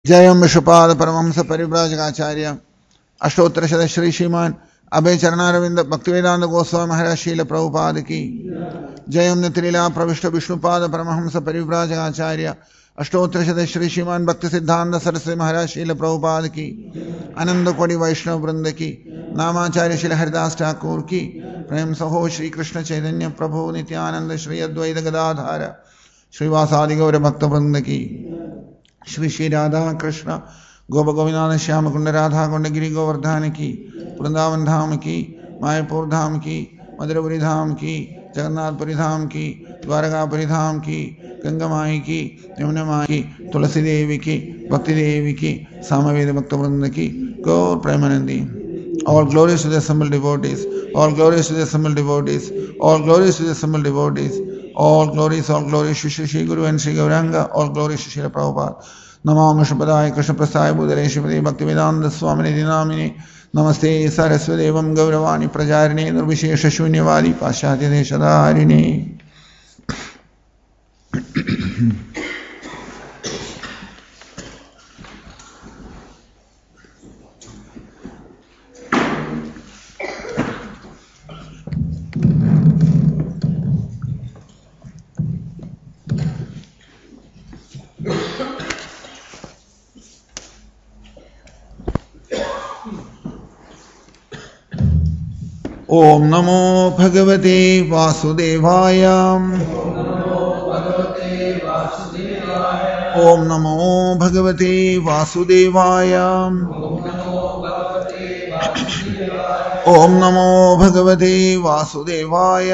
जयम विश्वपाद परमहंस परिव्राजकाचार्य अष्टोत्तर शत श्री श्रीमान अभय चरणारविंद भक्तिवेदांत गोस्वामी महाराज शील प्रभुपाद की जयम नित्रिला प्रविष्ट विष्णुपाद परमहंस परिव्राजकाचार्य अष्टोत्तर शत श्री श्रीमान भक्ति सिद्धांत सरस्वती महाराज शील प्रभुपाद की आनंद कोटि वैष्णव वृंद की नामाचार्य श्री हरिदास ठाकुर की प्रेम सहो श्री कृष्ण चैतन्य प्रभु नित्यानंद श्री अद्वैत गदाधार श्रीवासादि गौर भक्त वृंद की श्री श्री राधा कृष्ण गोप गोविंद श्याम कुंड राधा कुंड गिरी गोवर्धन की वृंदावन धाम की मायापुर धाम की मधुरपुरी धाम की जगन्नाथपुरी धाम की द्वारकापुरी धाम की गंगा माई की यमुना माई की तुलसी देवी की भक्ति देवी की सामवेद भक्त वृंद की गौर Premanandi. All glories to the assembled devotees, all glories to the assembled devotees, all glories to the assembled devotees, all glories to Shri Guru and Shri Gauranga, all glories to Shri Prabhupada. Namam Shripadaya Krishna Prasaya Bhudare Shrimati Bhaktivedanta Swamini Dinamini Namaste Saraswadevam Gauravani Prajarine Nirvishesha Shunyavadi Paschatya Deshadharini. ओम नमो भगवते वासुदेवाय ओम नमो भगवते वासुदेवाय ओम नमो भगवते वासुदेवाय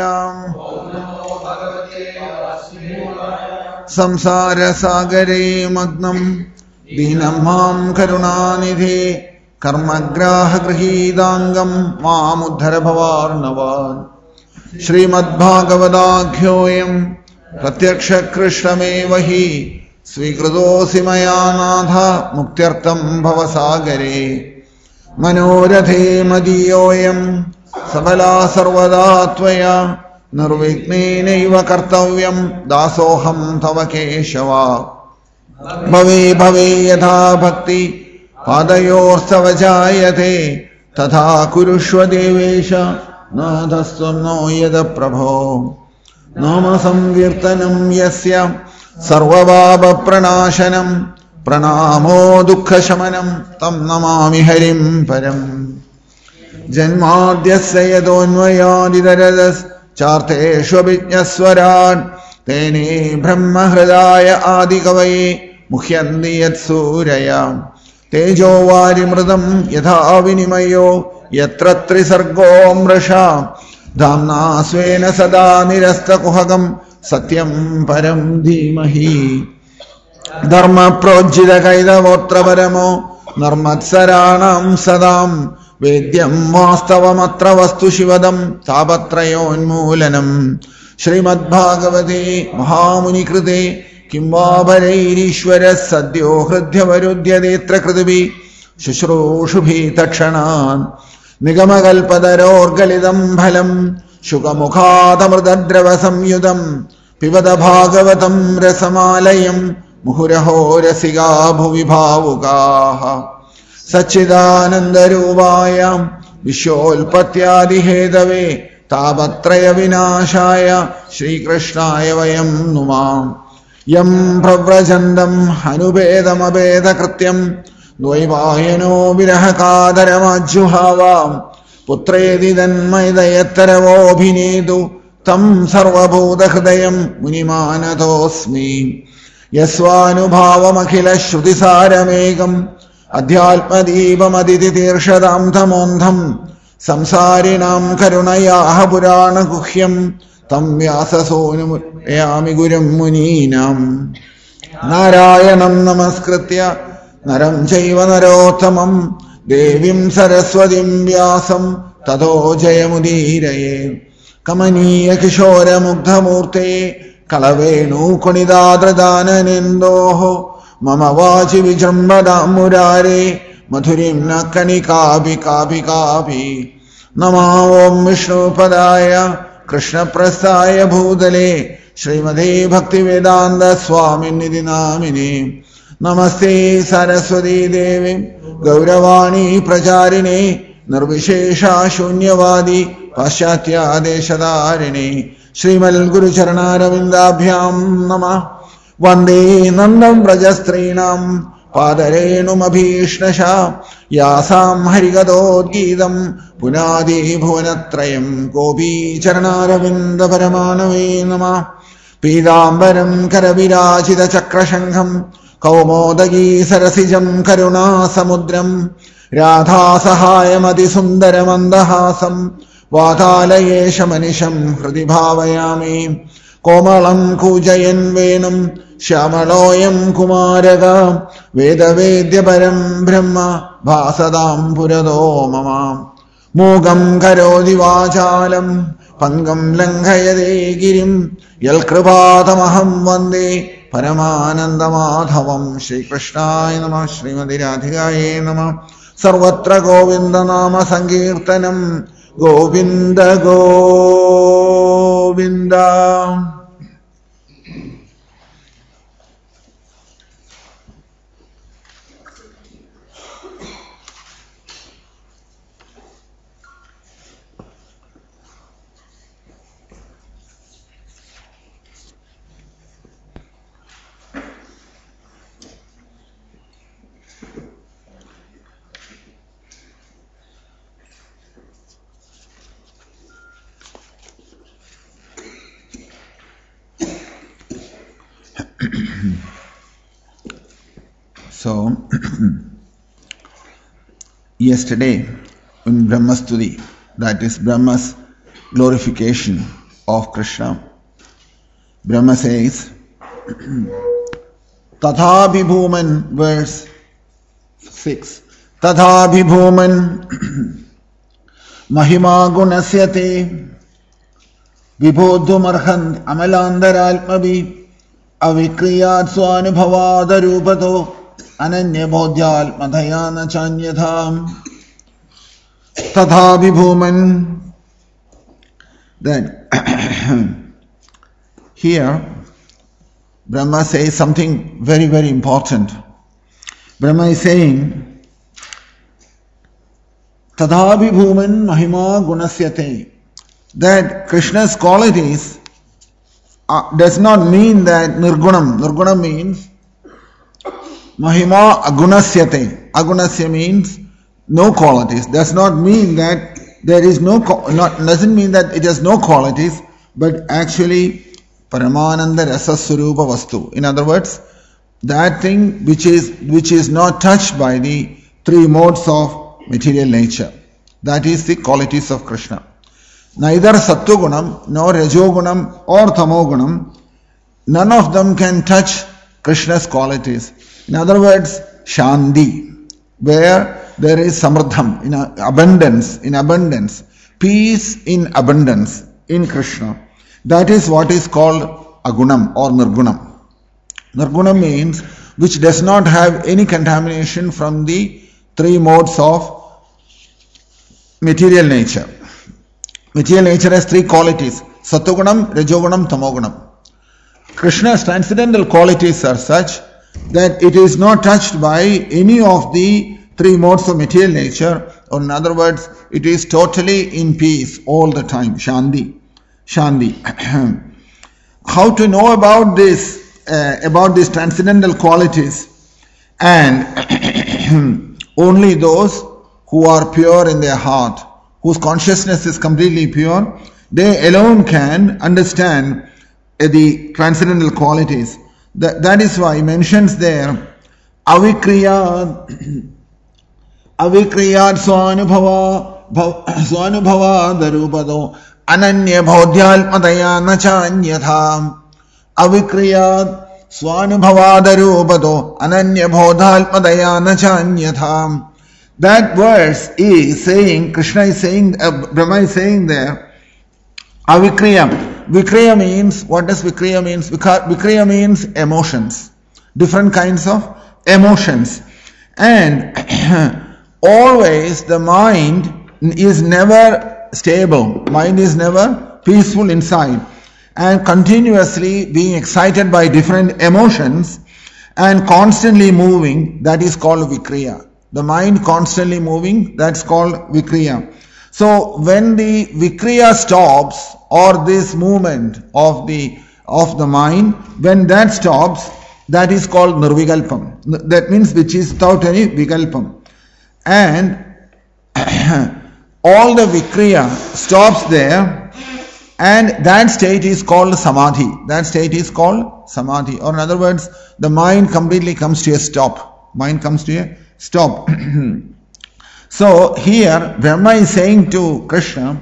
संसार सागरे मग्नं दीनं मां करुणानिधे कर्मग्राह गृहीतांगम मामुद्धर भवार्णवान् श्रीमद्भागवताख्योऽयं प्रत्यक्ष कृष्णमेव हि स्वीकृतोऽसि मया नाथ मुक्त्यर्थं भवसागरे मनोरथे मदीयोऽयं सबला सर्वदा त्वया निर्विघ्नेनैव कर्तव्यं दासोऽहं तव केशव भवे भवे यथा भक्ति पादयोस्तव जायते तथा कुरुष्व देवेश नाथस्त्वं नो यद प्रभो नाम संकीर्तनं यस्य सर्वपापप्रणाशनं प्रणामो दुःखशमनं तं नमामि हरिं परम् जन्माद्यस्य यतोऽन्वयादितरतश्चार्थेष्वभिज्ञस्वराट् तेने ब्रह्महृदाय आदिकवये मुह्यन्ति यत्सूरया तेजो वारिमृतं यथा विनिमयो यत्र त्रिसर्गो मृषा धाम्ना स्वेन सदा निरस्तकुहकं सत्यं परं धीमहि धर्मप्रोज्झितकैतवोऽत्र परमो नर्मत्सराणां सदां वेद्यं वास्तवमत्र वस्तु शिवदं तापत्रयोन्मूलनं श्रीमद्भागवते महामुनिकृते किं वा वरैरीश्वरः सद्यो हृद्यवरुध्यदेऽत्र कृतिभिः शुश्रूषुभिः तत्क्षणात् निगमकल्पतरोर्गलितं फलं शुकमुखादमृतद्रवसंयुतं पिबत भागवतं रसमालयं मुहुरहो रसिका भुवि भावुकाः सच्चिदानन्दरूपाय विश्वोत्पत्त्यादिहेतवे तापत्रयविनाशाय श्रीकृष्णाय वयं नुमः यं प्रव्रजन्दं हनुपेदमपेदकृत्यं द्वैपायनो विरहकादरमज्जुहाव पुत्रेति तन्मयदयत्तरवोऽभिनेतु तं सर्वभूतहृदयं मुनिमानतोऽस्मि यस्वानुभावमखिलश्रुतिसारमेकम् अध्यात्मदीपमदितितीर्षदां तमोन्धं संसारिणां करुणयाः पुराणगुह्यं तं व्याससूनुमुपयामि गुरुं मुनीनां नारायणं नमस्कृत्य नरं चैव नरोत्तमं देवीं सरस्वतीं व्यासं ततो जयमुदीरये कमनीय किशोरमुग्धमूर्ते कलवेणुकुणिदाद्रदाननेन्दोः मम वाचि विजृम्भदां मुरारे मधुरीं न कणिकापि कापि कापि नमः ॐ विष्णुपदाय कृष्णप्रस्थाय भूतले श्रीमते Bhaktivedanta स्वामिनिधि नामिने Namaste Saraswati Devi Gauravani Pracharine Nirvishesha Shunyavadi Paschatya Deshadarini Srimal Guru Charanaravindaabhyam Namah Vande Nandam Brajastrinam Padarenum Abhishnasha Yasam Harigadodgidam Punadi Bhuvanatrayam Gopi Charanaravinda Paramanave Namah Pidambaram Karavirajita Chakrashangham Kaumodagi Sarasijam Karuna Samudram Radha Sahayamati Sundaramandahasam Vatalayesha Manisham Hrudibhavayami Komalam Kujayan Venam Shyamaloyam Kumaraga Veda Vedya Param Brahma Bhasadam Purado Mama Mogam Karodi Vachalam Pangam Langhayade Girim Yalkripatamaham Vande Paramanandamadhavam Shri Krishnaya Namah Srimati Radhikaye Namah Sarvatra Govinda Nama Sankirtanam Govinda Govinda. So, yesterday in Brahmastuti, that is Brahma's glorification of Krishna, Brahma says, Tathabhibhuman, verse 6, Tathabhibhuman Mahima Gunasyate Vibhodhumarhan Amalandaralmabi Avikriyat Swanubhavadarupado Ananya Bodhyal Madhayana Chanyatham Tathabhibhuman. Then here Brahma says something very, very important. Brahma is saying Tathabhibhuman Mahima Gunasyate, that Krishna's qualities does not mean that Nirgunam. Nirgunam means Mahima Agunasyate. Agunasya means no qualities. Does not mean that there is doesn't mean that it has no qualities, but actually Paramananda Rasa Swarupa Vastu. In other words, that thing which is not touched by the three modes of material nature. That is the qualities of Krishna. Neither Sattvagunam, nor Rajogunam, or Tamogunam, none of them can touch Krishna's qualities. In other words, Shanti, where there is Samardham, in abundance, peace in abundance in Krishna. That is what is called Agunam or Nirgunam. Nirgunam means which does not have any contamination from the three modes of material nature. Material nature has three qualities: Sattvagunam, Rajogunam, Tamogunam. Krishna's transcendental qualities are such that it is not touched by any of the three modes of material nature, or in other words, it is totally in peace all the time. Shanti. How to know about these transcendental qualities? And only those who are pure in their heart, whose consciousness is completely pure, they alone can understand the transcendental qualities. That is why he mentions there Avikriyat Swanubhava Darupado Ananya Bodhyal Madaya Nachanyatham. Avikriyat Swanubhava Darupado Ananya Bodhyal Madaya Nachanyatham. That verse is saying, Krishna is saying, Brahma is saying there, Avikriyam. Vikriya means, what does Vikriya means? Vikriya means emotions. Different kinds of emotions. And always the mind is never stable. Mind is never peaceful inside. And continuously being excited by different emotions. and constantly moving, that is called vikriya. The mind constantly moving, that's called vikriya. So when the vikriya stops, or this movement of the mind, when that stops, that is called nirvikalpam. That means which is without any vikalpam. And all the vikriya stops there, and that state is called samadhi. That state is called samadhi. Or in other words, the mind completely comes to a stop. Mind comes to a stop. So here Brahma is saying to Krishna,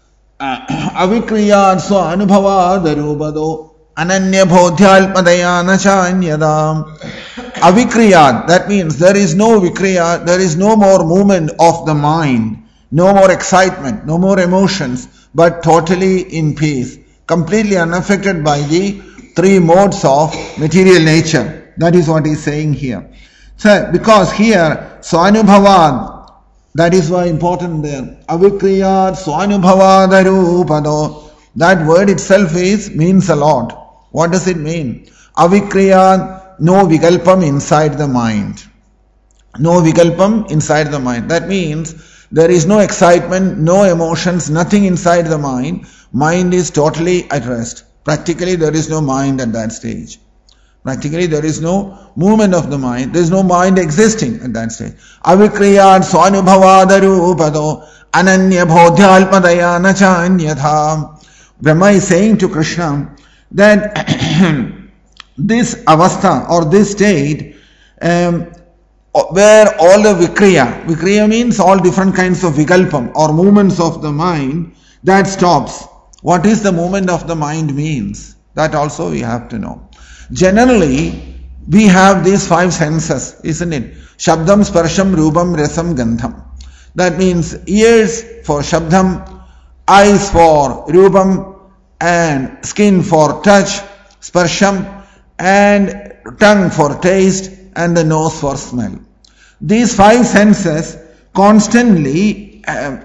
avikriyad swa anubhava darubado ananya bodhyalpadaya nachanyadam. Avikriyad, that means there is no vikriya, there is no more movement of the mind, no more excitement, no more emotions, but totally in peace, completely unaffected by the three modes of material nature. That is what he is saying here. So, because here, swanubhavad, that is why important there. Avikriyad swanubhavadarupado. That word itself means a lot. What does it mean? Avikriyad, no vikalpam inside the mind. No vikalpam inside the mind. That means there is no excitement, no emotions, nothing inside the mind. Mind is totally at rest. Practically there is no mind at that stage. Practically there is no movement of the mind. There is no mind existing at that stage. Avikriyad swanubhavadarupado ananya bodhyalpadaya nachanyatha. Brahma is saying to Krishna that this avastha or this state where all the vikriya means all different kinds of vikalpam or movements of the mind, that stops. What is the movement of the mind means? That also we have to know. Generally, we have these five senses, isn't it? Shabdam, Sparsham, Rupam, Rasam, Gandham. That means ears for Shabdam, eyes for Rupam, and skin for touch, Sparsham, and tongue for taste, and the nose for smell. These five senses constantly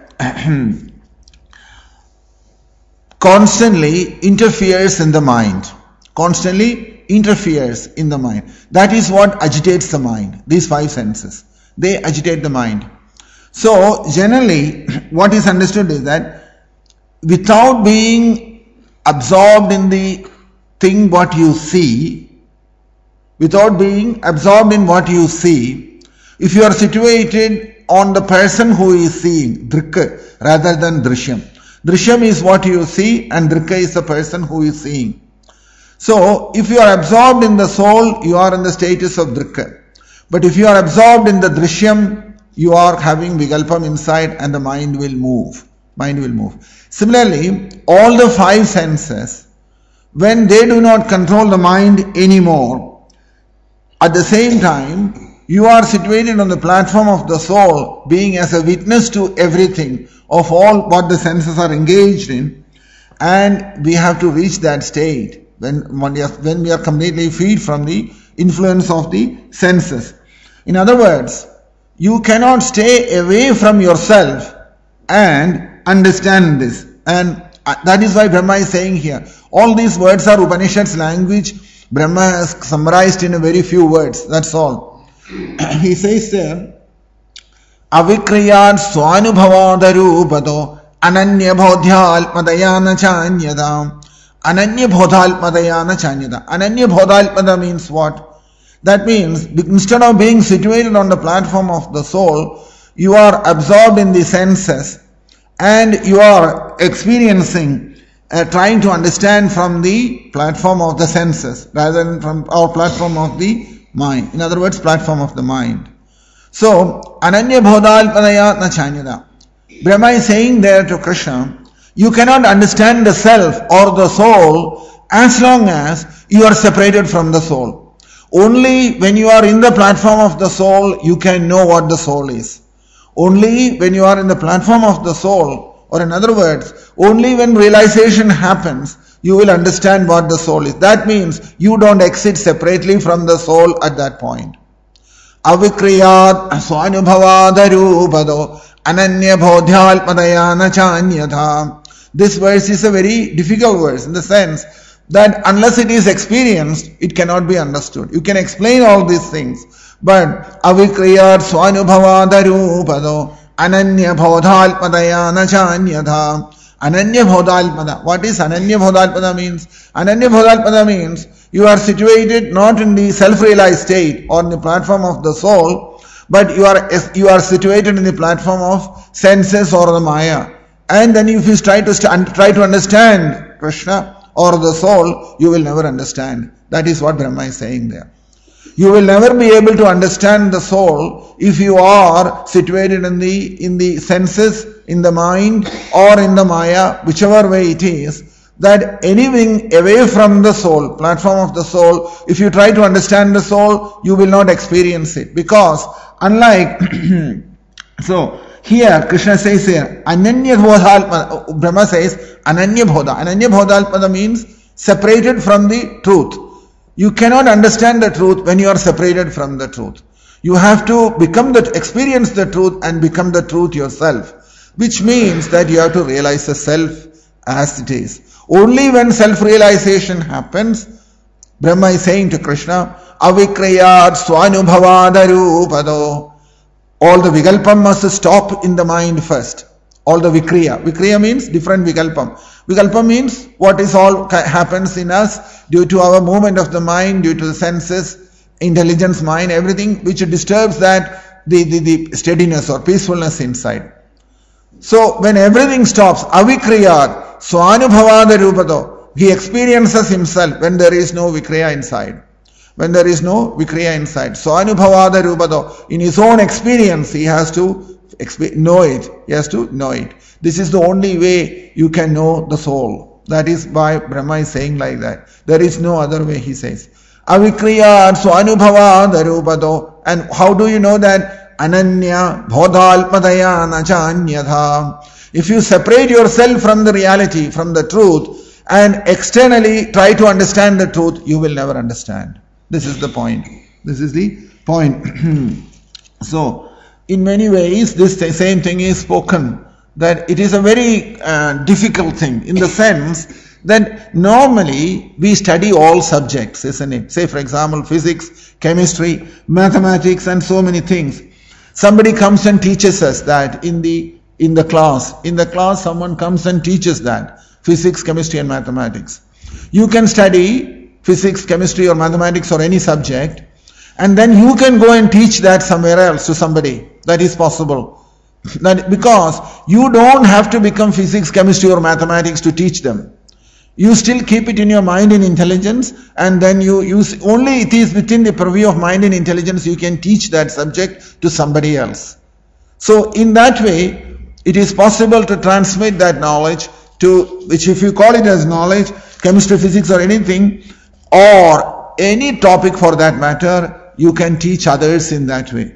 interferes in the mind. Constantly interferes in the mind. That is what agitates the mind. These five senses, they agitate the mind. So generally what is understood is that without being absorbed in the thing what you see, without being absorbed in what you see, if you are situated on the person who is seeing, drikka, rather than drishyam. Drishyam is what you see and drikka is the person who is seeing. So, if you are absorbed in the soul, you are in the status of drikka. But if you are absorbed in the drishyam, you are having vikalpam inside and the mind will move. Mind will move. Similarly, all the five senses, when they do not control the mind anymore, at the same time, you are situated on the platform of the soul, being as a witness to everything, of all what the senses are engaged in, and we have to reach that state when we are completely freed from the influence of the senses. In other words, you cannot stay away from yourself and understand this. And that is why Brahma is saying here, all these words are Upanishad's language. Brahma has summarized in a very few words, that's all. He says there, avikriyad swanubhavadarupado ananya bodhyalpadaya nachanyada. Ananya bodhalpadaya nachanyada. Ananya bodhalpada means what? That means instead of being situated on the platform of the soul, you are absorbed in the senses and you are experiencing, trying to understand from the platform of the senses rather than from our platform of the mind. In other words, platform of the mind. So, ananya bodhalpadaya nachanyada. Brahma is saying there to Krishna, you cannot understand the self or the soul as long as you are separated from the soul. Only when you are in the platform of the soul, you can know what the soul is. Only when you are in the platform of the soul, or in other words, only when realization happens, you will understand what the soul is. That means you don't exit separately from the soul at that point. Avikriyat swanubhavadarupado ananya bodhyalpadaya nachanyatha. This verse is a very difficult verse in the sense, that unless it is experienced, it cannot be understood. You can explain all these things, but avikriyat swanubhavadarupado ananya bodhalpadaya nachanyadha. Ananya bodhalpada. What is ananya bodhalpada means? Ananya bodhalpada means you are situated not in the self-realized state or in the platform of the soul, but you are situated in the platform of senses or the Maya. And then if you try to understand Krishna or the soul, you will never understand. That is what Brahma is saying there. You will never be able to understand the soul if you are situated in the senses, in the mind, or in the Maya, whichever way it is. That anything away from the soul, platform of the soul, if you try to understand the soul, you will not experience it. Because unlike, so here Krishna says here, Ananya Bodhalpada, Brahma says Ananya Bodha. Ananya Bodhalpada means separated from the truth. You cannot understand the truth when you are separated from the truth. You have to experience the truth and become the truth yourself. Which means that you have to realize the self as it is. Only when self-realization happens, Brahma is saying to Krishna, Avikriyat swanubhavadarupado. All the vikalpam must stop in the mind first. All the vikriya. Vikriya means different vikalpam. Vikalpam means what is all happens in us due to our movement of the mind, due to the senses, intelligence, mind, everything which disturbs that the steadiness or peacefulness inside. So when everything stops, avikriyat swanubhavadarupado, he experiences himself when there is no vikriya inside. When there is no vikriya inside. Swanubhavadarupado, in his own experience, he has to know it. He has to know it. This is the only way you can know the soul. That is why Brahma is saying like that. There is no other way, he says. Avikriyat swanubhavadarupado. And how do you know that? Ananya bodhalpadaya nachanyadha. If you separate yourself from the reality, from the truth, and externally try to understand the truth, you will never understand. This is the point. This is the point. So, in many ways, this same thing is spoken, that it is a very difficult thing, in the sense that normally we study all subjects, isn't it? Say, for example, physics, chemistry, mathematics, and so many things. Somebody comes and teaches us that in the class. In the class, someone comes and teaches that. Physics, chemistry, and mathematics. You can study physics, chemistry, or mathematics, or any subject, and then you can go and teach that somewhere else to somebody. That is possible. That because you don't have to become physics, chemistry, or mathematics to teach them. You still keep it in your mind and intelligence, and then you use only it is within the purview of mind and intelligence you can teach that subject to somebody else. So in that way, it is possible to transmit that knowledge to, which if you call it as knowledge, chemistry, physics, or anything, or any topic for that matter, you can teach others in that way.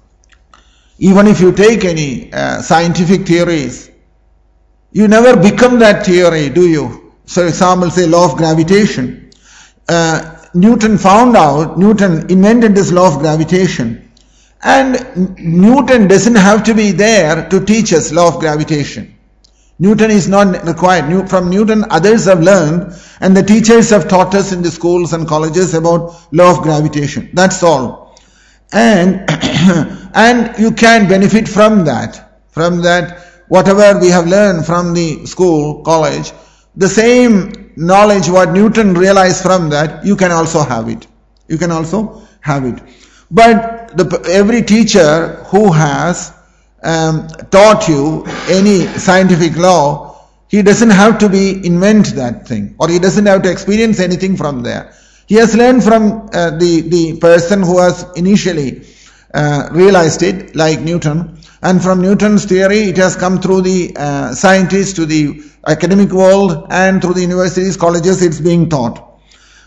Even if you take any scientific theories, you never become that theory, do you? So, for example, say law of gravitation. Newton invented this law of gravitation. And Newton doesn't have to be there to teach us law of gravitation. Newton is not required. From Newton, others have learned, and the teachers have taught us in the schools and colleges about law of gravitation. That's all. And you can benefit from that. From that, whatever we have learned from the school, college, the same knowledge what Newton realized from that, you can also have it. You can also have it. But every teacher who has taught you any scientific law, he doesn't have to invent that thing, or he doesn't have to experience anything from there. He has learned from the person who has initially realized it, like Newton, and from Newton's theory it has come through the scientists to the academic world, and through the universities, colleges, it's being taught.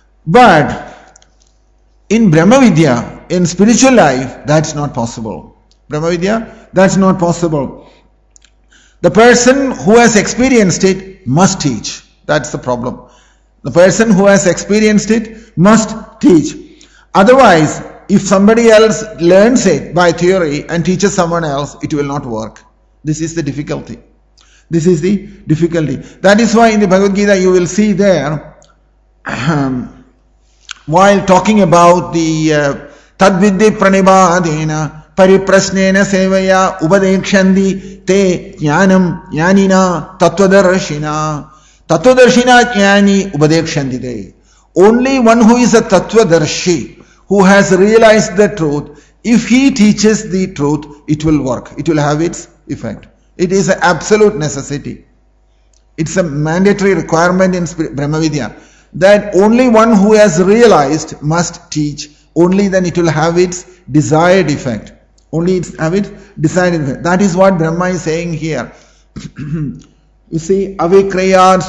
But in Brahma Vidya, in spiritual life, that's not possible. Brahma Vidya, that's not possible. The person who has experienced it must teach. That's the problem. The person who has experienced it must teach. Otherwise, if somebody else learns it by theory and teaches someone else, it will not work. This is the difficulty. This is the difficulty. That is why in the Bhagavad Gita you will see there, while talking about the Tadviddi Pranibadena Pariprasnena Sevaya Upadekshandi Te Jnanam Jnanina Tattvadarshina Jnani Upadekshandi Te. Only one who is a Tattvadarshi, who has realized the truth, if he teaches the truth, it will work. It will have its effect. It is an absolute necessity. It's a mandatory requirement in Brahmavidya that only one who has realized must teach. Only then it will have its desired effect. Only it have its desired effect. That is what Brahma is saying here. You see, avikriyat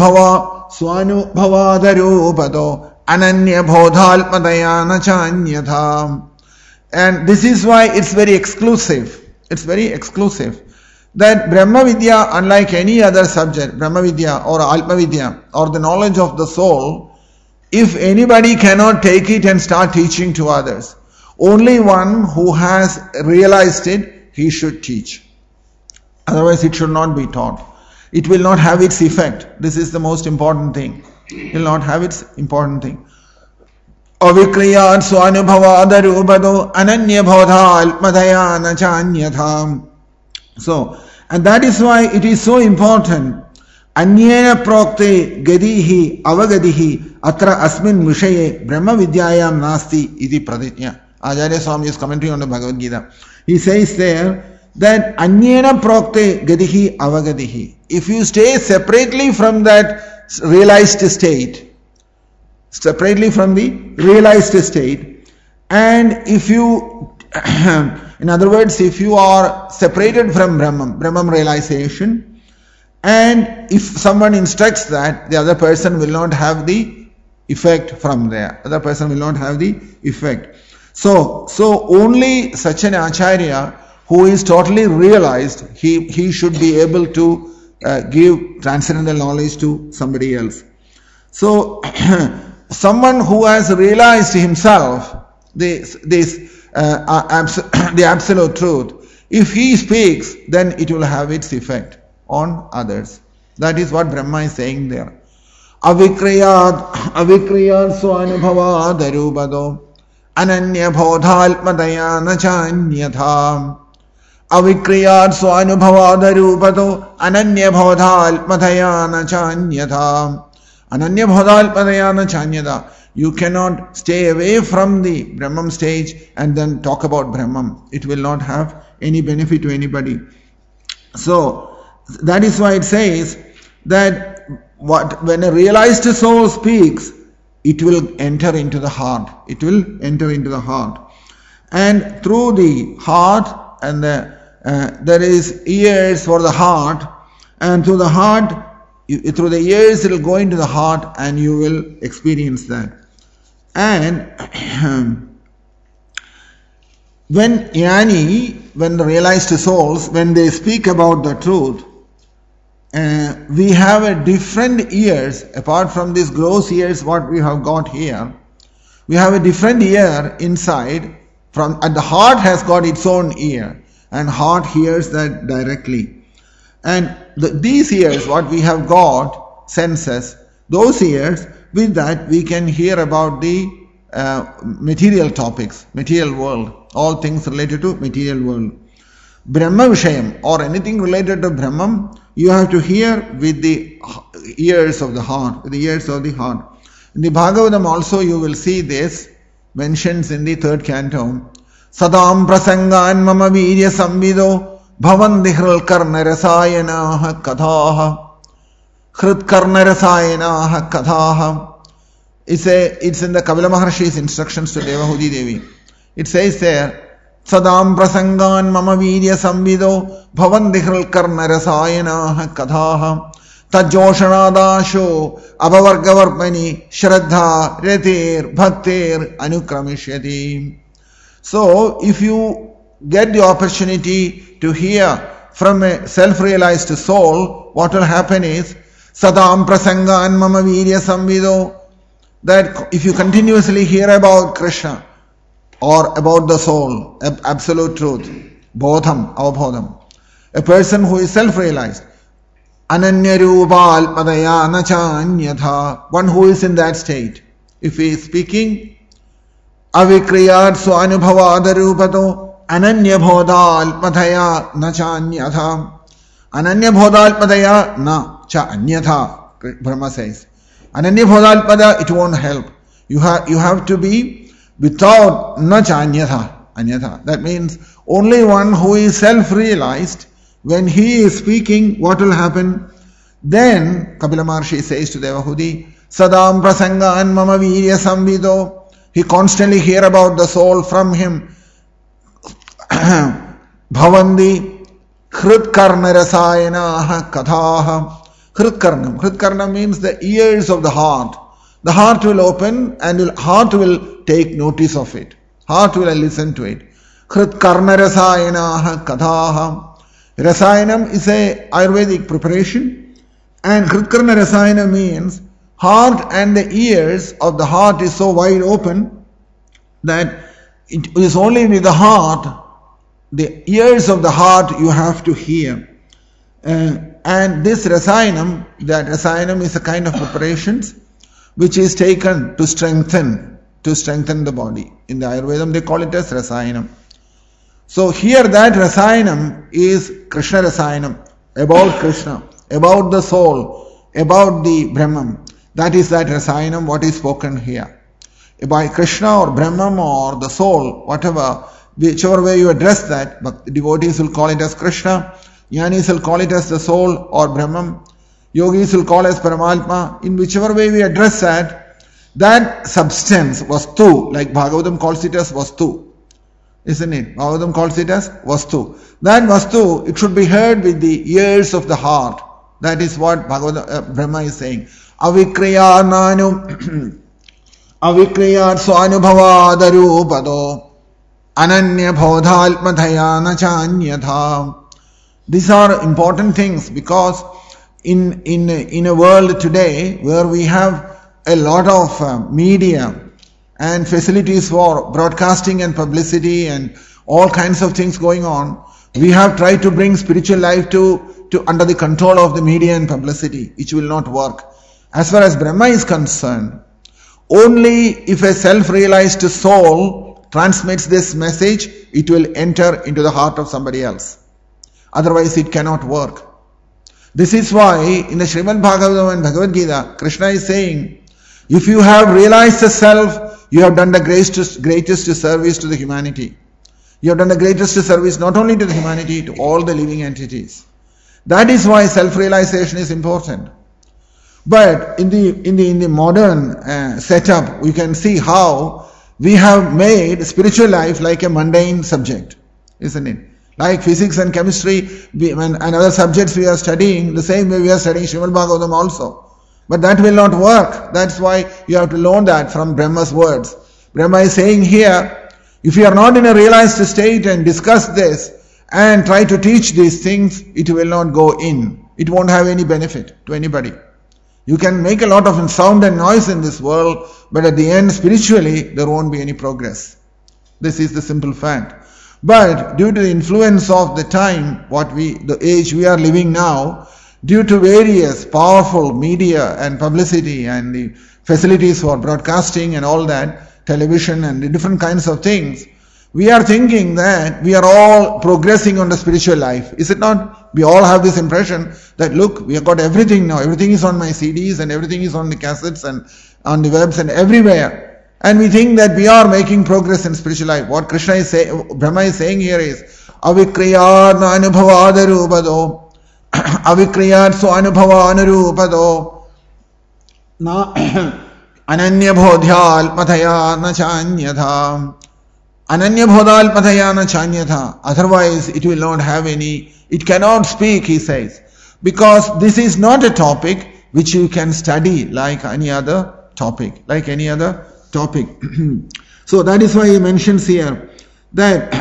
swanubhavadarupado ananya bodhalpadayana chanyatha. And this is why it's very exclusive. It's very exclusive. That Brahma Vidya, unlike any other subject, Brahma Vidya or Alpa Vidya or the knowledge of the soul, if anybody cannot take it and start teaching to others, only one who has realized it, he should teach. Otherwise it should not be taught. It will not have its effect. This is the most important thing. It will not have its important thing. Avikriyat swanubhavadarupado ananya bodha alpadayana chanyatha. So, and that is why it is so important. Anyena prokte gadihi avagadihi atra asmin vishaye brahma vidyayam nasti iti praditya. Acharya Swami is commenting on the Bhagavad Gita. He says there that anyena prokte gadihi avagadihi. If you stay separately from that realized state, and if you in other words, if you are separated from Brahman realization, and if someone instructs that, the other person will not have the effect from there. Other person will not have the effect. So only such an Acharya who is totally realized, he should be able to give transcendental knowledge to somebody else. So someone who has realized himself the absolute truth, if he speaks, then it will have its effect on others. That is what Brahma is saying there. Avikriyat swanubhava darubado ananya bodhalpadayana chanyatha. Avikriyat swanubhava darubado ananya bodhalpadayana chanyatha. Ananya bodhalpadayana chanyatha. You cannot stay away from the Brahman stage and then talk about Brahman. It will not have any benefit to anybody. So, that is why it says that when a realized soul speaks, it will enter into the heart. It will enter into the heart. And through the heart, and there is ears for the heart, and through the heart, through the ears it will go into the heart and you will experience that. And when the realized souls, when they speak about the truth, we have a different ears, apart from these gross ears what we have got here, we have a different ear inside, and the heart has got its own ear, and heart hears that directly. And these ears, what we have got, senses, those ears, with that we can hear about the material topics, material world, all things related to material world. Brahma Vishayam, or anything related to Brahman, you have to hear with the ears of the heart, with the ears of the heart. In the Bhagavatam also you will see this, mentions in the 3rd canto. Sadam prasangan mama virya samvido bhavan dihril karna rasayanaha kathaha. Khrit karna rasayanaha kathaha. It's in the Kapila Maharshi's instructions to Devahudi Devi. It says there, Sadam prasangan mama virya samvido bhavan dihril karna rasayanaha kathaha. Tajoshanadasho abhavargavarpani shraddha retir bhaktir anukramishati. So, if you get the opportunity to hear from a self-realized soul, what will happen is, Sadam prasangan mama virya samvido, that if you continuously hear about Krishna, or about the soul, absolute truth, bodham, avabodham, a person who is self-realized, Ananyarupalpadaya nachanyatha. One who is in that state. If he is speaking, avikriyat swanubhavadarupado ananyabhodalpadaya nachanyatha. Ananyabhodalpadaya na cha anyatha, Brahma says. Ananyabhodalpada, it won't help. You have to be without na cha anyatha. That means only one who is self-realized, when he is speaking, what will happen? Then Kapila Maharshi says to Devahudi, Sadam prasangan mama virya samvido. He constantly hear about the soul from him. Bhavandi Hritkarna rasayana kathaha. Hritkarna means the ears of the heart. The heart will open and heart will take notice of it. Heart will listen to it. Hritkarna rasayana kathaha. Rasayanam is a Ayurvedic preparation, and Hritkarna Rasayana means heart and the ears of the heart is so wide open that it is only with the heart, the ears of the heart you have to hear. And this Rasayanam, that Rasayanam is a kind of preparations which is taken to strengthen the body. In the Ayurvedam they call it as Rasayanam. So here that Rasayanam is Krishna Rasayanam, about Krishna, about the soul, about the Brahman. That is that Rasayanam, what is spoken here. By Krishna or Brahman or the soul, whatever, whichever way you address that, but the devotees will call it as Krishna, Jnanis will call it as the soul or Brahman, Yogis will call it as Paramatma. In whichever way we address that substance, Vastu, like Bhagavatam calls it as Vastu. Isn't it? Bhagavatam calls it as Vastu. That Vastu, it should be heard with the ears of the heart. That is what Brahma is saying. Avikriyat swanubhavadarupado ananya bodhalpadhaya nachanyatha. These are important things because in a world today where we have a lot of media and facilities for broadcasting and publicity and all kinds of things going on, we have tried to bring spiritual life to under the control of the media and publicity, which will not work. As far as Brahma is concerned, only if a self-realized soul transmits this message, it will enter into the heart of somebody else. Otherwise it cannot work. This is why in the Srimad Bhagavatam and Bhagavad Gita, Krishna is saying, if you have realized the self, you have done the greatest service to the humanity. You have done the greatest service not only to the humanity, to all the living entities. That is why self-realization is important. But in the modern setup, we can see how we have made spiritual life like a mundane subject, isn't it? Like physics and chemistry and other subjects we are studying, the same way we are studying Srimad Bhagavatam also. But that will not work. That's why you have to learn that from Brahma's words. Brahma is saying here, if you are not in a realized state and discuss this and try to teach these things, it will not go in. It won't have any benefit to anybody. You can make a lot of sound and noise in this world, but at the end, spiritually, there won't be any progress. This is the simple fact. But due to the influence of the time, the age we are living now, due to various powerful media and publicity and the facilities for broadcasting and all that, television and the different kinds of things, we are thinking that we are all progressing on the spiritual life. Is it not? We all have this impression that look, we have got everything now. Everything is on my CDs and everything is on the cassettes and on the webs and everywhere. And we think that we are making progress in spiritual life. What Krishna is saying, Brahma is saying here is, avikriyat anubhavadarupado, avikriyat swanubhavadarupado, na ananya bodhyal pathaya nachanyatha. Ananya bodhal pathaya nachanyatha. Otherwise it will not have any, it cannot speak, he says. Because this is not a topic which you can study like any other topic. So that is why he mentions here that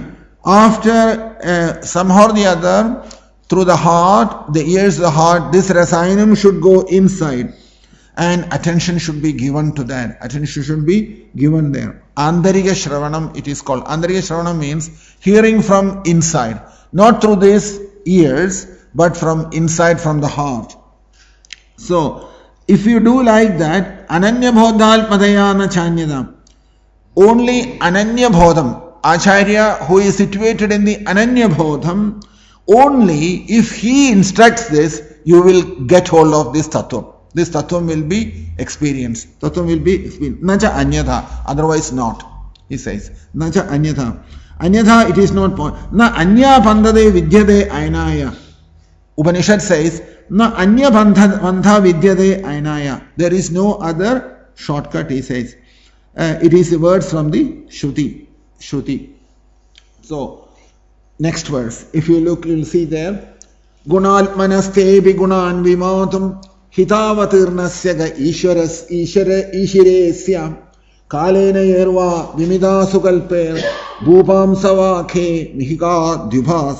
after somehow or the other, through the heart, the ears of the heart, this rasayanam should go inside and attention should be given to that. Attention should be given there. Andarika Shravanam it is called. Andarika Shravanam means hearing from inside. Not through these ears, but from inside, from the heart. So, if you do like that, Ananya Bodhalpadayana Chanyadam, only Ananya Bodham, Acharya who is situated in the Ananya Bodham, only if he instructs this, you will get hold of this tattva. This tattva will be experienced. Tattva will be experienced. Nacha anyatha, otherwise not. He says, Nacha anyatha. Anyatha, it is not possible. Na anya pandade vidyade ainaya. Upanishad says, Na anya pantha vidyade ainaya. There is no other shortcut, he says. It is the words from the Shruti. So, next verse. If you look, you will see there. Gunalmanaste bigunan vimatum hitavatirnasya ishiresya kalena yerva vimida sukalper bhupam savakhe mihika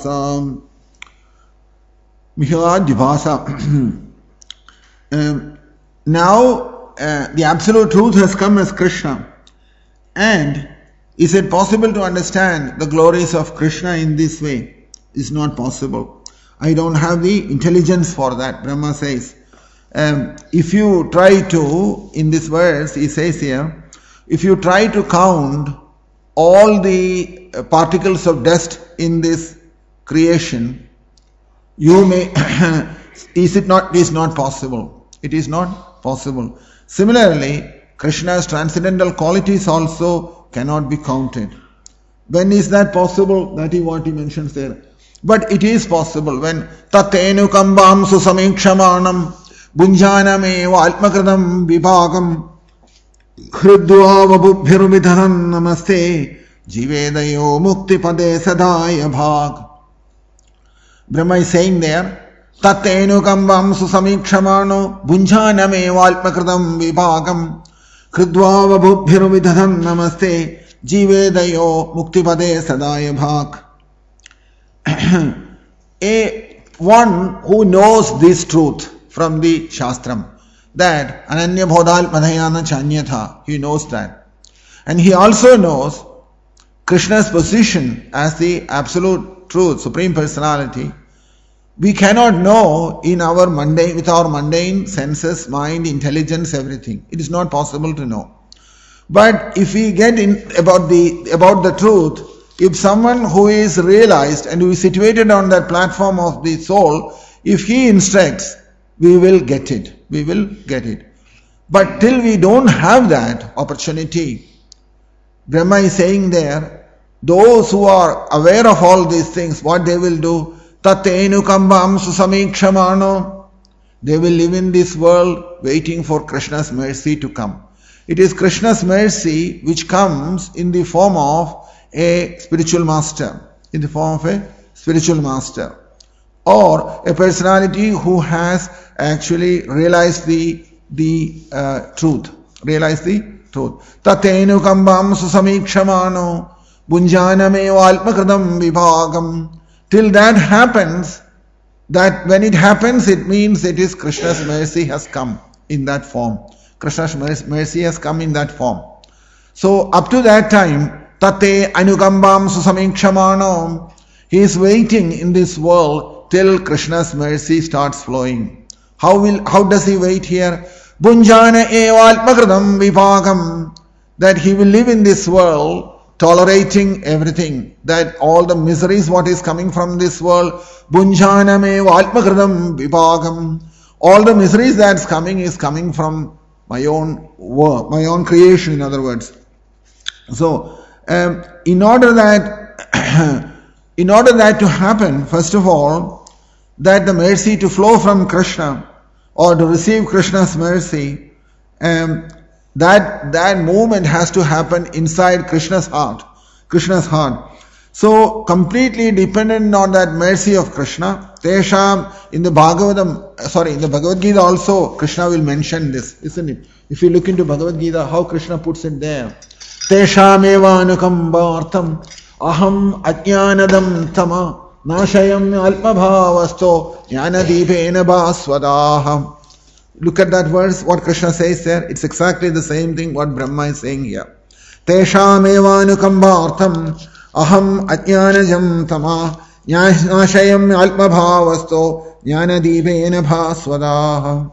dvibhasa. Now, the absolute truth has come as Krishna. And is it possible to understand the glories of Krishna in this way? It's not possible. I don't have the intelligence for that, Brahma says. If you try to, in this verse, he says here, if you try to count all the particles of dust in this creation, you may, is not possible. It is not possible. Similarly, Krishna's transcendental qualities also cannot be counted. When is that possible? That is what he mentions there. But it is possible when Tatenu Kambam Susamikshamanam Bunjaname Valmakradam Vibhagam Khrudva Vabubhirumidharan Namaste Jivedayo Muktipade Sadaya Bhag. Brahma is saying there, Tatenu Kambam Susamikshamano Bunjaname Valmakradam Vibhagam Khrudva Vabubhirumidharan Namaste Jivedayo Muktipade Sadaya Bhag. One who knows this truth from the Shastram, that Ananya Bodhal Madhyana Chanyatha, he knows that. And he also knows Krishna's position as the absolute truth, Supreme Personality. We cannot know with our mundane senses, mind, intelligence, everything. It is not possible to know. But if we get in about the truth, if someone who is realized and who is situated on that platform of the soul, if he instructs, we will get it. We will get it. But till we don't have that opportunity, Brahma is saying there, those who are aware of all these things, what they will do? Tatenu kambam susamikshamano. They will live in this world waiting for Krishna's mercy to come. It is Krishna's mercy which comes in the form of a spiritual master, or a personality who has actually realized the truth. Tatenu kambam susamikshamano bunjaname valmakradam vibhagam. Till that happens, that when it happens, it means it is Krishna's mercy has come in that form. Krishna's mercy has come in that form. So up to that time, Tate anugambam susamikshamano, he is waiting in this world till Krishna's mercy starts flowing. How does he wait here? Bunjana evalpakradam vipagam, that he will live in this world tolerating everything, that all the miseries what is coming from this world, bunjana evalpakradam vipagam, all the miseries that's coming is coming from my own work, my own creation, in other words. So, in order that to happen, first of all, that the mercy to flow from Krishna or to receive Krishna's mercy, that movement has to happen inside Krishna's heart. So completely dependent on that mercy of Krishna. Tesham, in the Bhagavad Gita also, Krishna will mention this, isn't it? If you look into Bhagavad Gita, how Krishna puts it there. Tesham eva anukambartam aham ajnanadam tama nashayam alpabhavasto jnanadipena baswadaham. Look at that verse, what Krishna says there. It's exactly the same thing what Brahma is saying here. Tesham eva anukambartam aham ajnanajam tama Nashayam alpabhavasto jnanadipena bhasvadaha.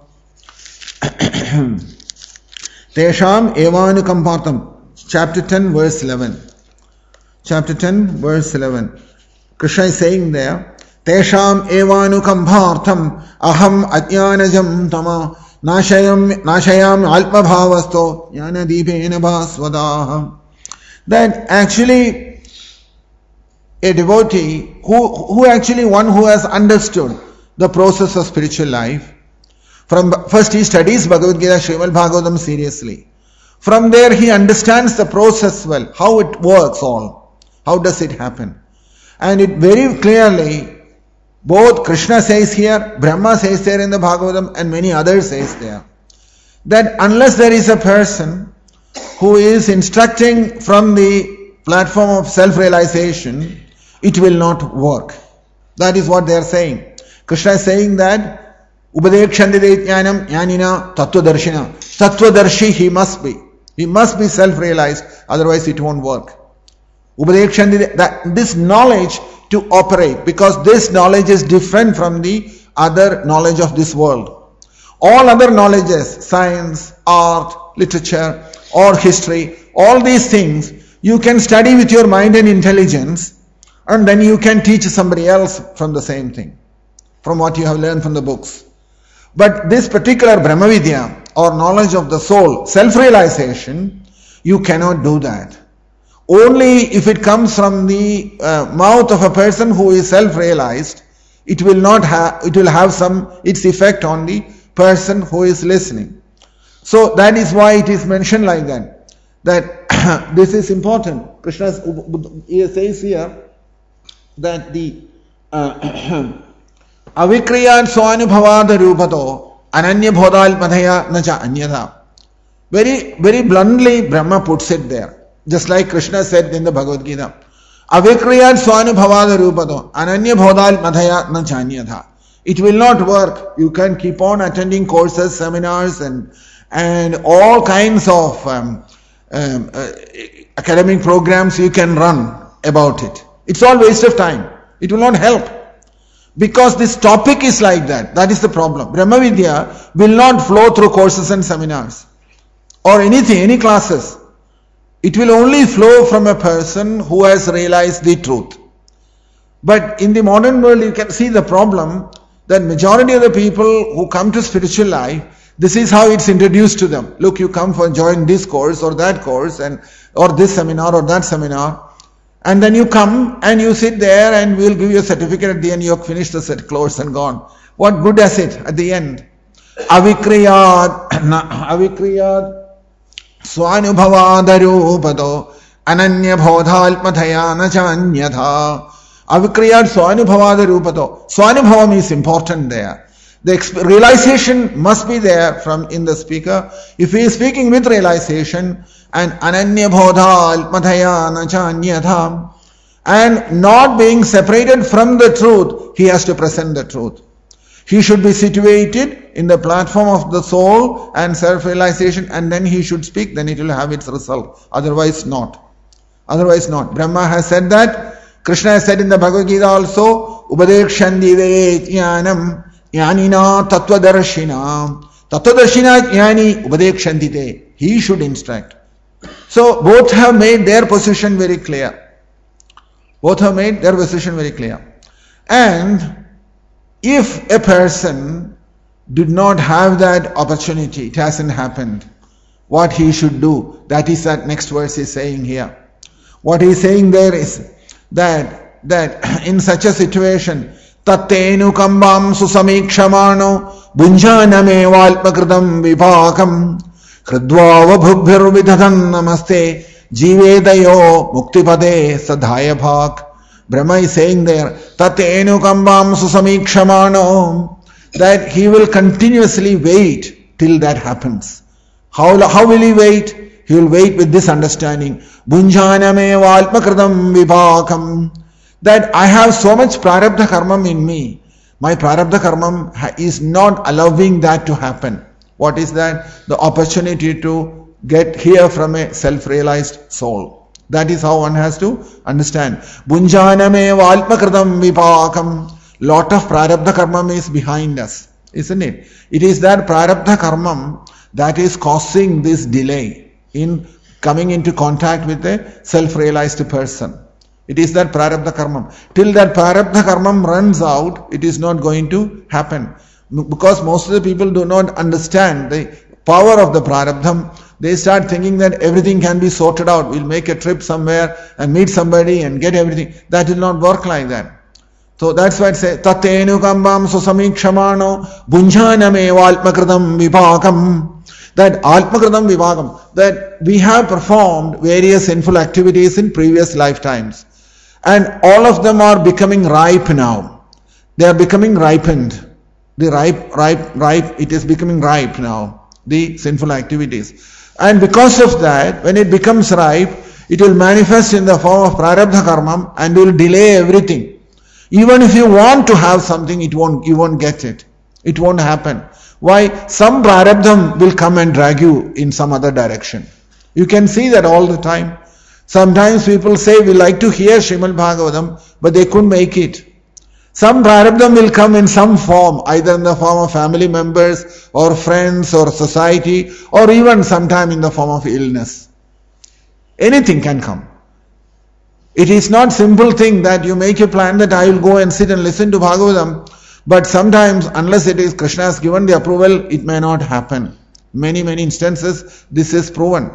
Tesham evanukampartam. Chapter 10 verse 11. Chapter 10 verse 11. Krishna is saying there, Tesham evanukampartam aham ajnanajam tama nashayam alpabhavasto jnanadipena bhasvadaha. That actually a devotee who actually one who has understood the process of spiritual life, first he studies Bhagavad Gita, Srimad Bhagavatam seriously. From there he understands the process well, how it works all, how does it happen. And it very clearly, both Krishna says here, Brahma says there in the Bhagavatam, and many others says there, that unless there is a person who is instructing from the platform of self-realization, it will not work. That is what they are saying. Krishna is saying that Upadekshantide jnanam jnanina tattvadarshina. Tattvadarshi he must be. He must be self-realized, otherwise it won't work. Upadekshantide, that this knowledge to operate, because this knowledge is different from the other knowledge of this world. All other knowledges, science, art, literature, or history, all these things you can study with your mind and intelligence, and then you can teach somebody else from the same thing, from what you have learned from the books. But this particular Brahma Vidya, or knowledge of the soul, self-realization, you cannot do that. Only if it comes from the mouth of a person who is self-realized, it will have its effect on the person who is listening. So that is why it is mentioned like that. That this is important. Krishna says here that the avikriyat swanubhavada rupato ananya bodhal padhaya nacha anyatha. Very, very bluntly Brahma puts it there. Just like Krishna said in the Bhagavad Gita. Avikriyat swanubhavada rupato ananya bodhal padhaya nacha anyatha. It will not work. You can keep on attending courses, seminars, and all kinds of academic programs you can run about it. It's all waste of time. It will not help. Because this topic is like that. That is the problem. Brahma Vidya will not flow through courses and seminars or anything, any classes. It will only flow from a person who has realized the truth. But in the modern world, you can see the problem that majority of the people who come to spiritual life, this is how it's introduced to them. Look, you come for join this course or that course, or this seminar or that seminar. And then you come and you sit there and we'll give you a certificate at the end. You have finished the set course and gone. What good does it at the end? Avikriyad swanubhavadarupato ananya bodhalpathaya nachanyatha. Avikriyad swanubhavadarupato. Swanubhavam is important there. The realization must be there from in the speaker. If he is speaking with realization, and ananya bodha alpadhaya nachanyatha, and not being separated from the truth, he has to present the truth. He should be situated in the platform of the soul and self-realization, and then he should speak, then it will have its result. Otherwise not. Otherwise not. Brahma has said that. Krishna has said in the Bhagavad Gita also, Upadekshantide jnanam jnanina tattvadarshina. Tattvadarshina jnani upadekshantide. He should instruct. So both have made their position very clear. Both have made their position very clear. And if a person did not have that opportunity, it hasn't happened, what he should do, that is that next verse is saying here. What he is saying there is that in such a situation, tattenu kambam susamikshamaano bunjaname valpakritam vipakam Hridva vabhubhir vidhadan namaste jivedayo muktipade sadhaya bhak. Brahma is saying there, tatenu kambam susamikshamaano, that he will continuously wait till that happens. How will he wait? He will wait with this understanding. Bunjaname valpakritam vipakam. That I have so much prarabdha karmam in me. My prarabdha karmam is not allowing that to happen. What is that? The opportunity to hear from a self-realized soul. That is how one has to understand. Bunjaname valmakritam vipakam. Lot of prarabdha karma is behind us, isn't it? It is that prarabdha karma that is causing this delay in coming into contact with a self-realized person. It is that prarabdha karma. Till that prarabdha karma runs out, it is not going to happen. Because most of the people do not understand the power of the prarabdham. They start thinking that everything can be sorted out. We'll make a trip somewhere and meet somebody and get everything. That will not work like that. So that's why it says, Tatenu kambam susamikshamano bunjaname valmakritam vipakam. That alpakritam vipakam, that we have performed various sinful activities in previous lifetimes. And all of them are becoming ripe now. They are becoming ripened. The ripe, it is becoming ripe now. The sinful activities. And because of that, when it becomes ripe, it will manifest in the form of prarabdha karma and will delay everything. Even if you want to have something, you won't get it. It won't happen. Why? Some prarabdham will come and drag you in some other direction. You can see that all the time. Sometimes people say, we like to hear Srimad Bhagavatam, but they couldn't make it. Some prarabdham will come in some form, either in the form of family members, or friends, or society, or even sometime in the form of illness. Anything can come. It is not simple thing that you make a plan that I will go and sit and listen to Bhagavatam, but sometimes unless it is Krishna has given the approval, it may not happen. Many instances this is proven.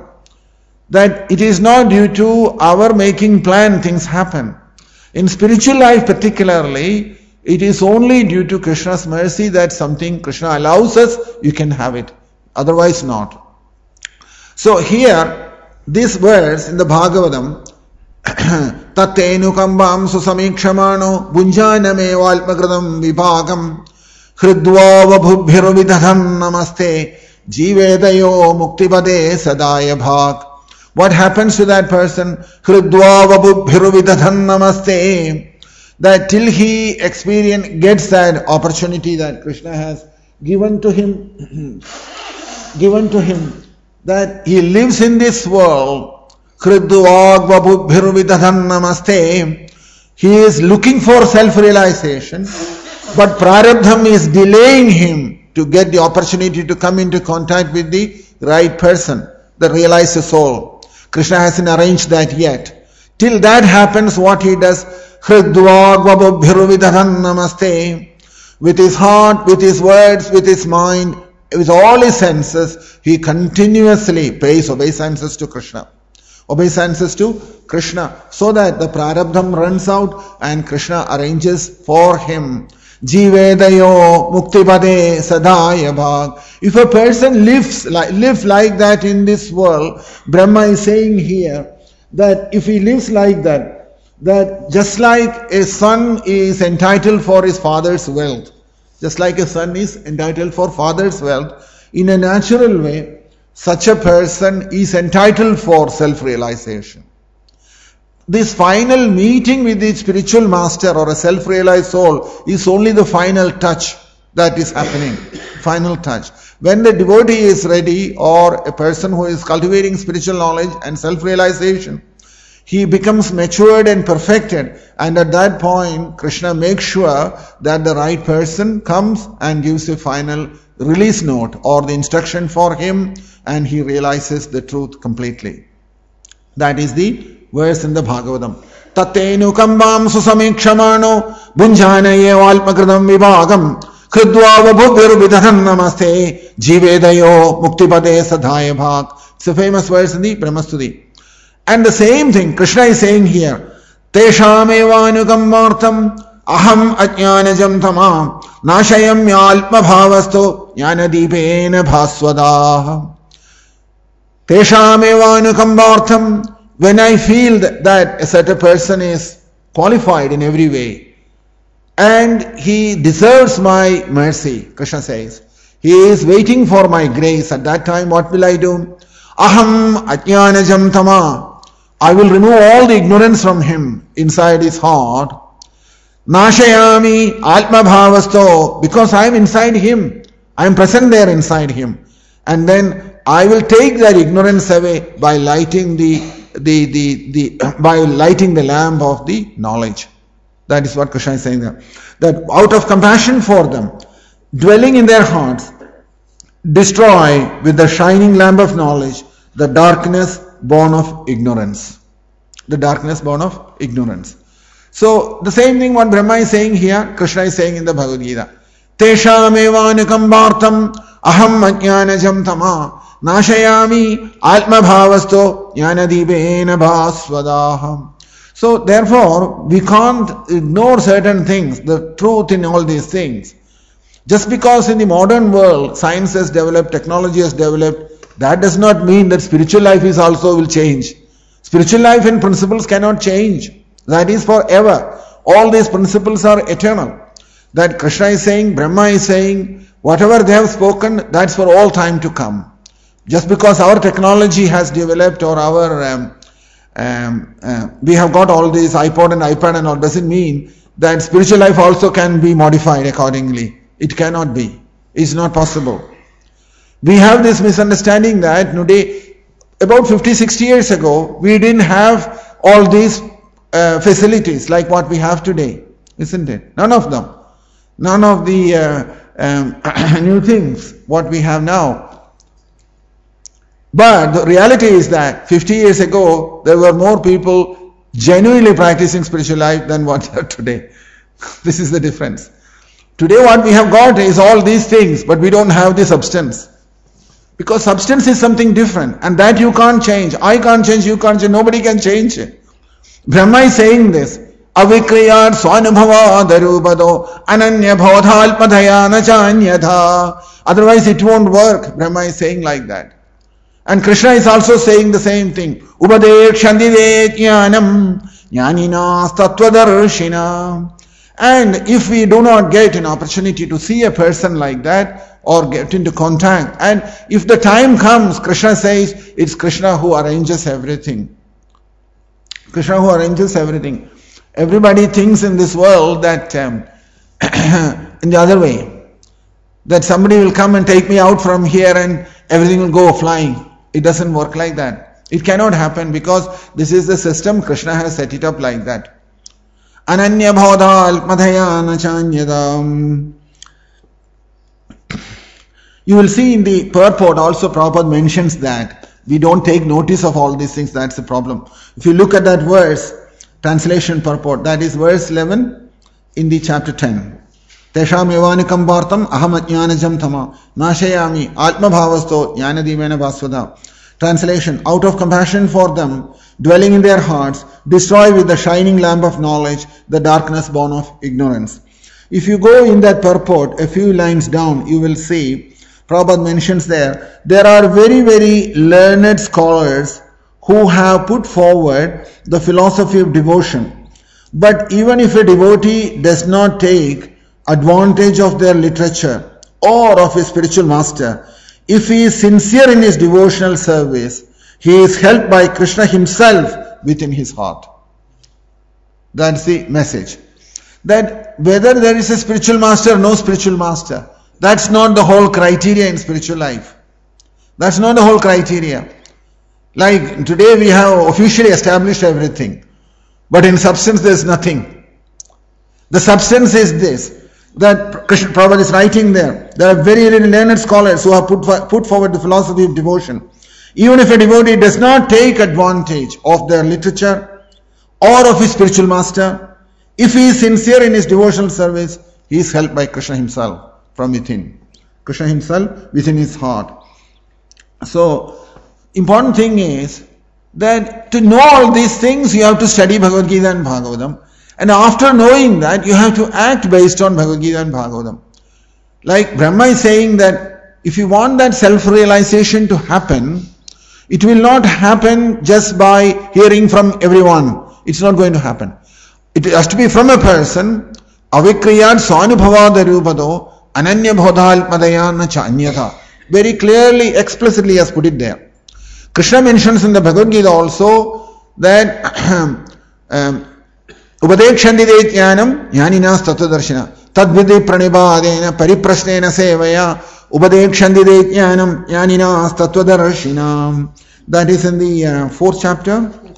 That it is not due to our making plan things happen. In spiritual life particularly, it is only due to Krishna's mercy that something Krishna allows us, you can have it. Otherwise not. So here, this verse in the Bhagavatam, Tattenu kambam susamikshamano bunjaname valmakritam vipakam hridva vabhubhiru vidhadhan namaste jivedayo muktipade sadaya bhak. What happens to that person? Hridva vabhubhiru vidhadhan namaste. That till he gets that opportunity that Krishna has given to him, that he lives in this world. Hridva vabhubhiru vidhadhan namaste. He is looking for self-realization, but prarabdham is delaying him to get the opportunity to come into contact with the right person, the realized soul. Krishna hasn't arranged that yet. Till that happens, what he does, Hridva vabhubhiru vidhadhan namaste. With his heart, with his words, with his mind, with all his senses, he continuously pays obeisances to Krishna. Obeisances to Krishna, so that the prarabdham runs out and Krishna arranges for him. Jivedayo muktipade sadaya bhag. If a person lives like that in this world, Brahma is saying here that if he lives like that just like a son is entitled for his father's wealth, just like a son is entitled for father's wealth, in a natural way, such a person is entitled for self-realization. This final meeting with the spiritual master or a self-realized soul is only the final touch that is happening. Final touch. When the devotee is ready, or a person who is cultivating spiritual knowledge and self-realization, he becomes matured and perfected, and at that point Krishna makes sure that the right person comes and gives a final release note or the instruction for him, and he realizes the truth completely. That is the verse in the Bhagavatam. Tattenu kambam susamikshamano bunjanaye valmakritam vibhagam hridva vabhubhiru vidhadhan namaste jivedayo muktipade sadhaya bhak. It's a famous verse in the Brahmastuti. And the same thing Krishna is saying here. Tesham evanukammartam aham ajnanajam tamam nashayam yalpa bhavasto jnanadipena bhaswadaha. Tesham evanukammartam. When I feel that a certain person is qualified in every way and he deserves my mercy, Krishna says, he is waiting for my grace. At that time, what will I do? Aham ajnanajam tama. I will remove all the ignorance from him inside his heart. Nashayami atma bhavasto. Because I am inside him. I am present there inside him. And then I will take that ignorance away by lighting the by lighting the lamp of the knowledge. That is what Krishna is saying there. That out of compassion for them, dwelling in their hearts, destroy with the shining lamp of knowledge the darkness born of ignorance. The darkness born of ignorance. So the same thing what Brahma is saying here, Krishna is saying in the Bhagavad Gita. Tesham evanukambartam aham ajnanajam tama nashayami atma bhavasto jnanadibena bhaswadaham. So therefore, we can't ignore certain things, the truth in all these things. Just because in the modern world, science has developed, technology has developed, that does not mean that spiritual life is also will change. Spiritual life and principles cannot change. That is forever. All these principles are eternal. That Krishna is saying, Brahma is saying, whatever they have spoken, that's for all time to come. Just because our technology has developed or our we have got all these iPod and iPad and all, doesn't mean that spiritual life also can be modified accordingly. It cannot be. It's not possible. We have this misunderstanding that today, about 50-60 years ago, we didn't have all these facilities like what we have today, isn't it? None of them. None of the new things what we have now. But the reality is that 50 years ago, there were more people genuinely practicing spiritual life than what they are today. This is the difference. Today what we have got is all these things, but we don't have the substance. Because substance is something different, and that you can't change. I can't change, you can't change, nobody can change it. Brahma is saying this. Avikriyat swanubhava darubado ananya bhavadhalpadhaya nachanyadha. Otherwise it won't work. Brahma is saying like that. And Krishna is also saying the same thing. Upadekshandide jnanam jnaninas tattvadarshina. And if we do not get an opportunity to see a person like that or get into contact, and if the time comes, Krishna says, it's Krishna who arranges everything. Krishna who arranges everything. Everybody thinks in this world that in the other way, that somebody will come and take me out from here and everything will go flying. It doesn't work like that. It cannot happen because this is the system. Krishna has set it up like that. Ananya bhavadha alpadhaya nachanyadam. You will see in the purport also Prabhupada mentions that we don't take notice of all these things. That's the problem. If you look at that verse, translation purport, that is verse 11 in the chapter 10. Tesham evanikam bhartam aham ajnanajam tama nashayami atma bhavasto jnanadimena bhaswada. Translation, out of compassion for them, dwelling in their hearts, destroy with the shining lamp of knowledge the darkness born of ignorance. If you go in that purport a few lines down, you will see Prabhupada mentions there are very, very learned scholars who have put forward the philosophy of devotion. But even if a devotee does not take advantage of their literature or of his spiritual master, if he is sincere in his devotional service, he is helped by Krishna himself within his heart. That's the message. That whether there is a spiritual master or no spiritual master, that's not the whole criteria in spiritual life. That's not the whole criteria. Like today we have officially established everything, but in substance there is nothing. The substance is this, that Krishna Prabhupada is writing there. There are very learned scholars who have put forward the philosophy of devotion. Even if a devotee does not take advantage of their literature or of his spiritual master, if he is sincere in his devotional service, he is helped by Krishna himself from within. Krishna himself within his heart. So, important thing is that to know all these things, you have to study Bhagavad Gita and Bhagavatam. And after knowing that, you have to act based on Bhagavad Gita and Bhagavatam. Like Brahma is saying that if you want that self-realization to happen, it will not happen just by hearing from everyone. It's not going to happen. It has to be from a person. Avikriyat swanubhava darubado ananya bhodhalpadayana chanyatha. Very clearly, explicitly has put it there. Krishna mentions in the Bhagavad Gita also that Upadekshandi jnanam jnaninas tattvadarshina tadvidi pranibhadena pariprasnena sevaya Upadekshandi jnanam jnaninas tattvadarshina. That is in the 4th chapter.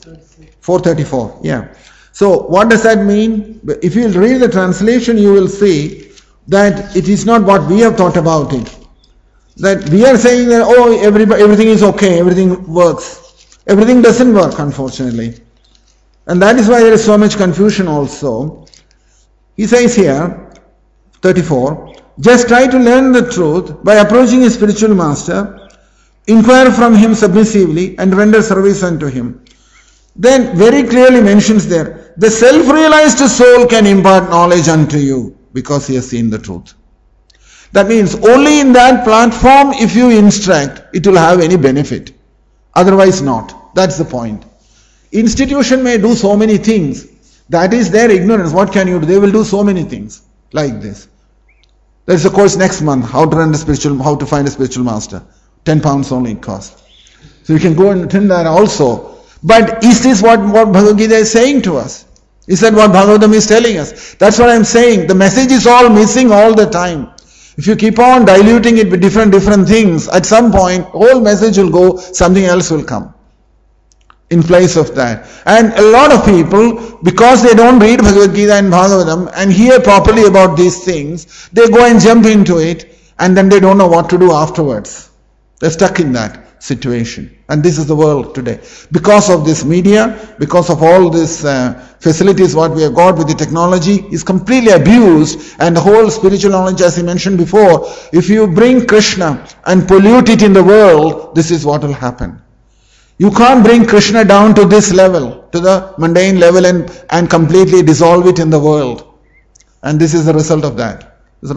434, yeah. So what does that mean? If you read the translation, you will see that it is not what we have thought about it. That we are saying that, oh, everything is okay, everything works. Everything doesn't work, unfortunately. And that is why there is so much confusion also. He says here, 34, just try to learn the truth by approaching a spiritual master, inquire from him submissively and render service unto him. Then very clearly mentions there, the self-realized soul can impart knowledge unto you because he has seen the truth. That means only in that platform, if you instruct, it will have any benefit. Otherwise not. That's the point. Institution may do so many things. That is their ignorance. What can you do? They will do so many things like this. There is a course next month, how to find a spiritual master. £10 only it costs. So you can go and attend that also. But is this what Bhagavad Gita is saying to us? Is that what Bhagavatam is telling us? That's what I'm saying. The message is all missing all the time. If you keep on diluting it with different things, at some point, whole message will go, something else will come in place of that. And a lot of people, because they don't read Bhagavad Gita and Bhagavatam and hear properly about these things, they go and jump into it and then they don't know what to do afterwards. They're stuck in that situation. And this is the world today. Because of this media, because of all these facilities what we have got with the technology is completely abused, and the whole spiritual knowledge, as I mentioned before, if you bring Krishna and pollute it in the world, this is what will happen. You can't bring Krishna down to this level, to the mundane level and completely dissolve it in the world. And this is the result of that.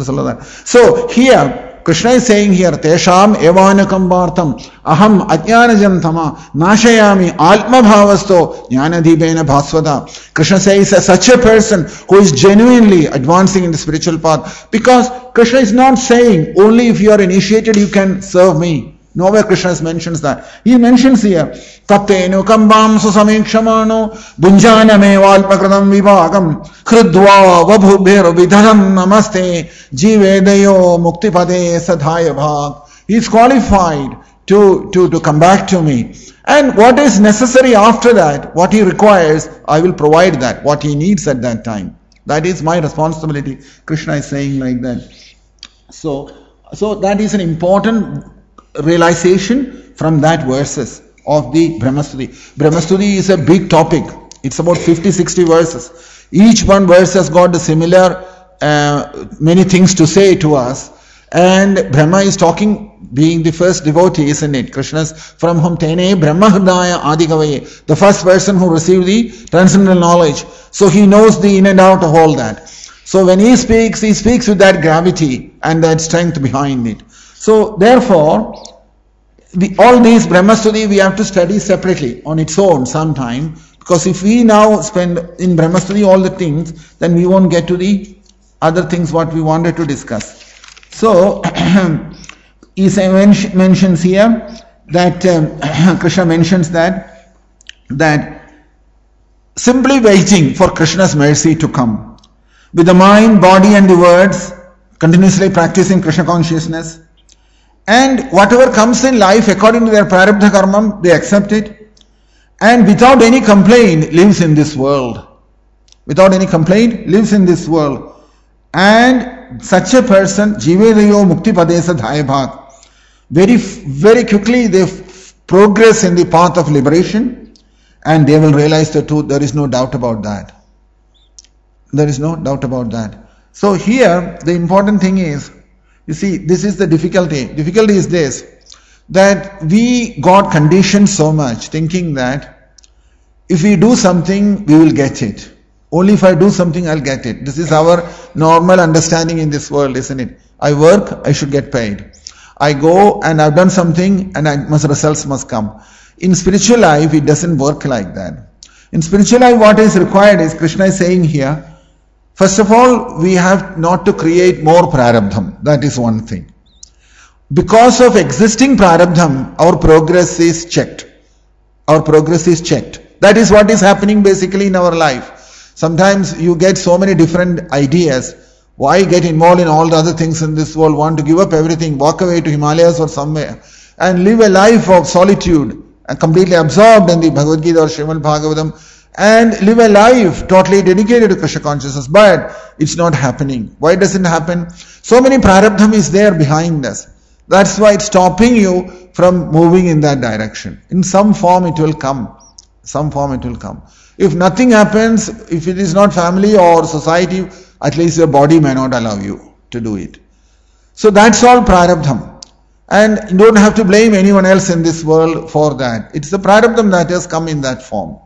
So here, Krishna is saying here, Tesham evanakam vartam aham ajnanajam tama nashayami atma bhavasto jnanadibena bhaswada. Krishna says such a person who is genuinely advancing in the spiritual path, because Krishna is not saying only if you are initiated you can serve me. Nowhere Krishna mentions that. He mentions here, Taptenu kambam susamikshamano bunjaname valpakradam vivagam khrudva vabhubhir vidhanam namaste jivedayo muktipade sadhaya bhag. He is qualified to come back to me. And what is necessary after that, what he requires, I will provide that, what he needs at that time. That is my responsibility. Krishna is saying like that. So that is an important realization from that verses of the Brahmastuti. Brahmastuti is a big topic. It's about 50-60 verses. Each one verse has got the similar many things to say to us. And Brahma is talking, being the first devotee, isn't it? Krishna's from whom Tene Brahma Hridaya Adikavaye, the first person who received the transcendental knowledge. So he knows the in and out of all that. So when he speaks with that gravity and that strength behind it. So therefore, all these Brahmastuti we have to study separately on its own sometime, because if we now spend in Brahmastuti all the things, then we won't get to the other things what we wanted to discuss. So he mentions here that Krishna mentions that simply waiting for Krishna's mercy to come, with the mind, body and the words, continuously practicing Krishna consciousness. And whatever comes in life according to their prarabdha karma, they accept it. And without any complaint, lives in this world. Without any complaint, lives in this world. And such a person, jivedayo mukti padesa dhayabhag, very quickly they progress in the path of liberation, and they will realize the truth. There is no doubt about that. There is no doubt about that. So here, the important thing is, you see, this is the difficulty. Difficulty is this, that we got conditioned so much, thinking that if we do something, we will get it. Only if I do something, I'll get it. This is our normal understanding in this world, isn't it? I work, I should get paid. I go and I've done something and results must come. In spiritual life, it doesn't work like that. In spiritual life, what is required is, Krishna is saying here, first of all, we have not to create more prarabdham. That is one thing. Because of existing prarabdham, our progress is checked. Our progress is checked. That is what is happening basically in our life. Sometimes you get so many different ideas. Why get involved in all the other things in this world? Want to give up everything, walk away to Himalayas or somewhere and live a life of solitude and completely absorbed in the Bhagavad Gita or Srimad Bhagavatam and live a life totally dedicated to Krishna consciousness, but it's not happening. Why doesn't it happen? So many prarabdham is there behind us. That's why it's stopping you from moving in that direction. In some form it will come. Some form it will come. If nothing happens, if it is not family or society, at least your body may not allow you to do it. So that's all prarabdham. And you don't have to blame anyone else in this world for that. It's the prarabdham that has come in that form.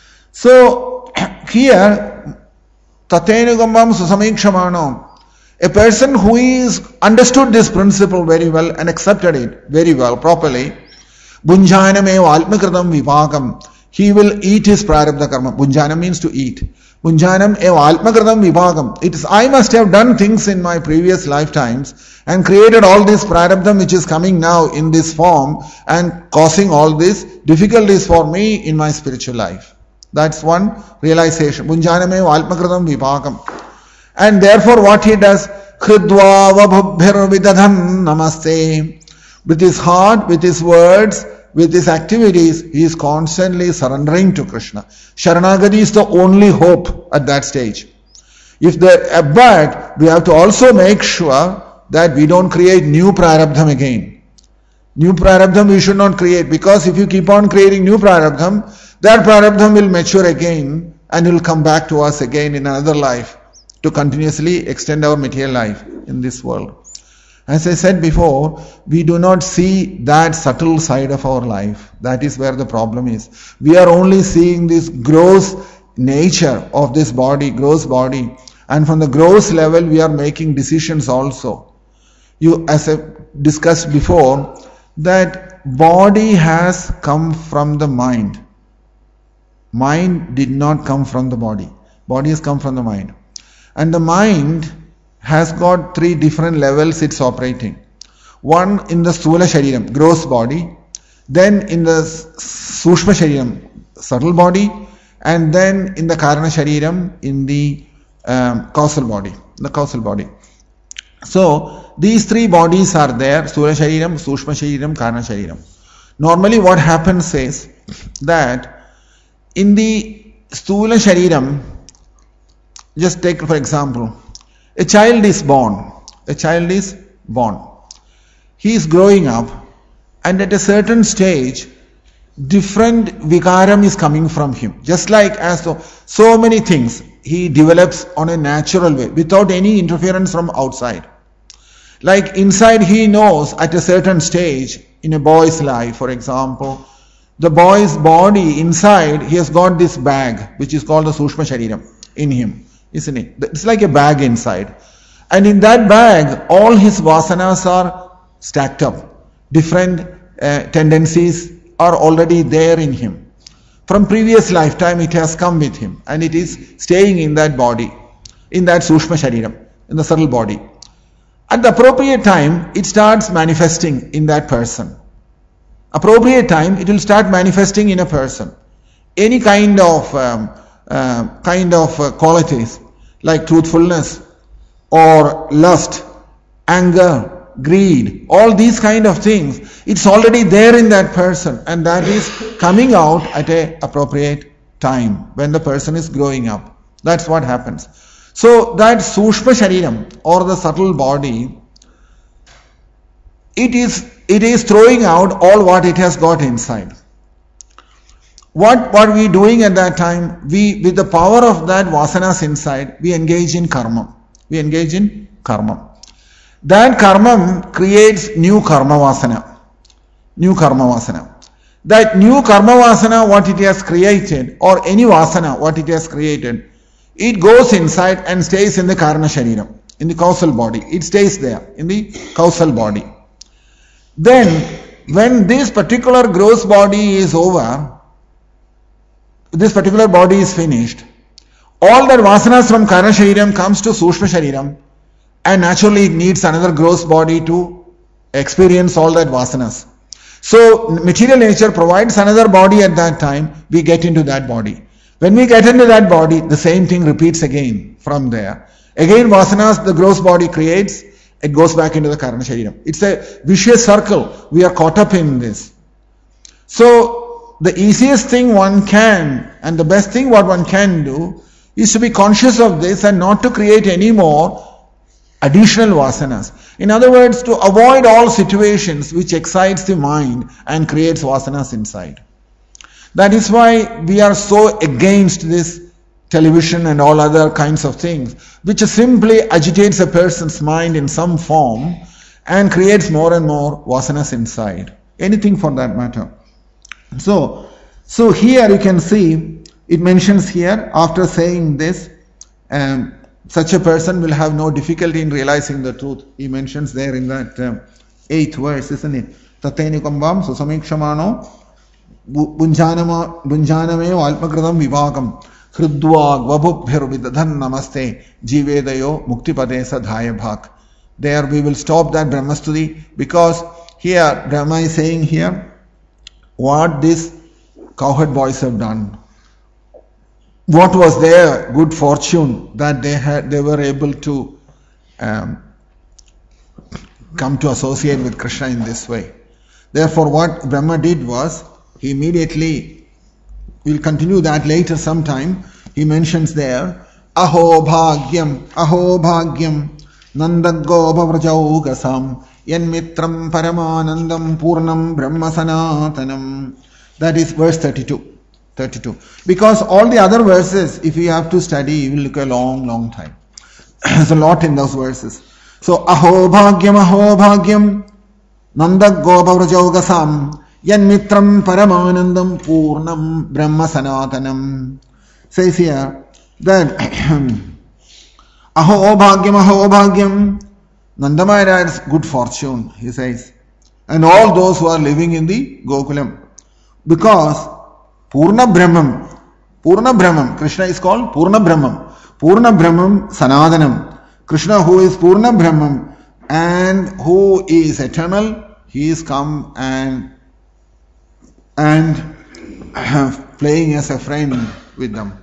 So here, tatenugambam susamikshamanam, a person who is understood this principle very well and accepted it very well, properly, bunjanam eva alpmakritam vipakam, he will eat his prarabdha karma. Bunjanam means to eat. Bunjanam eva alpmakritam vipakam. It is, I must have done things in my previous lifetimes and created all this prarabdham which is coming now in this form and causing all these difficulties for me in my spiritual life. That's one realization. Bunjaname valpakritam vipakam. And therefore what he does, Khridva vabhubhir vidadhan namaste. With his heart, with his words, with his activities, he is constantly surrendering to Krishna. Sharanagati is the only hope at that stage. But we have to also make sure that we don't create new prarabdham again. New prarabdham we should not create, because if you keep on creating new prarabdham, that prarabdham will mature again and will come back to us again in another life to continuously extend our material life in this world. As I said before, we do not see that subtle side of our life. That is where the problem is. We are only seeing this gross nature of this body, gross body. And from the gross level, we are making decisions also. As I discussed before, that body has come from the mind. Mind did not come from the body. Body has come from the mind. And the mind has got three different levels it's operating. One in the Sthula Shariram, gross body. Then in the Sushma Shariram, subtle body. And then in the Karana Shariram, in the causal body. The causal body. So, these three bodies are there. Sthula Shariram, Sushma Shariram, Karana Shariram. Normally what happens is that in the Sthula Shariram, just take for example, a child is born. A child is born. He is growing up, and at a certain stage, different vikaram is coming from him. Just like as so many things, he develops on a natural way, without any interference from outside. Like inside he knows at a certain stage, in a boy's life, for example, the boy's body inside, he has got this bag, which is called the Sushma Shariram, in him, isn't it? It's like a bag inside. And in that bag, all his vasanas are stacked up. Different tendencies are already there in him. From previous lifetime, it has come with him. And it is staying in that body, in that Sushma Shariram, in the subtle body. At the appropriate time, it starts manifesting in that person. Appropriate time, it will start manifesting in a person. Any kind of qualities like truthfulness or lust, anger, greed, all these kind of things, it's already there in that person, and that is coming out at an appropriate time when the person is growing up. That's what happens. So that Sushma Shariram or the subtle body, it is throwing out all what it has got inside. What we doing at that time? With the power of that vasanas inside, we engage in karma. We engage in karma. That karma creates new karma vasana. New karma vasana. That new karma vasana, what it has created, or any vasana, what it has created, it goes inside and stays in the Karana Shariram, in the causal body. It stays there, in the causal body. Then, when this particular gross body is over, this particular body is finished, all that vasanas from Karana Shariram comes to Sushma Shariram, and naturally it needs another gross body to experience all that vasanas. So, material nature provides another body at that time, we get into that body. When we get into that body, the same thing repeats again from there. Again vasanas, the gross body creates, it goes back into the Karana Shariram. It's a vicious circle. We are caught up in this. So, the easiest thing one can, and the best thing what one can do, is to be conscious of this and not to create any more additional vasanas. In other words, to avoid all situations which excites the mind and creates vasanas inside. That is why we are so against this television and all other kinds of things, which simply agitates a person's mind in some form and creates more and more vasanas inside. Anything for that matter. So here you can see, it mentions here, after saying this, such a person will have no difficulty in realizing the truth. He mentions there in that 8th verse, isn't it? Tatenikambam susamikṣamāno bunjāname valpakritam vivākam hridvāg vabhubhirvidadhan namaste jivedayo muktipade sadhaya bhak. There we will stop that Brahmastuti, because here Brahma is saying here what these cowherd boys have done. What was their good fortune that they were able to come to associate with Krishna in this way. Therefore, what Brahma did was, he immediately, we'll continue that later sometime, he mentions there, Aho bhagyam nandaggopa vrajaugasam yanmitram paramanandam purnam brahma sanatanam. That is verse 32. Because all the other verses, if you have to study, you will look a long time. There's a lot in those verses. So, Aho bhagyam nandaggopa vrajaugasam yanmitram paramanandam purnam brahma sanatanam. Says here that Aho bhagyam Nanda Maharaj's good fortune, he says, and all those who are living in the Gokulam. Because Purna Brahmam, Krishna is called Purna Brahmam Sanatanam. Krishna, who is Purna Brahmam and who is eternal, he is come and playing as a friend with them.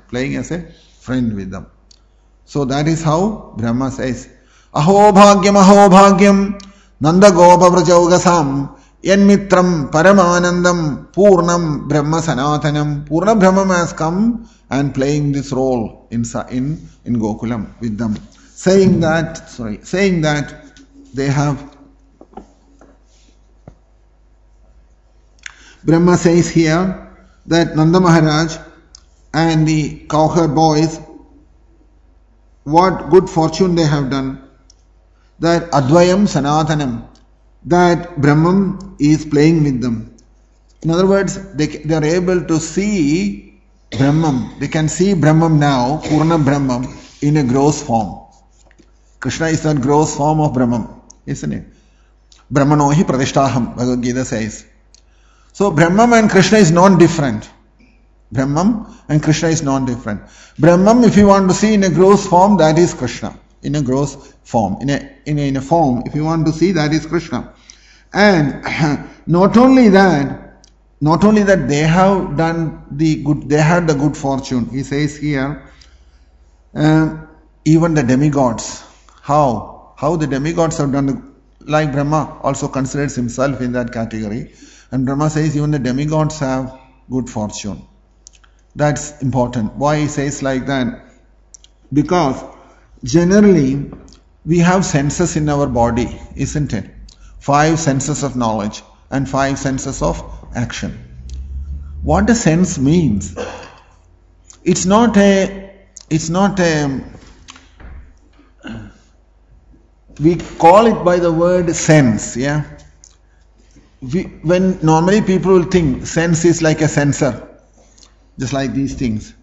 So that is how Brahma says, Aho bhagyam nanda gopa vrajaugasam yanmitram paramanandam purnam brahma sanatanam. Purna Brahma has come and playing this role in Gokulam with them. Saying that they have, Brahma says here that Nanda Maharaj and the cowherd boys, what good fortune they have done, that Advayam Sanatanam, that Brahman is playing with them. In other words, they are able to see Brahman. They can see Brahman now, Purna Brahman, in a gross form. Krishna is that gross form of Brahman, isn't it? Brahmano hi pradishtaham, Bhagavad Gita says. So Brahman and Krishna is non-different. Brahman, if you want to see in a gross form, that is Krishna. In a gross form. In a form, if you want to see, that is Krishna. And not only that they have done the good, they had the good fortune. He says here, even the demigods. How the demigods have done, like Brahma also considers himself in that category. And Brahma says even the demigods have good fortune. That's important. Why he says like that? Because generally we have senses in our body, isn't it? 5 senses of knowledge and 5 senses of action. What the sense means? It's not a we call it by the word sense, yeah? When normally people will think sense is like a sensor, just like these things.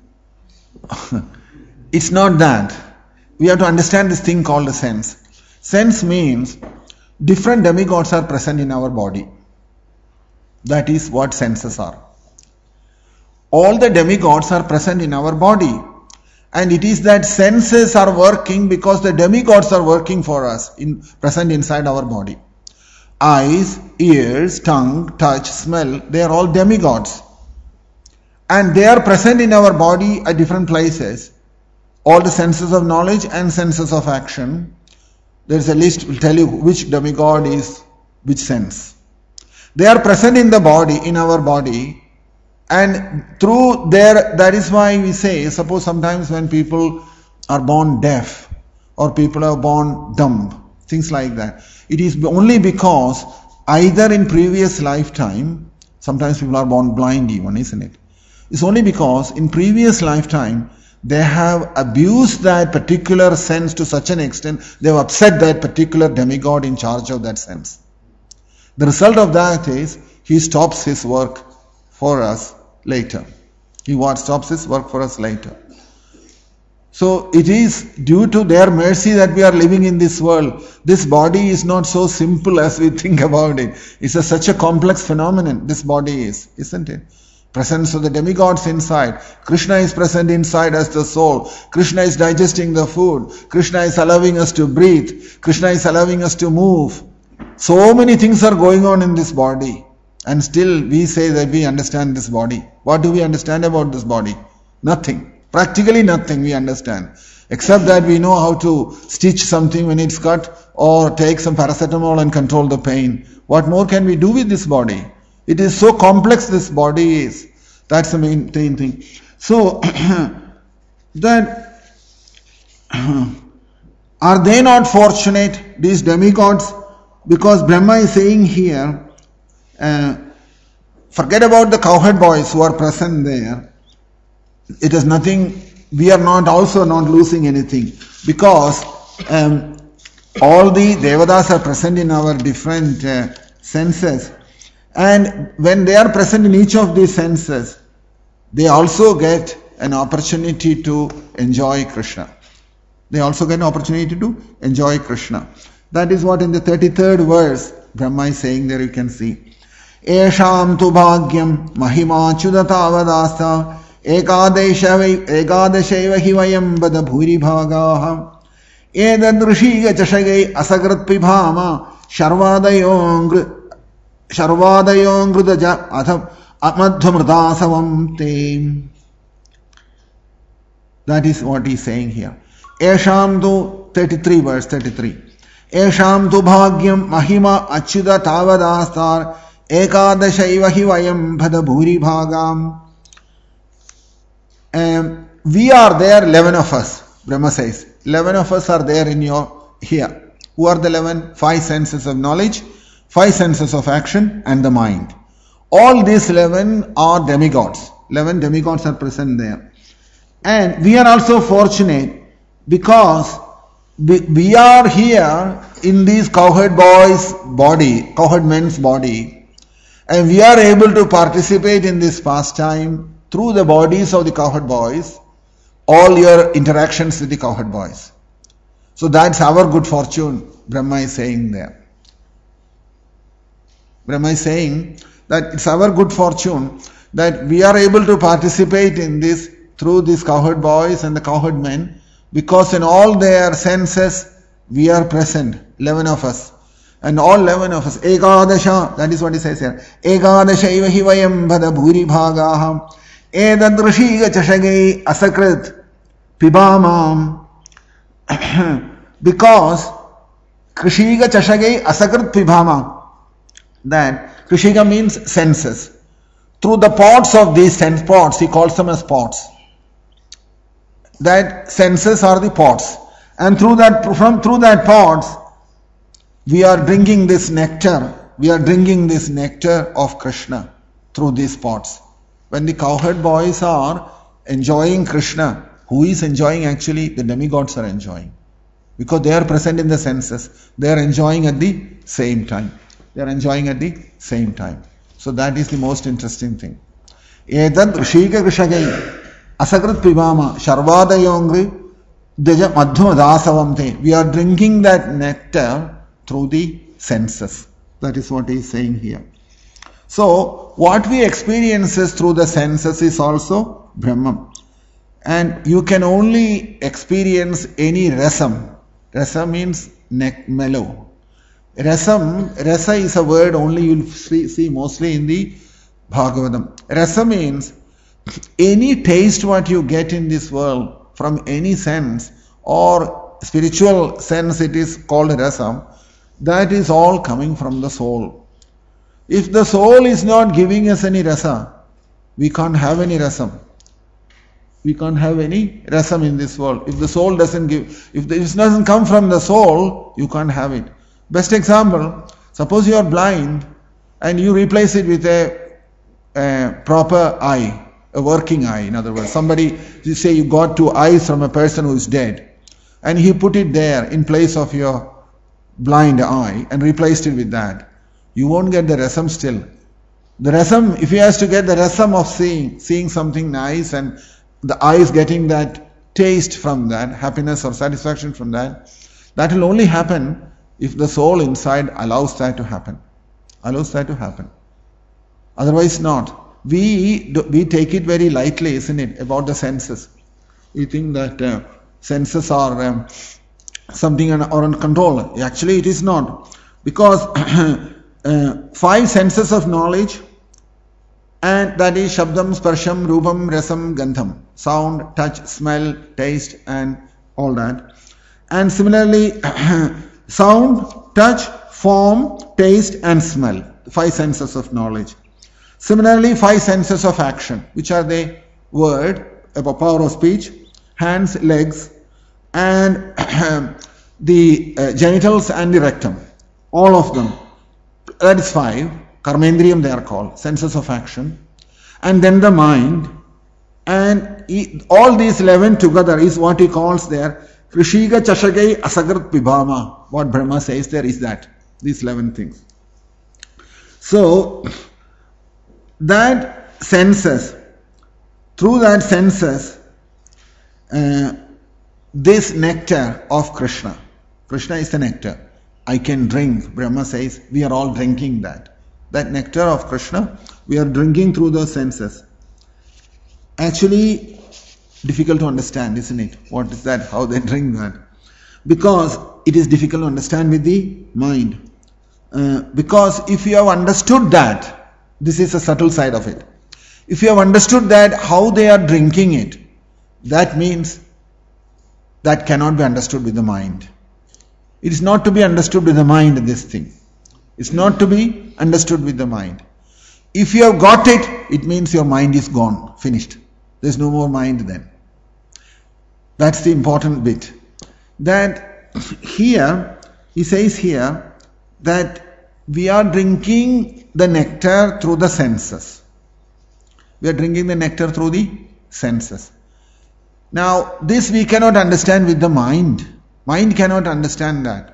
It's not that. We have to understand this thing called a sense. Sense means different demigods are present in our body. That is what senses are. All the demigods are present in our body. And it is that senses are working because the demigods are working for us, present inside our body. Eyes, ears, tongue, touch, smell, they are all demigods. And they are present in our body at different places. All the senses of knowledge and senses of action. There is a list, will tell you which demigod is which sense. They are present in the body, in our body, And through there, that is why we say, suppose sometimes when people are born deaf or people are born dumb, things like that, it is only because either in previous lifetime, sometimes people are born blind even, isn't it? It's only because in previous lifetime they have abused that particular sense to such an extent, they have upset that particular demigod in charge of that sense. The result of that is he stops his work for us later. He stops his work for us later. So it is due to their mercy that we are living in this world. This body is not so simple as we think about it. It's such a complex phenomenon, this body is, isn't it? Presence of the demigods inside. Krishna is present inside as the soul. Krishna is digesting the food. Krishna is allowing us to breathe. Krishna is allowing us to move. So many things are going on in this body. And still we say that we understand this body. What do we understand about this body? Nothing. Practically nothing we understand. Except that we know how to stitch something when it's cut or take some paracetamol and control the pain. What more can we do with this body? It is so complex, this body is. That's the main thing. So, that are they not fortunate, these demigods? Because Brahma is saying here, forget about the cowherd boys who are present there. It is nothing, we are also not losing anything. Because all the Devadas are present in our different senses. And when they are present in each of these senses, they also get an opportunity to enjoy Krishna. They also get an opportunity to enjoy Krishna. That is what in the 33rd verse Brahma is saying there, you can see. Esham tu bhagyam mahima chudatavadasa ekadeshaiva hivayam bada bhuri bhagaha edadrishiga chashagai asagrat pibhama Sharvadayoнгrudaja atham amadhvamrdasavam te. That is what he is saying here. Esham tu, 33 verse 33. Esham tu bhagyam mahima achyuda tavadastar ekadashaiva hivayam bhada bhuri bhagam. We are there, 11 of us, Brahma says. 11 of us are there in here. Who are the 11? 5 senses of knowledge, 5 senses of action and the mind. All these 11 are demigods. 11 demigods are present there. And we are also fortunate because we are here in these cowherd boys' body, cowherd men's body, and we are able to participate in this pastime through the bodies of the cowherd boys, all your interactions with the cowherd boys. So that's our good fortune, Brahma is saying there. Brahma is saying that it's our good fortune that we are able to participate in this through these cowherd boys and the cowherd men, because in all their senses we are present, 11 of us. And all 11 of us, Ekadasha, that is what he says here. Ekadasha iva hivayam bhada bhuri bhagaham edadrishiga chashagai asakrit pibamam. Because Krishiga chashagai asakrit pibama. That Krishiga means senses. Through the pots of these sense pots, he calls them as pots. That senses are the pots. And through that pots, we are drinking this nectar. We are drinking this nectar of Krishna through these pots. When the cowherd boys are enjoying Krishna, who is enjoying actually? The demigods are enjoying. Because they are present in the senses. They are enjoying at the same time. They are enjoying at the same time. So that is the most interesting thing. Etad rishika krishagai asakrit pibama sharvadayongri deja madhvamadasavamte. We are drinking that nectar through the senses. That is what he is saying here. So, what we experience through the senses is also Brahman. And you can only experience any rasam. Rasa means mellow. Rasa is a word only you will see mostly in the Bhagavatam. Rasa means any taste what you get in this world from any sense or spiritual sense, it is called rasa. That is all coming from the soul. If the soul is not giving us any rasa, we can't have any rasam. We can't have any rasam in this world. If the soul doesn't give, if this doesn't come from the soul, you can't have it. Best example, suppose you are blind and you replace it with a proper eye, a working eye. In other words, somebody, you say you got 2 eyes from a person who is dead, and he put it there in place of your blind eye and replaced it with that. You won't get the rasam still. The rasam, if he has to get the rasam of seeing something nice, and the eyes getting that taste from that, happiness or satisfaction from that, that will only happen if the soul inside allows that to happen. Allows that to happen. Otherwise not. We take it very lightly, isn't it, about the senses. We think that senses are something are on control. Actually it is not. Because 5 senses of knowledge, and that is Shabdam, Sparsham, Rupam, Rasam, Gandham. Sound, touch, smell, taste and all that. And similarly, sound, touch, form, taste and smell. 5 senses of knowledge. Similarly, 5 senses of action, which are the word, power of speech, hands, legs, and the genitals and the rectum. All of them. That is 5. Karmendriyam they are called, senses of action. And then the mind. And all these 11 together is what he calls there Krishiga Chashagai Asagrat Pibhama. What Brahma says there is that. These 11 things. So, that senses, through that senses, this nectar of Krishna. Krishna is the nectar. I can drink. Brahma says we are all drinking that. That nectar of Krishna, we are drinking through those senses. Actually, difficult to understand, isn't it? What is that? How they drink that? Because it is difficult to understand with the mind. Because if you have understood that, this is a subtle side of it. If you have understood that, how they are drinking it, that means that cannot be understood with the mind. It is not to be understood with the mind, this thing. It's not to be understood with the mind. If you have got it, it means your mind is gone, finished. There's no more mind then. That's the important bit. That here, he says here, that we are drinking the nectar through the senses. We are drinking the nectar through the senses. Now, this we cannot understand with the mind. Mind cannot understand that.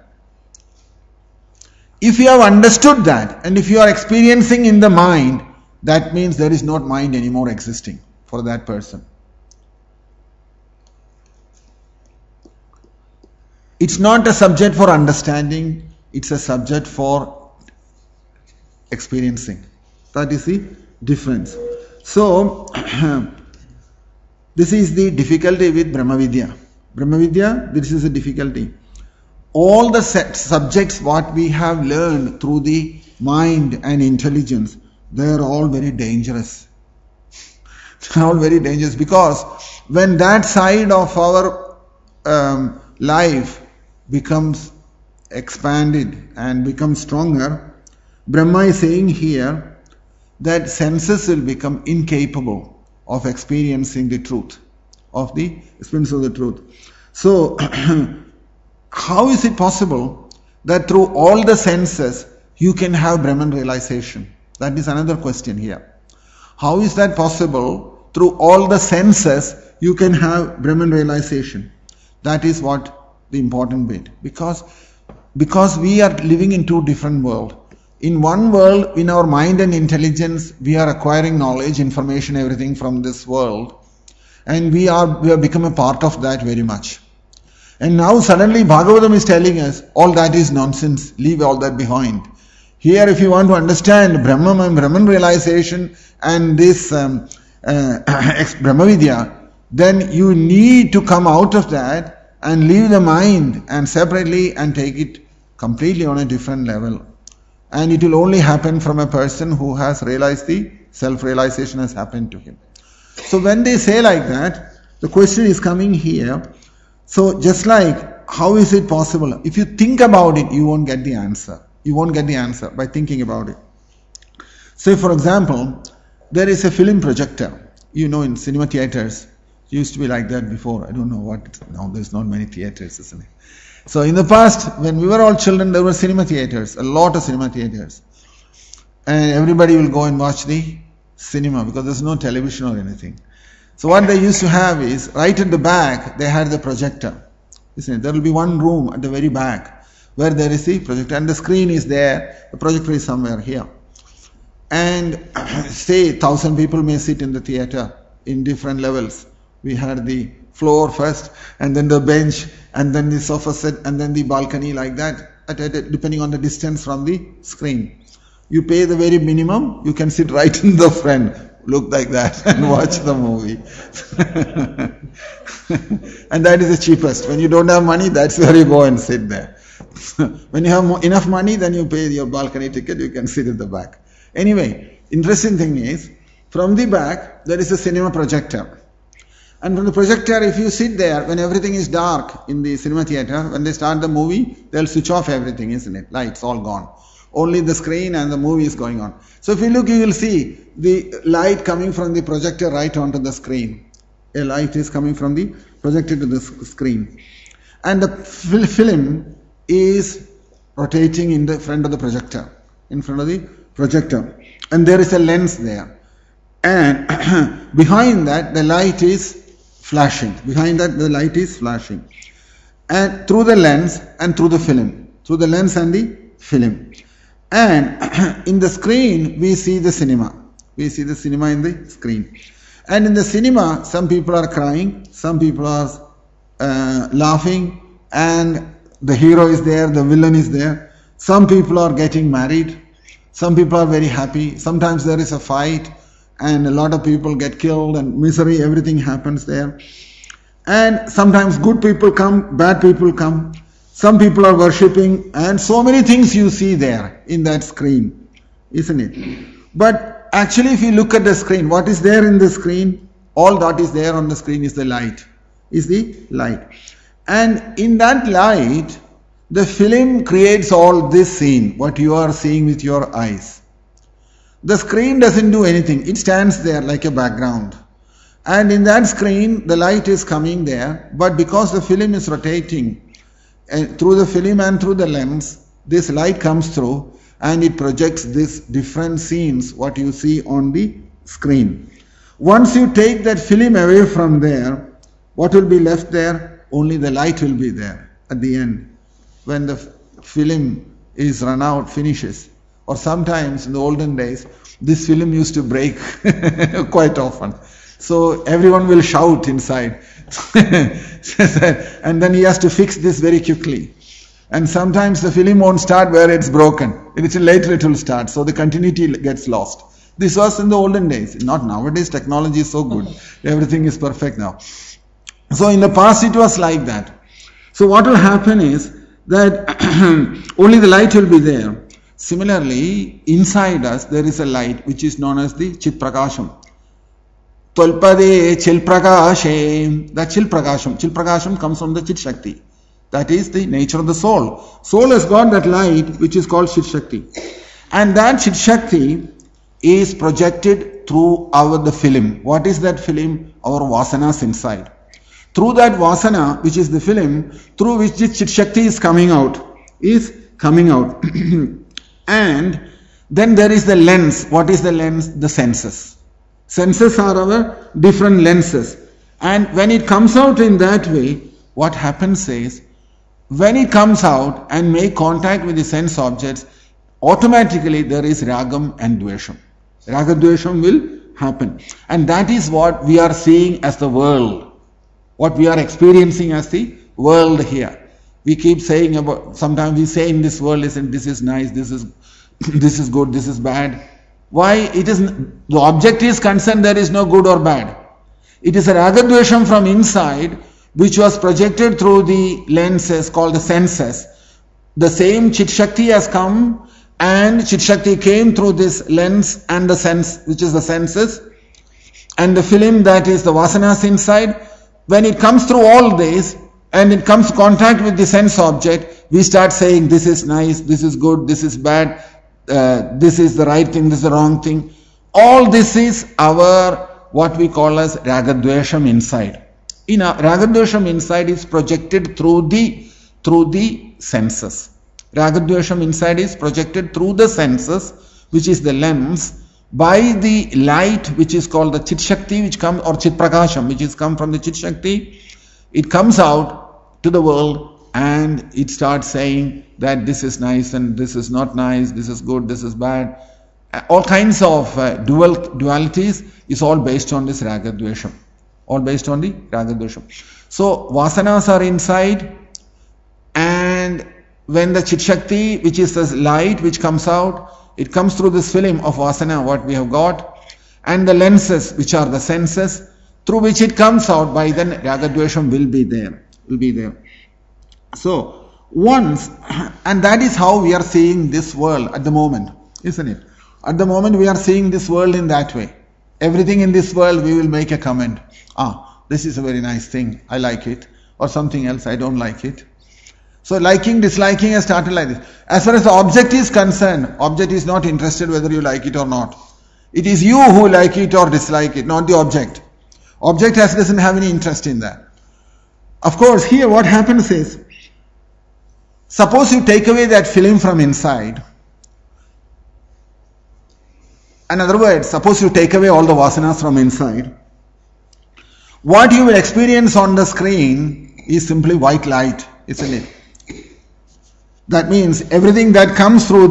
If you have understood that, and if you are experiencing in the mind, that means there is not mind anymore existing for that person. It's not a subject for understanding, it's a subject for experiencing. That is the difference. So, this is the difficulty with Brahmavidya. Brahmavidya, this is a difficulty. All the subjects what we have learned through the mind and intelligence, they are all very dangerous. They are all very dangerous because when that side of our life becomes expanded and becomes stronger, Brahma is saying here that senses will become incapable of experiencing the truth, of the experience of the truth. So, how is it possible that through all the senses you can have Brahman realization? That is another question here. How is that possible? Through all the senses you can have Brahman realization. That is what the important bit. Because we are living in 2 different worlds. In one world, in our mind and intelligence, we are acquiring knowledge, information, everything from this world. And we have become a part of that very much. And now suddenly Bhagavatam is telling us, all that is nonsense, leave all that behind. Here if you want to understand Brahman and Brahman realization and this Brahmavidya, then you need to come out of that and leave the mind and separately and take it completely on a different level. And it will only happen from a person who has realized the self-realization has happened to him. So when they say like that, the question is coming here. So just like, how is it possible? If you think about it, you won't get the answer. You won't get the answer by thinking about it. Say for example, there is a film projector. You know, in cinema theaters, it used to be like that before. I don't know what, now there's not many theaters, isn't it? So in the past, when we were all children, there were cinema theaters, a lot of cinema theaters. And everybody will go and watch the cinema because there's no television or anything. So what they used to have is, right at the back, they had the projector. Isn't it? There will be one room at the very back where there is the projector and the screen is there. The projector is somewhere here. And say 1,000 people may sit in the theater in different levels. We had the floor first, and then the bench, and then the sofa set, and then the balcony, like that, depending on the distance from the screen. You pay the very minimum, you can sit right in the front, look like that and watch the movie. And that is the cheapest. When you don't have money, that's where you go and sit there. When you have enough money, then you pay your balcony ticket, you can sit at the back. Anyway, interesting thing is, from the back, there is a cinema projector. And from the projector, if you sit there, when everything is dark in the cinema theater, when they start the movie, they'll switch off everything, isn't it? Lights all gone. Only the screen and the movie is going on. So if you look, you will see the light coming from the projector right onto the screen. A light is coming from the projector to the screen. And the film is rotating in the front of the projector. In front of the projector. And there is a lens there. And behind that, the light is flashing. Behind that, the light is flashing. And through the lens and through the film. Through the lens and the film. And in the screen, we see the cinema. We see the cinema in the screen. And in the cinema, some people are crying, some people are laughing, and the hero is there, the villain is there. Some people are getting married. Some people are very happy. Sometimes there is a fight, and a lot of people get killed, and misery, everything happens there. And sometimes good people come, bad people come. Some people are worshipping, and so many things you see there in that screen, isn't it? But actually, if you look at the screen, what is there in the screen? All that is there on the screen is the light. Is the light. And in that light, the film creates all this scene, what you are seeing with your eyes. The screen doesn't do anything. It stands there like a background. And in that screen, the light is coming there, but because the film is rotating, and through the film and through the lens, this light comes through and it projects these different scenes, what you see on the screen. Once you take that film away from there, what will be left there? Only the light will be there at the end. When the film is run out, finishes. Or sometimes in the olden days, this film used to break quite often. So everyone will shout inside. And then he has to fix this very quickly. And sometimes the film won't start where it's broken. Later it will start. So the continuity gets lost. This was in the olden days. Not nowadays. Technology is so good. Everything is perfect now. So in the past it was like that. So what will happen is that only the light will be there. Similarly, inside us there is a light which is known as the Chit Prakasham. Tolpade Chil Prakashe. That Chil Prakasham. Chil Prakasham comes from the Chit Shakti. That is the nature of the soul. Soul has got that light which is called Chit Shakti. And that Chit Shakti is projected through the film. What is that film? Our vasanas inside. Through that vasana, which is the film, through which the Chit Shakti is coming out. And then there is the lens. What is the lens? The senses. Senses are our different lenses. And when it comes out in that way, what happens is, when it comes out and make contact with the sense objects, automatically there is ragam and dvesham. Raga dvesham will happen. And that is what we are seeing as the world. What we are experiencing as the world here. We keep saying about, sometimes we say in this world, listen, this is nice, this is good, this is bad. Why? It is, the object is concerned, there is no good or bad. It is a ragadvesham from inside, which was projected through the lenses called the senses. The same Chit Shakti has come, and Chit Shakti came through this lens and the sense, which is the senses, and the film, that is the vasanas inside. When it comes through all this, and it comes in contact with the sense object, we start saying this is nice, this is good, this is bad, this is the right thing, this is the wrong thing. All this is our, what we call as ragadvesham inside. In our ragadvesham inside is projected through the senses. Ragadvesham inside is projected through the senses, which is the lens, by the light which is called the Chit Shakti, which comes, or Chit Prakasham, which is come from the Chit Shakti. It comes out to the world and it starts saying that this is nice and this is not nice, this is good, this is bad. All kinds of dualities is all based on this Ragadvesham. All based on the Ragadvesham. So vasanas are inside, and when the Chit Shakti, which is the light which comes out, it comes through this film of vasana, what we have got, and the lenses, which are the senses, through which it comes out, by then Ragadvesham will be there. So, once, and that is how we are seeing this world at the moment, isn't it? At the moment we are seeing this world in that way. Everything in this world we will make a comment. This is a very nice thing, I like it. Or something else, I don't like it. So liking, disliking has started like this. As far as the object is concerned, object is not interested whether you like it or not. It is you who like it or dislike it, not the object. Object doesn't have any interest in that. Of course, here what happens is, suppose you take away that film from inside. In other words, suppose you take away all the vasanas from inside. What you will experience on the screen is simply white light, isn't it? That means everything that comes through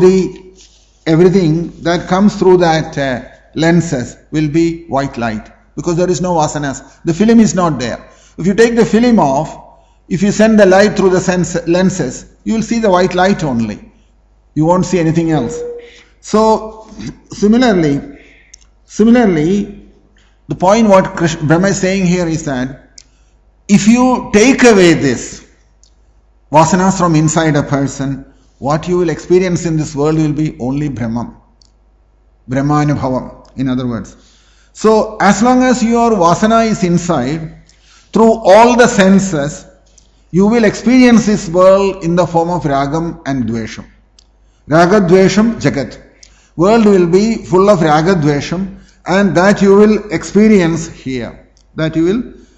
that lenses will be white light, because there is no vasanas. The film is not there. If you take the film off, if you send the light through the lenses, you will see the white light only. You won't see anything else. So similarly, the point what Brahma is saying here is that if you take away this vasanas from inside a person, what you will experience in this world will be only Brahman. Brahmanubhavam, in other words. So, as long as your vasana is inside, through all the senses, you will experience this world in the form of ragam and dvesham. Ragadvesham jagat. World will be full of ragadvesham, and that you will experience here. That you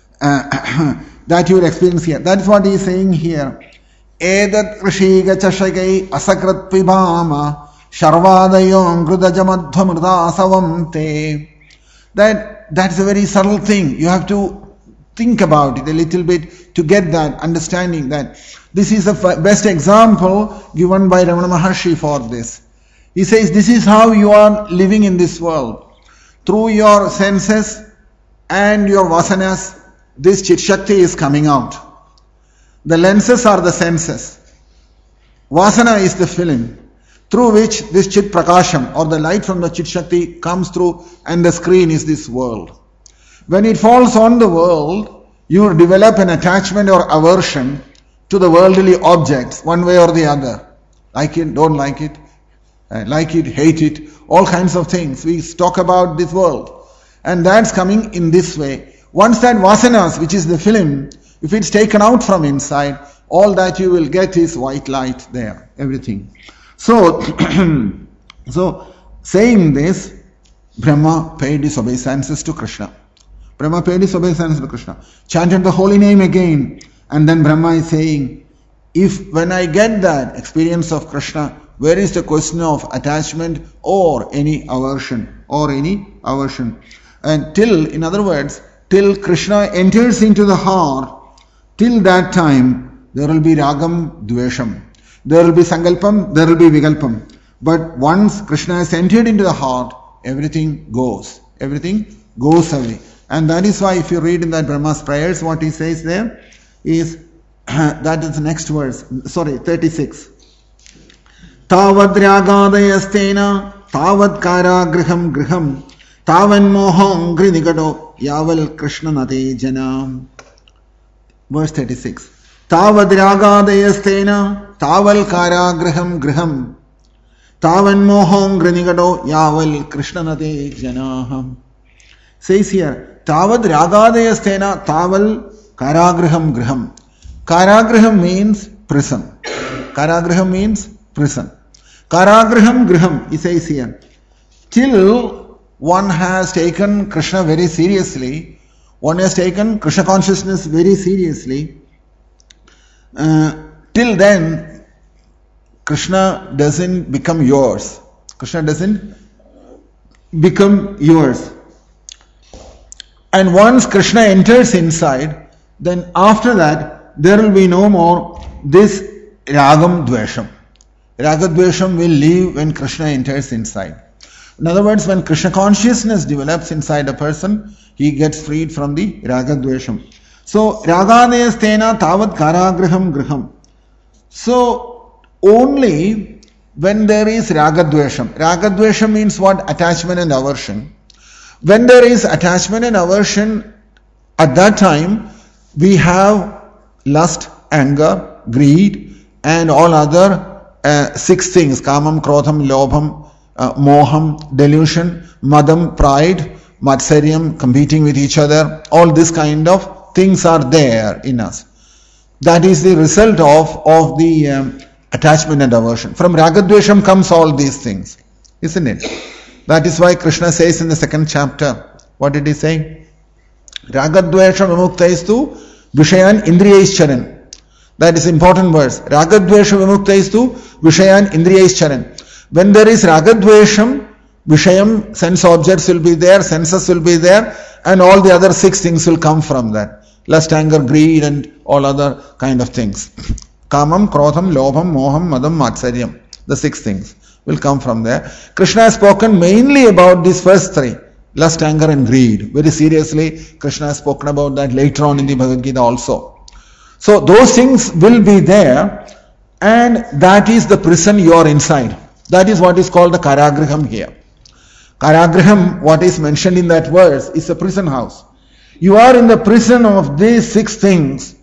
will experience here. That is what he is saying here. Edat krishiga chashagai asakrat pibama sharvadayom grudajamadhvamrda asavamte. That is a very subtle thing. You have to think about it a little bit to get that understanding. That this is the best example given by Ramana Maharshi for this. He says this is how you are living in this world. Through your senses and your vasanas, this Chit Shakti is coming out. The lenses are the senses. Vasana is the film through which this Chit Prakasham, or the light from the Chit Shakti, comes through, and the screen is this world. When it falls on the world, you develop an attachment or aversion to the worldly objects, one way or the other. Like it, don't like it, hate it, all kinds of things. We talk about this world. And that's coming in this way. Once that vasanas, which is the film, if it's taken out from inside, all that you will get is white light there, everything. So, saying this, Brahma paid his obeisances to Krishna. Chanted the holy name again, and then Brahma is saying, when I get that experience of Krishna, where is the question of attachment or any aversion? And in other words, till Krishna enters into the heart, till that time, there will be ragam, dvesham. There will be sankalpam, there will be vikalpam. But once Krishna has entered into the heart, everything goes away. And that is why if you read in that Brahma's prayers, what he says there is, that is the next verse, 36. Tavad ryagadayastena, tavad karagriham griham, tavan moham grinigado, yaval Krishna nate janam. Verse 36. Tavad ryagadayastena, taval karagriham griham, tavan moham grinigado, yaval Krishna nate janaham. Says here, Tavad Ragadayastena Taval Karagriham Griham. Karagriham means prison. Karagriham Griham, he says here. Till one has taken Krishna very seriously, one has taken Krishna consciousness very seriously, till then Krishna doesn't become yours. Krishna doesn't become yours. And once Krishna enters inside, then after that there will be no more this Ragam Dvesham. Raga Dvesham will leave when Krishna enters inside. In other words, when Krishna consciousness develops inside a person, he gets freed from the Raga Dvesham. So, Ragadayastena Tavad Karagraham Graham. So, only when there is Raga Dvesham. Raga Dvesham means what? Attachment and aversion. When there is attachment and aversion, at that time, we have lust, anger, greed, and all other 6 things: Kamam, Krodham, Lobham, Moham, delusion, Madam, pride, Matsaryam, competing with each other. All this kind of things are there in us. That is the result of the attachment and aversion. From Ragadvesham comes all these things, isn't it? That is why Krishna says in the 2nd chapter, what did he say? Ragadvesham vimuktaistu vishayan indriyaischaren. That is important verse. Ragadvesham vimuktaistu vishayan indriyaischaren. When there is Ragadvesham, Vishayam, sense objects will be there, senses will be there, and all the other 6 things will come from that. Lust, anger, greed, and all other kind of things. Kamam, Krodham, Lobham, Moham, Madam, Matsaryam. The 6 things will come from there. Krishna has spoken mainly about these first 3. Lust, anger, and greed. Very seriously, Krishna has spoken about that later on in the Bhagavad Gita also. So those things will be there, and that is the prison you are inside. That is what is called the Karagraham here. Karagraham, what is mentioned in that verse, is a prison house. You are in the prison of these 6 things,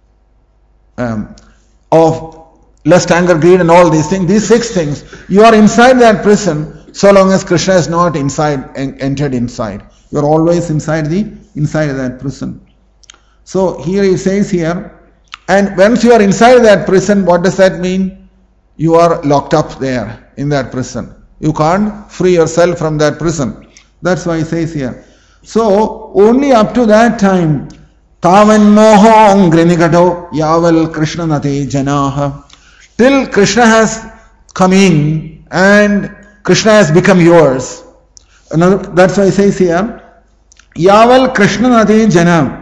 of lust, anger, greed, and all these things. These 6 things, you are inside that prison so long as Krishna is not entered inside. You are always inside of that prison. So here he says here, and once you are inside that prison, what does that mean? You are locked up there in that prison. You can't free yourself from that prison. That's why he says here. So, only up to that time, Tavan moho angrinikato yaval Krishna nati janaha. Till Krishna has come in and Krishna has become yours. That's why he says here, yaval Krishna nati janam.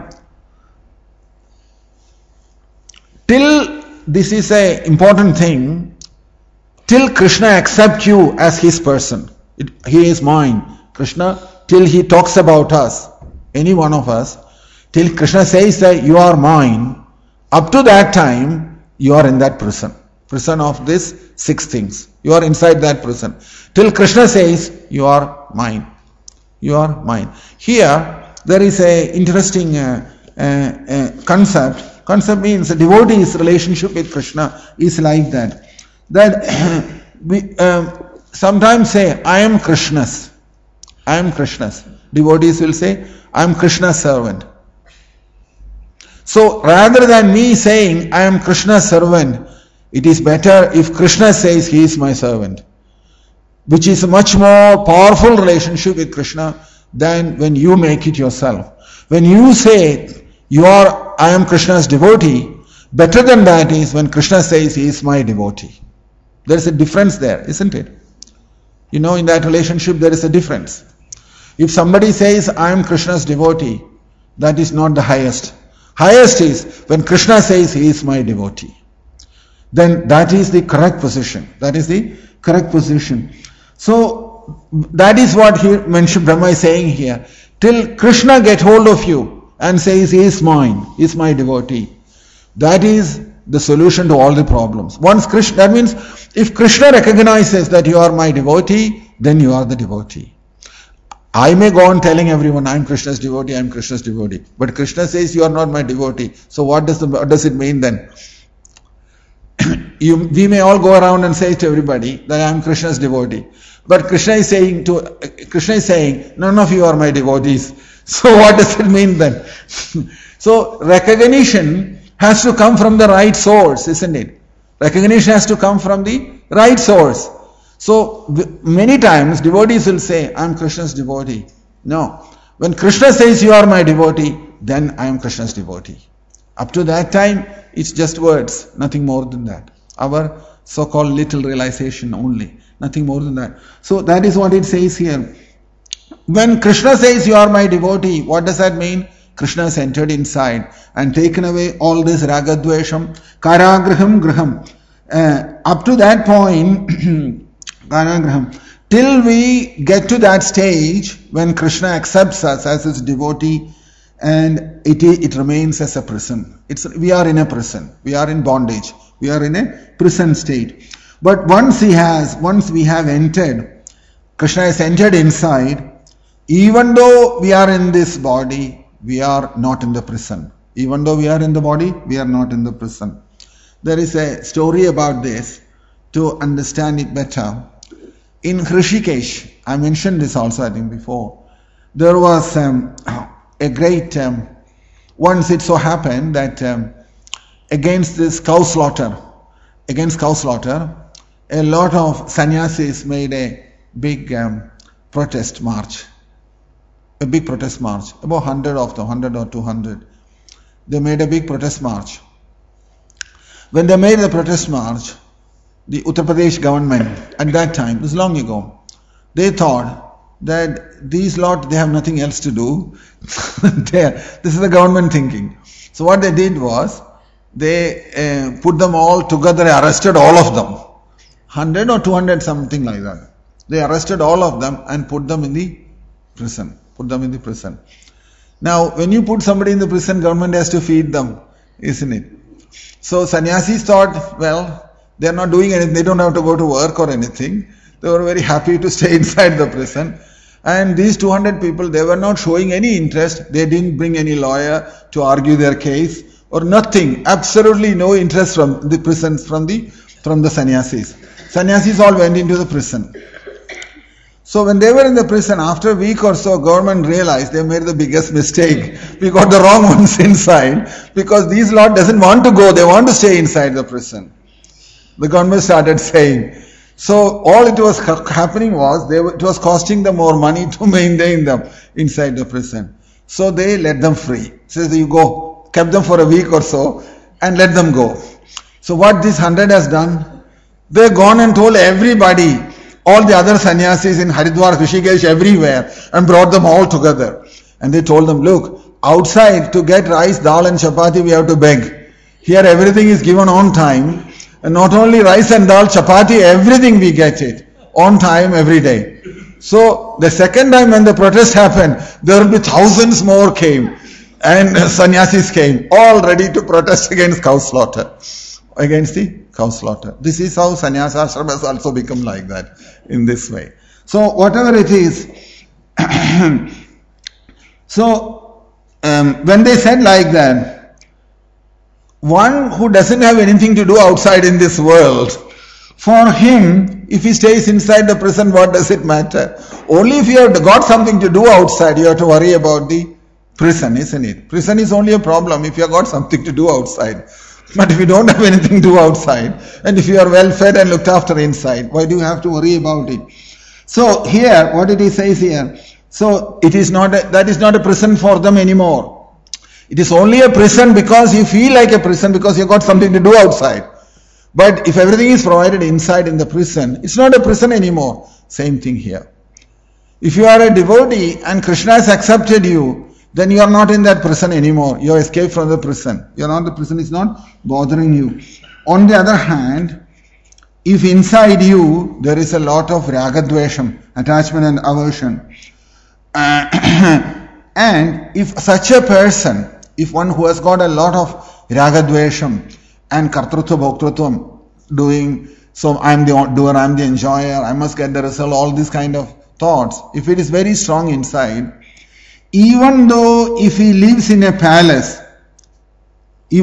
Till, this is an important thing, till Krishna accepts you as his person. He is mine. Krishna, till he talks about us, any one of us, till Krishna says that you are mine, up to that time, you are in that prison. Prison of these 6 things. You are inside that prison. Till Krishna says, you are mine. You are mine. Here, there is an interesting concept. Concept means a devotee's relationship with Krishna is like that. That we sometimes say, I am Krishna's. I am Krishna's. Devotees will say, I am Krishna's servant. So rather than me saying, I am Krishna's servant, it is better if Krishna says he is my servant. Which is a much more powerful relationship with Krishna than when you make it yourself. When you say, I am Krishna's devotee, better than that is when Krishna says he is my devotee. There is a difference there, isn't it? You know, in that relationship there is a difference. If somebody says, I am Krishna's devotee, that is not the highest. Highest is when Krishna says he is my devotee. Then that is the correct position. That is the correct position. So, that is what he mentioned, Brahma is saying here. Till Krishna get hold of you and says he is mine, he is my devotee. That is the solution to all the problems. Once Krishna, that means if Krishna recognizes that you are my devotee, then you are the devotee. I may go on telling everyone, I am Krishna's devotee, I am Krishna's devotee. But Krishna says you are not my devotee. So what does it mean then? We may all go around and say to everybody that I am Krishna's devotee. But Krishna is saying, none of you are my devotees. So what does it mean then? So recognition has to come from the right source, isn't it? Recognition has to come from the right source. So many times devotees will say, I am Krishna's devotee. No. When Krishna says you are my devotee, then I am Krishna's devotee. Up to that time, it's just words, nothing more than that. Our so-called little realization only, nothing more than that. So that is what it says here. When Krishna says you are my devotee, what does that mean? Krishna has entered inside and taken away all this ragadvesham, karagraham graham. Up to that point, karagraham, till we get to that stage when Krishna accepts us as his devotee, and it remains as a prison. We are in a prison. We are in bondage. We are in a prison state. But once we have entered, Krishna has entered inside, even though we are in this body, we are not in the prison. Even though we are in the body, we are not in the prison. There is a story about this to understand it better. In Hrishikesh, I mentioned this also I think before, there was a great, once it so happened that against cow slaughter, a lot of sannyasis made a big protest march. About 100 of them, 100 or 200. They made a big protest march. When they made the protest march, the Uttar Pradesh government at that time, it was long ago, they thought that these lot, they have nothing else to do. This is the government thinking. So what they did was, they put them all together, arrested all of them. 100 or 200, something like that. They arrested all of them and put them in the prison. Now, when you put somebody in the prison, government has to feed them, isn't it? So sannyasis thought, well, they are not doing anything, they don't have to go to work or anything. They were very happy to stay inside the prison. And these 200 people, they were not showing any interest. They didn't bring any lawyer to argue their case or nothing. Absolutely no interest from the prison, from the sannyasis. Sannyasis all went into the prison. So when they were in the prison, after a week or so, government realized they made the biggest mistake. We got the wrong ones inside because these lot doesn't want to go. They want to stay inside the prison. The government started saying. So all it was happening was, it was costing them more money to maintain them inside the prison. So they let them free. So you go, kept them for a week or so and let them go. So what this 100 has done, they've gone and told everybody, all the other sannyasis in Haridwar, Hrishikesh, everywhere, and brought them all together. And they told them, look, outside to get rice, dal and chapati we have to beg. Here everything is given on time. And not only rice and dal, chapati, everything we get it on time every day. So the second time when the protest happened, there will be thousands more came. And sannyasis came, all ready to protest against cow slaughter. Against the cow slaughter. This is how sannyasa ashram has also become like that, in this way. So whatever it is, when they said like that, one who doesn't have anything to do outside in this world, for him, if he stays inside the prison, what does it matter? Only if you have got something to do outside, you have to worry about the prison, isn't it? Prison is only a problem if you have got something to do outside. But if you don't have anything to do outside, and if you are well fed and looked after inside, why do you have to worry about it? So here, what it says here, so it is not that is not a prison for them anymore. It is only a prison because you feel like a prison because you got something to do outside. But if everything is provided inside in the prison, it's not a prison anymore. Same thing here. If you are a devotee and Krishna has accepted you, then you are not in that prison anymore. You have escaped from the prison. The prison is not bothering you. On the other hand, if inside you there is a lot of ragadvesham, attachment and aversion, and if such a person, if one who has got a lot of ragadvesham and kartrutva bhoktrutvam, doing, so I am the doer, I am the enjoyer, I must get the result, all these kind of thoughts, if it is very strong inside, even though if he lives in a palace, he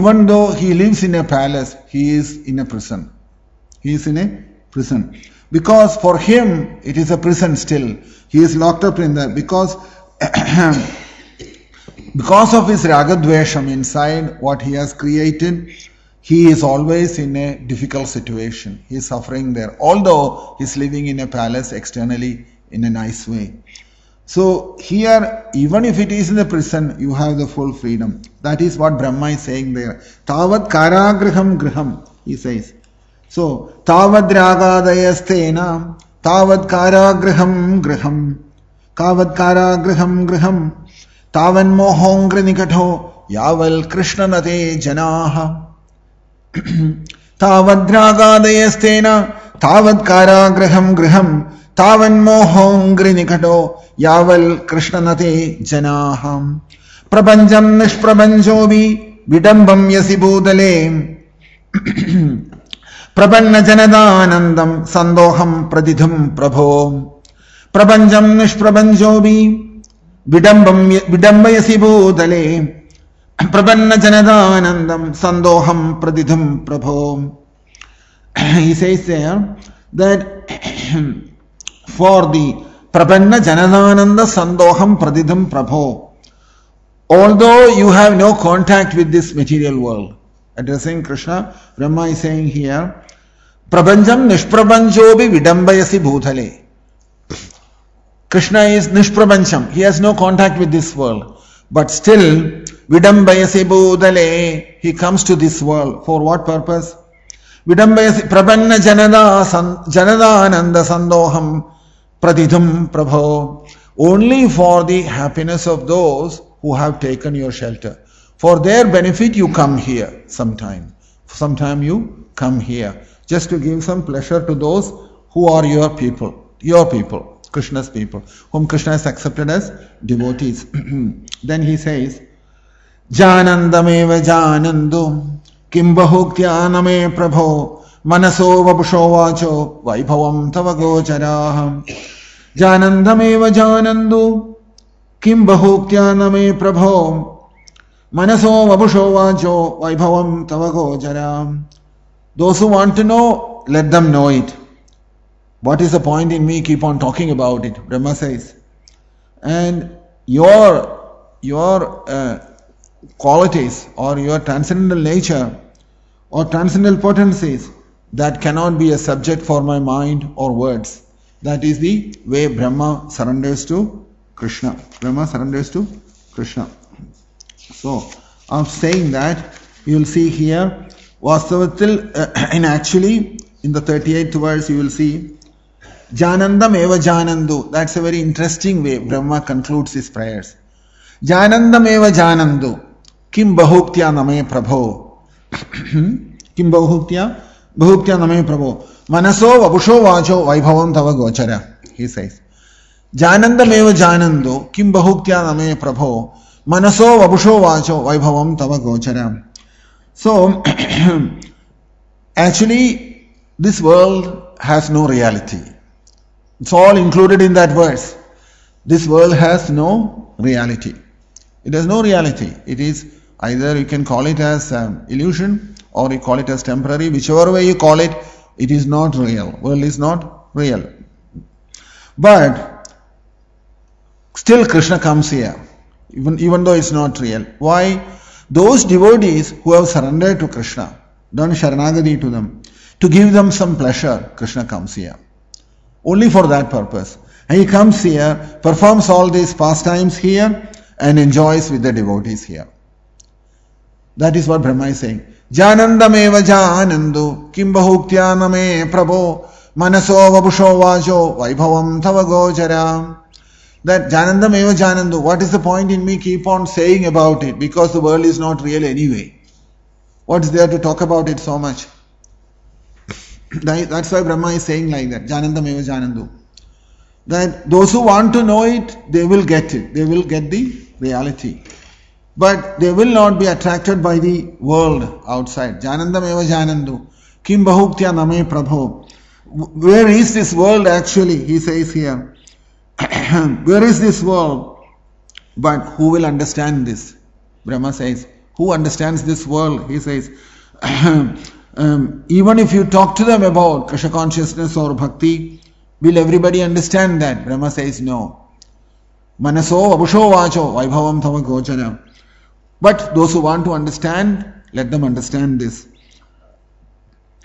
is in a prison. He is in a prison. Because for him, it is a prison still. He is locked up in there because of his ragadvesham inside, what he has created, he is always in a difficult situation. He is suffering there, although he is living in a palace externally in a nice way. So here, even if it is in the prison, you have the full freedom. That is what Brahma is saying there. Tavat karagriham griham, he says. So, Tavad ragadayastena, Tavad karagriham griham, Kavad karagriham griham, Tavan mohongri nikatho, Yaval Krishna nate janaha. Tavad ragadayastena, Tavad karagriham griham, Tavan mohongri nikato yaval krishnanate janaham prapanjam nishprapanjobi vidambam yasi bhudale prapanna janadanandam sandoham pradidham prabho prapanjam nishprapanjobi vidambayasi bhudale prapanna janadanandam sandoham pradidham prabho. He says there that for the Prapanna Janadananda Sandoham Pradidham Prabho, although you have no contact with this material world, addressing Krishna, Brahma is saying here, Prapanjam Nishprapanjobi Vidambayasi Bhutale. Krishna is Nishprapancham, he has no contact with this world, but still Vidambayasi Bhutale, he comes to this world. For what purpose? Vidambayasi Prapanna Janadananda Sandoham Pradidham Prabho, only for the happiness of those who have taken your shelter. For their benefit you come here sometime. Sometime you come here. Just to give some pleasure to those who are your people, Krishna's people, whom Krishna has accepted as devotees. Then he says, Janandameva Janandu Kimbahukyaname Prabho Manaso Vapusho Vacho Vaibhavam Tava Gojaraham Janandameva Janandu Kimbahukyaname Prabho Manaso Vapusho Vacho Vaibhavam Tava Gojaraham. Those who want to know, let them know it. What is the point in me keep on talking about it? Brahma says. And your qualities or your transcendental nature or transcendental potencies, that cannot be a subject for my mind or words. That is the way Brahma surrenders to Krishna. Brahma surrenders to Krishna. So, of saying that, you will see here, Vastavatil, in the 38th verse you will see, Janandam eva janandu. That's a very interesting way Brahma concludes his prayers. Janandam eva janandu. Kim bahuktya name prabho. Kim bahuktya name prabho. Manaso vabusho vacho vaibhavam tava gochara. He says. Janandam eva janandu. Kim bahuktya name prabho. Manaso vabusho vacho vaibhavam tava gochara. So, actually, this world has no reality. It's all included in that verse. This world has no reality. It has no reality. It is either you can call it as illusion or you call it as temporary. Whichever way you call it, it is not real. World is not real. But still Krishna comes here, even though it's not real. Why? Those devotees who have surrendered to Krishna, done Sharanagati to them, to give them some pleasure, Krishna comes here. Only for that purpose. And he comes here, performs all these pastimes here, and enjoys with the devotees here. That is what Brahma is saying. Janandameva janandu kimbahuktya name prabho manaso vabusho vajo vaibhavam tava gojara. That Janandameva janandu, what is the point in me keep on saying about it? Because the world is not real anyway. What is there to talk about it so much? That's why Brahma is saying like that. Janandameva janandu. That those who want to know it, they will get it. They will get the reality. But they will not be attracted by the world outside. Janandameva janandu. Kim bahuktya name prabho. Where is this world actually? He says here. Where is this world? But who will understand this? Brahma says. Who understands this world? He says. Even if you talk to them about Krishna consciousness or bhakti, will everybody understand that? Brahma says no. Manaso vabusho vacho vaibhavam tava gochara. But those who want to understand, let them understand this.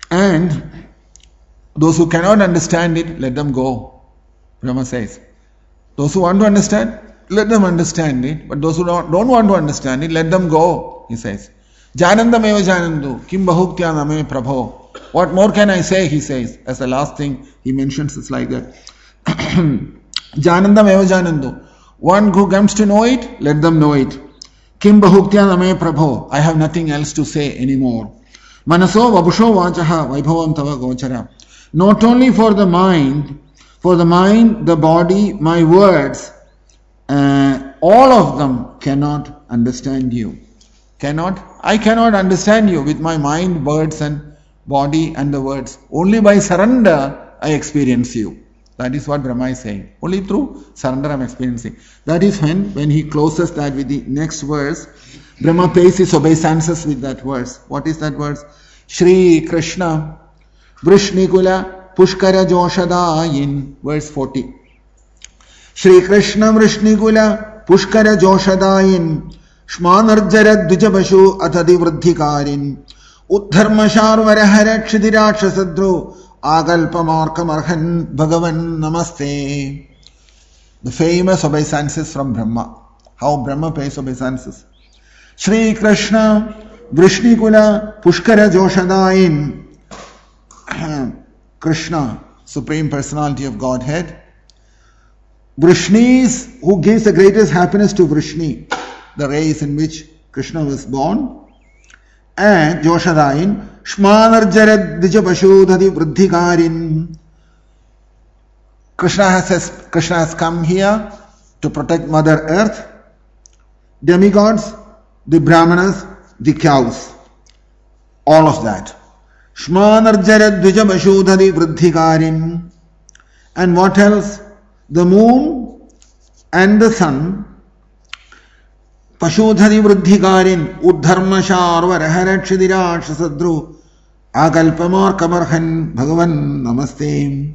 And those who cannot understand it, let them go. Brahma says. Those who want to understand, let them understand it. But those who don't want to understand it, let them go, he says. Janandameva janandu, kim bahuktya name prabho. What more can I say, he says. As the last thing he mentions is like that. Janandameva janandu. One who comes to know it, let them know it. Kim bahuktya name prabho. I have nothing else to say anymore. Manaso vabusho vachaha vaibhavam tava gochara. Not only for the mind, the body, my words, all of them cannot understand you. I cannot understand you with my mind, words and body and the words. Only by surrender I experience you. That is what Brahma is saying. Only through surrender I am experiencing. That is when he closes that with the next verse. Brahma pays his obeisances with that verse. What is that verse? Shri Krishna Vrishnikula Pushkara Joshadayin, verse 40. Shri Krishna Vrishnikula Pushkara Joshadayin Shmanarjara Dvijabashu Atadi Vruddhikarin Uddharmashar Varahara Kshidirakshasadru Agalpamarkamarhan Bhagavan Namaste. The famous obeisances from Brahma. How Brahma pays obeisances. Shri Krishna Vrishnikula Pushkara Joshadayin. Krishna, Supreme Personality of Godhead. Vrishni is who gives the greatest happiness to Vrishni, the race in which Krishna was born. And Joshadayin, Shmanarjarad Dijapashudhadi Vruddhikarin. Krishna has come here to protect Mother Earth, demigods, the Brahmanas, the cows, all of that. Shmanarjara Dvijabashudhadi Vruddhikarin. And what else? The moon and the sun. Pashudhadi Vruddhikarin. Uddharmashar Varaharakshidirashasadru Agalpamar Kamarhan Bhagavan Namaste.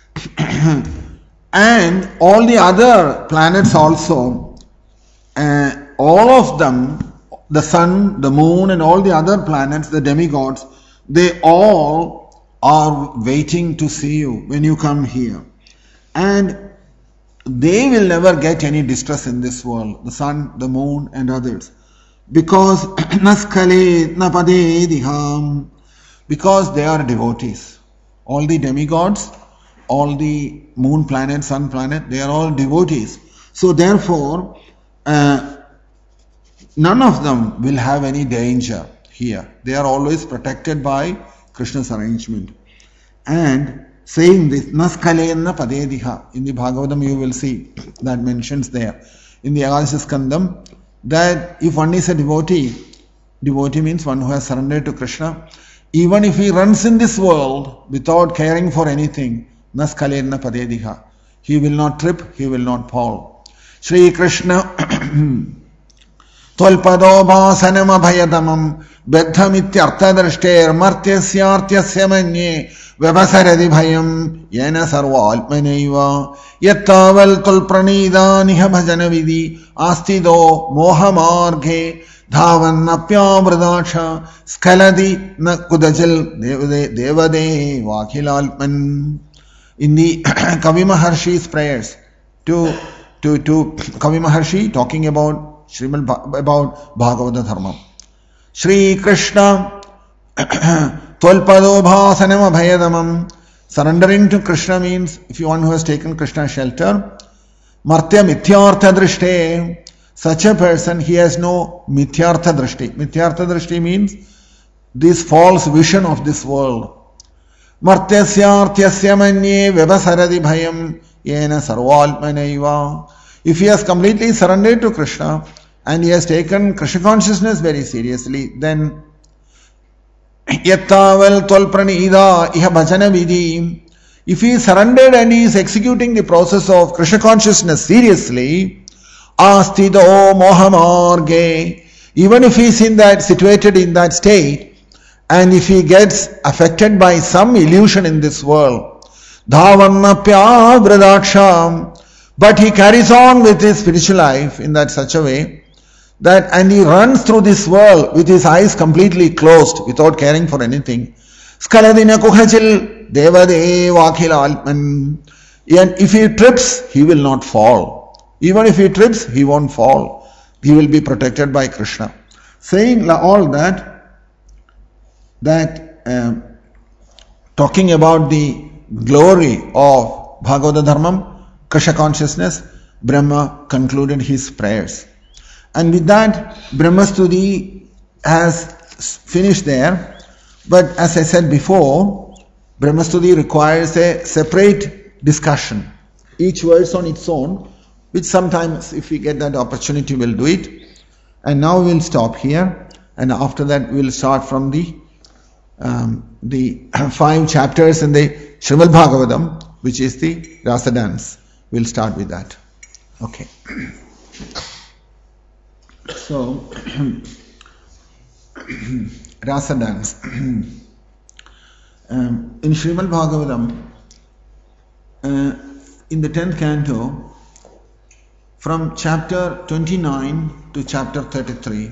And all the other planets also, all of them, the sun, the moon and all the other planets, the demigods, they all are waiting to see you when you come here. And they will never get any distress in this world, the sun, the moon and others. Because because they are devotees. All the demigods, all the moon planet, sun planet, they are all devotees. So therefore, none of them will have any danger here. They are always protected by Krishna's arrangement. And saying this, Naskalena Padediha, in the Bhagavatam you will see that mentions there. In the Ekadasha Skandam, that if one is a devotee means one who has surrendered to Krishna, even if he runs in this world without caring for anything, Naskalena Padediha, he will not trip, he will not fall. Shri Krishna Tolpadobhasanam abhayadamam Beddhamityarthadrashter Martyasyartyasya manye Vavasaradi bhayam Yena sarva almanaiva Yattaval tulpranida niha bhajana vidhi Astido mohamarghe Dhavanapya vradaksha Skaladi na kudajal devade Vakhilalpan. In the Kavi Maharshi's prayers to Kavi Maharshi talking about about Bhagavata Dharma. Shri Krishna Tolpadobhasanam abhayadamam. Surrendering to Krishna means if you one who has taken Krishna's shelter. Martya mithyartha drishte. Such a person, he has no mithyartha drishti. Mithyartha drishti means this false vision of this world. Martyasyartyasya manye vavasaradi bhayam yena sarvalmanaiva. If he has completely surrendered to Krishna and he has taken Krishna consciousness very seriously, then yattaval tolpranida iha bhajana vidhi. If he is surrendered and he is executing the process of Krishna consciousness seriously, astido mohamarge. Even if he is situated in that state, and if he gets affected by some illusion in this world, dhavannapya vradaksham. But he carries on with his spiritual life in that such a way that, and he runs through this world with his eyes completely closed without caring for anything. Skaladina kuhachil devadevakhila altman. And if he trips, he will not fall. Even if he trips, he won't fall. He will be protected by Krishna. Saying all that talking about the glory of Bhagavata Dharmam, Krishna consciousness, Brahma concluded his prayers. And with that, Brahmastuti has finished there. But as I said before, Brahmastuti requires a separate discussion. Each verse on its own, which sometimes if we get that opportunity we'll do it. And now we'll stop here. And after that we'll start from the 5 chapters in the Srimad Bhagavatam, which is the Rasa dance. We'll start with that. Okay. So, Rasa dance. In Srimad Bhagavatam, in the 10th canto, from chapter 29 to chapter 33,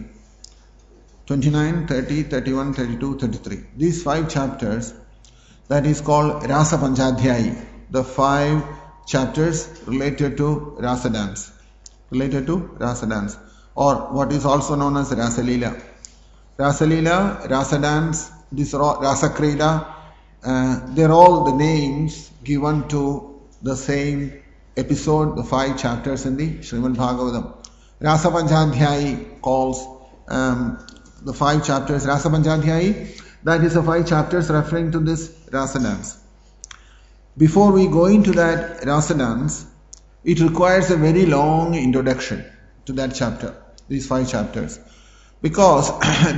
29, 30, 31, 32, 33. These 5 chapters, that is called Rasa Panchadhyayi, the 5 chapters related to Rasa dance. Related to Rasa dance, or what is also known as Rasa Leela. Rasa Leela, Rasa dance, this Rasa Krida, they're all the names given to the same episode, the 5 chapters in the Srimad Bhagavatam. Rasa Panchadhyayi calls the 5 chapters Rasa Panchadhyayi, that is the 5 chapters referring to this Rasa dance. Before we go into that Rasa dance, it requires a very long introduction to that chapter, these 5 chapters. Because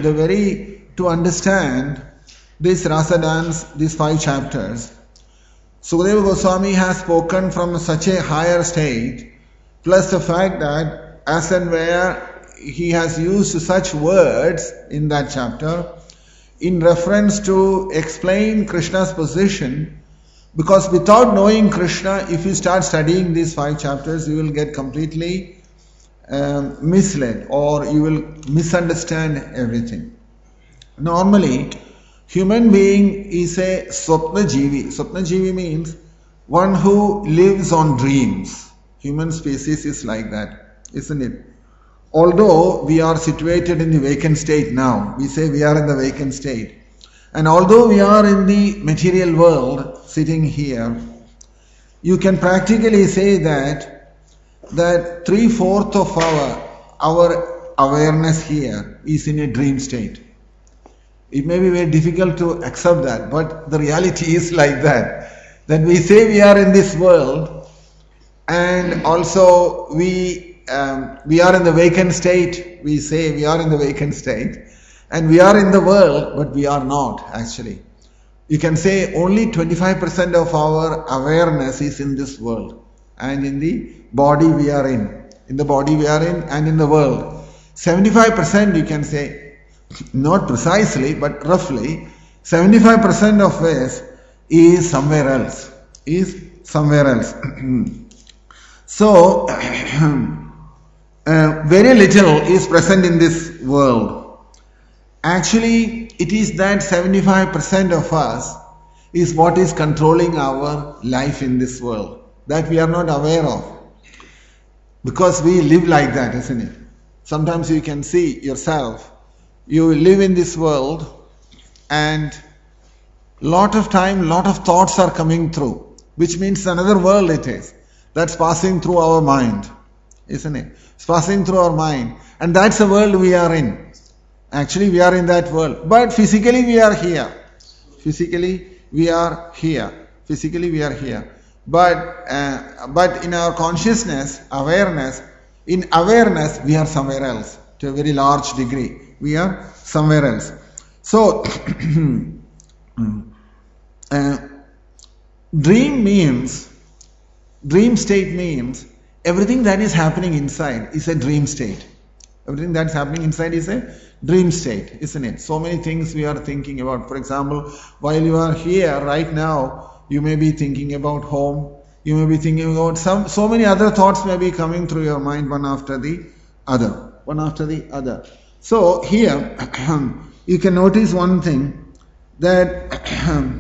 to understand this Rasa dance, these 5 chapters, Sukadeva Goswami has spoken from such a higher state, plus the fact that as and where he has used such words in that chapter in reference to explain Krishna's position, because without knowing Krishna, if you start studying these 5 chapters, you will get completely misled, or you will misunderstand everything. Normally, human being is a Swapna Jivi. Swapna Jivi means one who lives on dreams. Human species is like that, isn't it? Although we are situated in the vacant state now, we say we are in the vacant state. And although we are in the material world, sitting here, you can practically say that 3/4 of our awareness here is in a dream state. It may be very difficult to accept that, but the reality is like that. That we say we are in this world, and also we are in the vacant state. We say we are in the vacant state, and we are in the world, but we are not actually. You can say only 25% of our awareness is in this world, and in the body we are in. In the body we are in, and in the world. 75% you can say, not precisely, but roughly, 75% of us is somewhere else. So, very little is present in this world. Actually, it is that 75% of us is what is controlling our life in this world, that we are not aware of. Because we live like that, isn't it? Sometimes you can see yourself, you live in this world, and lot of time, lot of thoughts are coming through, which means another world it is. That's passing through our mind, isn't it? It's passing through our mind. And that's the world we are in. Actually, we are in that world. But physically we are here. But in our consciousness, in awareness, we are somewhere else. To a very large degree, we are somewhere else. So, dream state means everything that is happening inside is a dream state. Everything that's happening inside is a dream state, isn't it? So many things we are thinking about. For example, while you are here right now, you may be thinking about home. You may be thinking about so many other thoughts may be coming through your mind one after the other. So here, you can notice one thing, that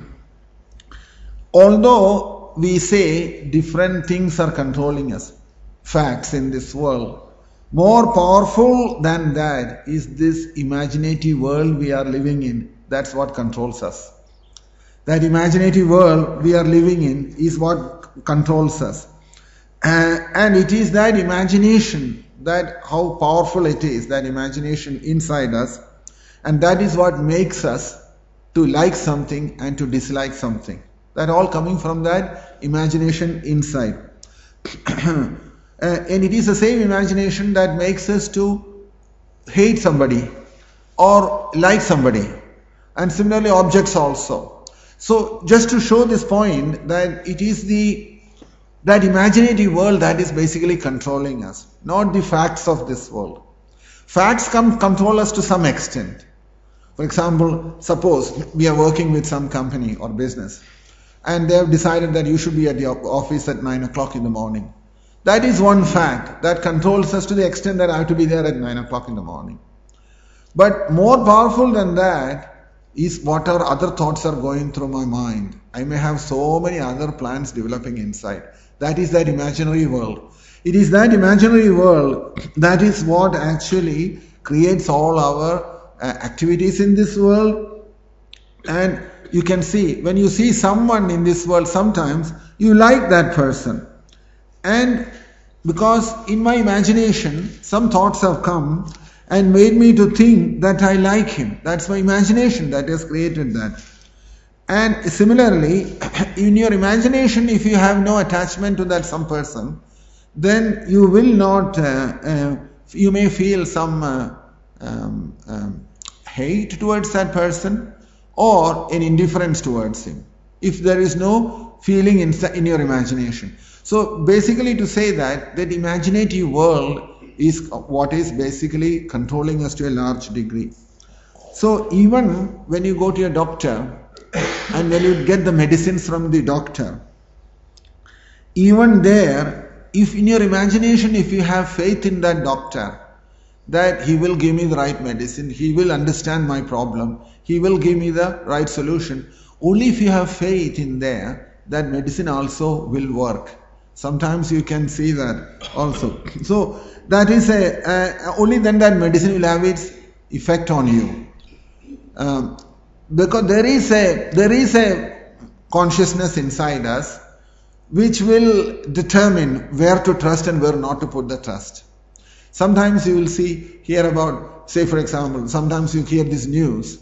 although we say different things are controlling us, facts in this world, more powerful than that is this imaginative world we are living in. That's what controls us. That imaginative world we are living in is what controls us. And it is that imagination, that how powerful it is, that imagination inside us, and that is what makes us to like something and to dislike something. That all coming from that imagination inside. And it is the same imagination that makes us to hate somebody or like somebody. And similarly objects also. So just to show this point that it is that imaginative world that is basically controlling us, not the facts of this world. Facts control us to some extent. For example, suppose we are working with some company or business and they have decided that you should be at the office at 9 o'clock in the morning. That is one fact that controls us to the extent that I have to be there at 9 o'clock in the morning. But more powerful than that is whatever other thoughts are going through my mind. I may have so many other plans developing inside. That is that imaginary world. It is that imaginary world that is what actually creates all our activities in this world. And you can see, when you see someone in this world, sometimes you like that person. And because in my imagination, some thoughts have come and made me to think that I like him. That's my imagination that has created that. And similarly, in your imagination, if you have no attachment to that some person, then you will not, you may feel some hate towards that person or an indifference towards him, if there is no feeling in your imagination. So basically to say that imaginative world is what is basically controlling us to a large degree. So even when you go to a doctor and when you get the medicines from the doctor, even there, if in your imagination, if you have faith in that doctor, that he will give me the right medicine, he will understand my problem, he will give me the right solution, only if you have faith in there, that medicine also will work. Sometimes you can see that also. So that is only then that medicine will have its effect on you. Because there is a consciousness inside us which will determine where to trust and where not to put the trust. Sometimes you will hear about, say for example, sometimes you hear this news,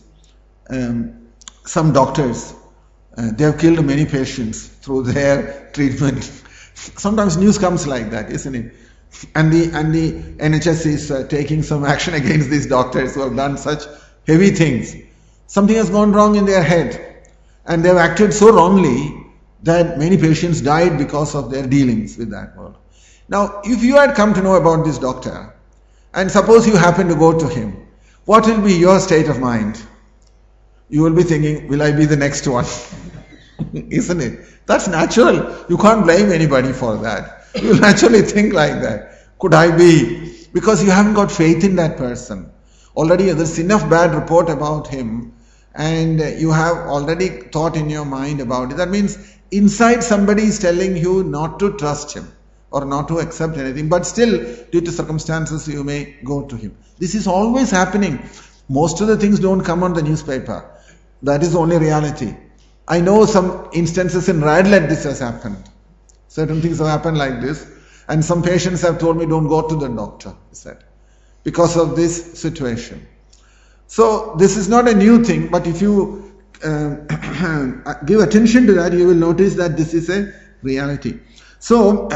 some doctors, they have killed many patients through their treatment. Sometimes news comes like that, isn't it? And the NHS is taking some action against these doctors who have done such heavy things. Something has gone wrong in their head and they have acted so wrongly that many patients died because of their dealings with that world. Now, if you had come to know about this doctor and suppose you happen to go to him, what will be your state of mind? You will be thinking, will I be the next one? Isn't it? That's natural. You can't blame anybody for that. You will naturally think like that. Could I be? Because you haven't got faith in that person. Already there's enough bad report about him and you have already thought in your mind about it. That means inside somebody is telling you not to trust him or not to accept anything, but still due to circumstances you may go to him. This is always happening. Most of the things don't come on the newspaper. That is the only reality. I know some instances in Radlett this has happened. Certain things have happened like this, and some patients have told me don't go to the doctor, he said, because of this situation. So this is not a new thing, but if you give attention to that, you will notice that this is a reality. So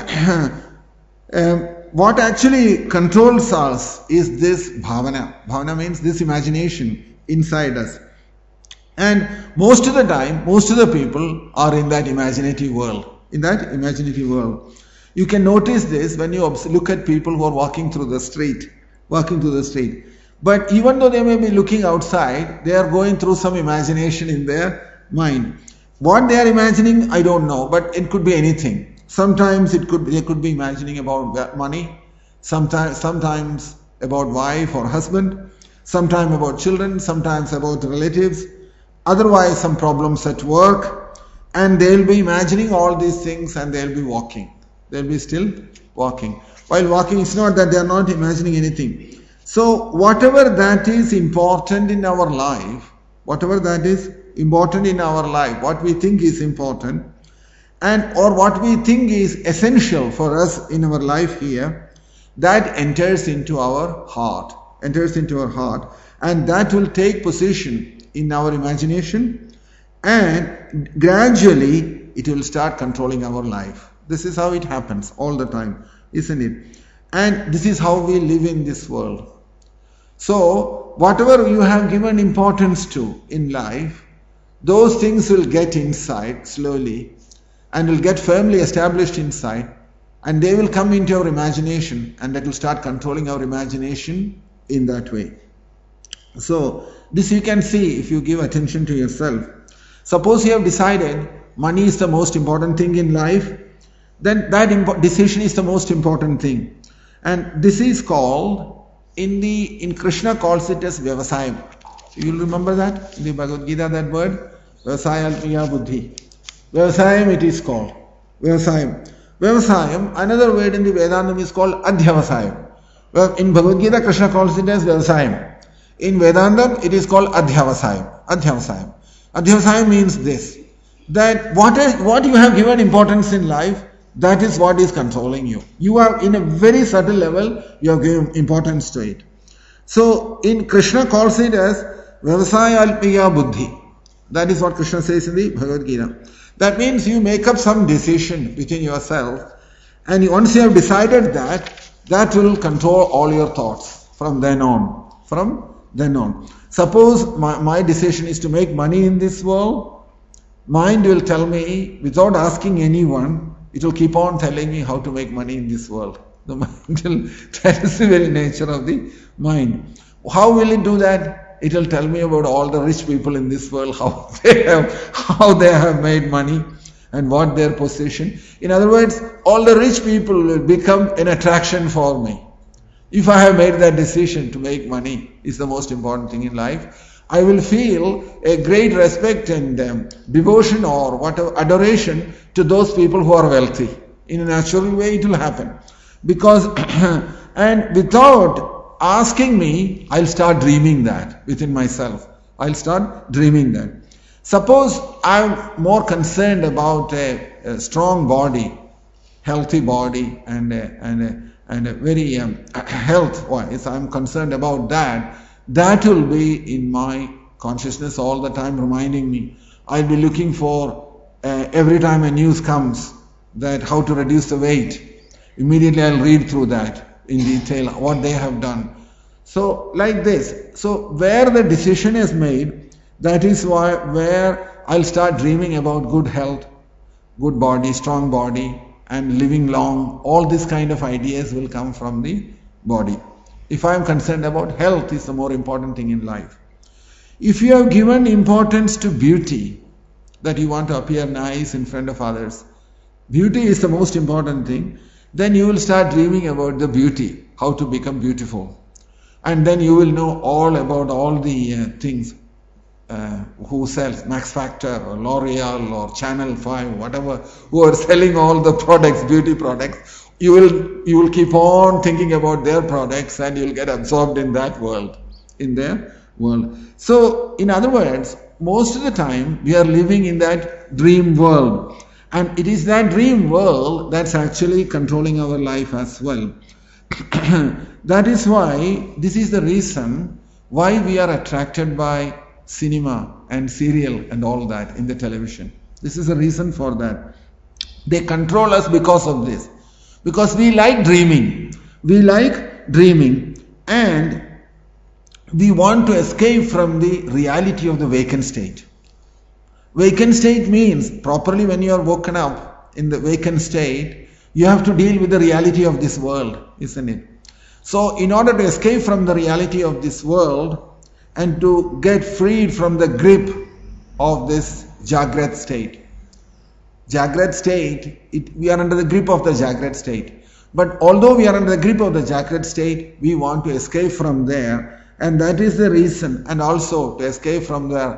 what actually controls us is this bhavana. Bhavana means this imagination inside us. And most of the time, most of the people are in that imaginative world. In that imaginative world. You can notice this when you look at people who are walking through the street. But even though they may be looking outside, they are going through some imagination in their mind. What they are imagining, I don't know, but it could be anything. Sometimes they could be imagining about money, sometimes about wife or husband, sometimes about children, sometimes about relatives, otherwise some problems at work, and they'll be imagining all these things and they'll be walking. They'll be still walking. While walking, it's not that they are not imagining anything. So whatever that is important in our life, what we think is important, and or what we think is essential for us in our life here, that enters into our heart, and that will take position in our imagination, and gradually it will start controlling our life. This is how it happens all the time, isn't it? And this is how we live in this world. So whatever you have given importance to in life, those things will get inside slowly and will get firmly established inside, and they will come into our imagination, and that will start controlling our imagination in that way. So this you can see if you give attention to yourself. Suppose you have decided money is the most important thing in life, then that decision is the most important thing. And this is called, in Krishna calls it as Vyavasayam. You will remember that in the Bhagavad Gita, that word, Vyavasayalpiya Buddhi. Vyavasayam it is called. Vyavasayam. Another word in the Vedanta is called Adhyavasayam. In Bhagavad Gita, Krishna calls it as Vyavasayam. In Vedanta, it is called Adhyavasayam. Adhyavasayam means this, that what you have given importance in life, that is what is controlling you. You are in a very subtle level, you have given importance to it. So in Krishna calls it as Vyavasayalpiya Buddhi. That is what Krishna says in the Bhagavad Gita. That means you make up some decision within yourself, and once you have decided that will control all your thoughts from then on. Suppose my decision is to make money in this world, mind will tell me, without asking anyone, it will keep on telling me how to make money in this world. The mind will, that is the very nature of the mind. How will it do that? It will tell me about all the rich people in this world, how they have made money and what their position. In other words, all the rich people will become an attraction for me. If I have made that decision to make money is the most important thing in life, I will feel a great respect and devotion or whatever adoration to those people who are wealthy. In a natural way it will happen. Because and without asking me, I'll start dreaming that within myself. Suppose I'm more concerned about a strong body, healthy body, and a very health-wise, I'm concerned about that. That will be in my consciousness all the time, reminding me. I'll be looking for every time a news comes that how to reduce the weight. Immediately I'll read through that in detail, what they have done. So like this. So where the decision is made, that is where I'll start dreaming about good health, good body, strong body, and living long. All these kind of ideas will come from the body. If I am concerned about health, is the more important thing in life. If you have given importance to beauty, that you want to appear nice in front of others, beauty is the most important thing, then you will start dreaming about the beauty, how to become beautiful. And then you will know all about all the things, who sells Max Factor or L'Oreal or Channel 5, whatever, who are selling all the products, beauty products. You will keep on thinking about their products, and you will get absorbed in that world, in their world. So, in other words, most of the time we are living in that dream world, and it is that dream world that's actually controlling our life as well. That is why, this is the reason why we are attracted by cinema and serial and all that in the television. This is the reason for that. They control us because of this. Because we like dreaming. And we want to escape from the reality of the vacant state. Vacant state means, properly when you are woken up in the vacant state, you have to deal with the reality of this world, isn't it? So in order to escape from the reality of this world and to get freed from the grip of this Jagrat state. Jagrat state, we are under the grip of the Jagrat state. But although we are under the grip of the Jagrat state, we want to escape from there, and that is the reason, and also to escape from there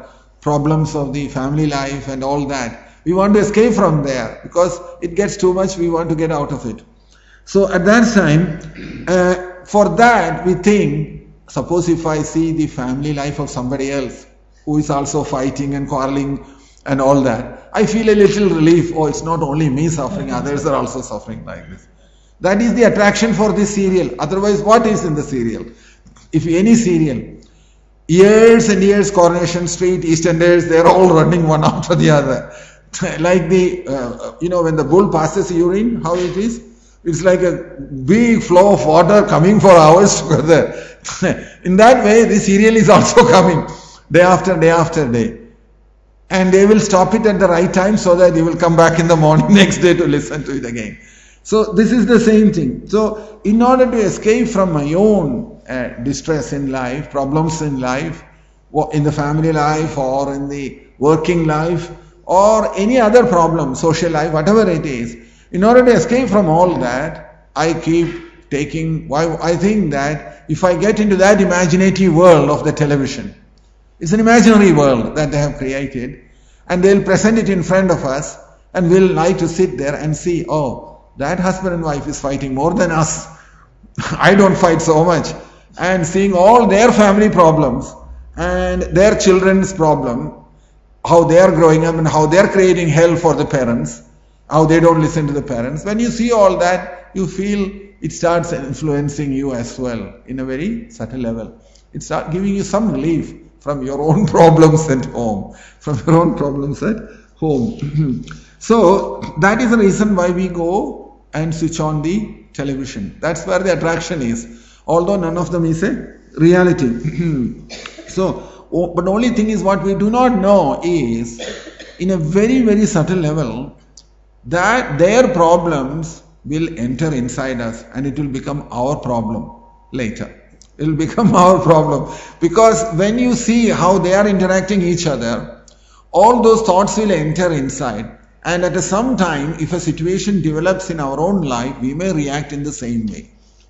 problems of the family life and all that. We want to escape from there because it gets too much, we want to get out of it. So at that time, for that we think, suppose if I see the family life of somebody else who is also fighting and quarreling and all that, I feel a little relief. Oh, it's not only me suffering, others are also suffering like this. That is the attraction for this serial. Otherwise, what is in the serial? If any serial, years and years, Coronation Street, EastEnders, they're all running one after the other. Like the, when the bull passes urine, how it is? It's like a big flow of water coming for hours together. In that way, the serial is also coming day after day after day. And they will stop it at the right time so that you will come back in the morning next day to listen to it again. So this is the same thing. So in order to escape from my own distress in life, problems in life, in the family life or in the working life or any other problem, social life, whatever it is, in order to escape from all that, I keep taking, I think that if I get into that imaginative world of the television, it's an imaginary world that they have created, and they'll present it in front of us, and we'll like to sit there and see, oh, that husband and wife is fighting more than us. I don't fight so much. And seeing all their family problems and their children's problem, how they are growing up and how they are creating hell for the parents, how they don't listen to the parents. When you see all that, you feel it starts influencing you as well in a very subtle level. It starts giving you some relief from your own problems at home. So that is the reason why we go and switch on the television. That's where the attraction is. Although none of them is a reality. But the only thing is what we do not know is, in a very, very subtle level, that their problems will enter inside us and it will become our problem later. It will become our problem. Because when you see how they are interacting each other, all those thoughts will enter inside. And at some time, if a situation develops in our own life, we may react in the same way.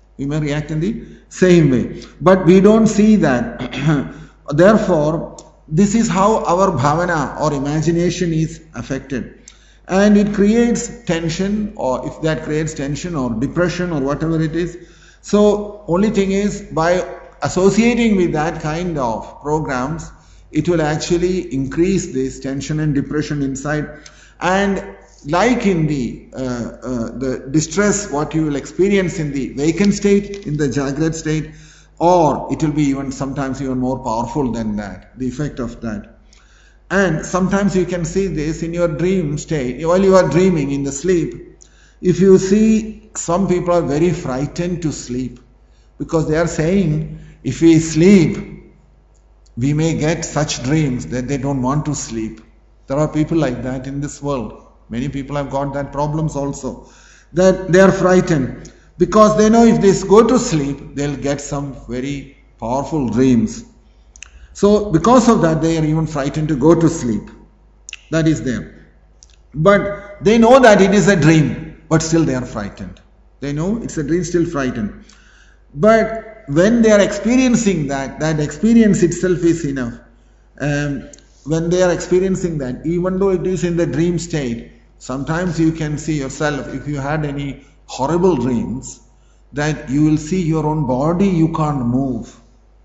But we don't see that. Therefore, this is how our bhavana or imagination is affected. And it creates tension, or if that creates tension or depression or whatever it is. So, only thing is, by associating with that kind of programs, it will actually increase this tension and depression inside. And like in the distress, what you will experience in the vacant state, in the Jagrat state, or it will be even sometimes even more powerful than that, the effect of that. And sometimes you can see this in your dream state, while you are dreaming in the sleep. If you see, some people are very frightened to sleep because they are saying, if we sleep, we may get such dreams that they don't want to sleep. There are people like that in this world. Many people have got that problems also, that they are frightened because they know if they go to sleep, they'll get some very powerful dreams. So because of that, they are even frightened to go to sleep. That is there. But they know that it is a dream, but still they are frightened. They know it's a dream, still frightened. But when they are experiencing that experience itself is enough. When they are experiencing that, even though it is in the dream state, sometimes you can see yourself, if you had any horrible dreams, that you will see your own body, you can't move.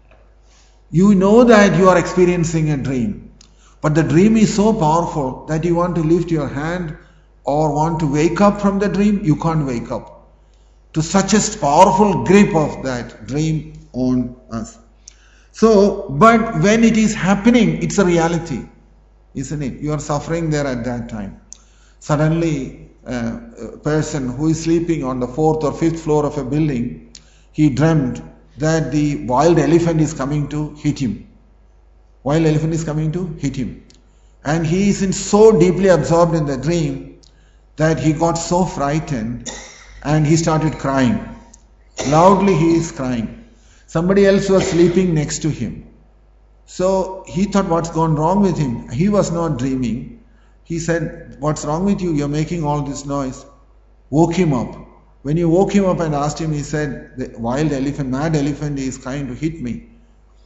You know that you are experiencing a dream, but the dream is so powerful that you want to lift your hand or want to wake up from the dream, you can't wake up. To such a powerful grip of that dream on us. So, but when it is happening, it's a reality, isn't it? You are suffering there at that time. Suddenly, a person who is sleeping on the 4th or 5th floor of a building, he dreamt that the wild elephant is coming to hit him. Wild elephant is coming to hit him. And he is so deeply absorbed in the dream that he got so frightened and he started crying. Loudly he is crying. Somebody else was sleeping next to him. So he thought, what's gone wrong with him? He was not dreaming. He said, what's wrong with you? You're making all this noise. Woke him up. When you woke him up and asked him, he said, the wild elephant, mad elephant is trying to hit me.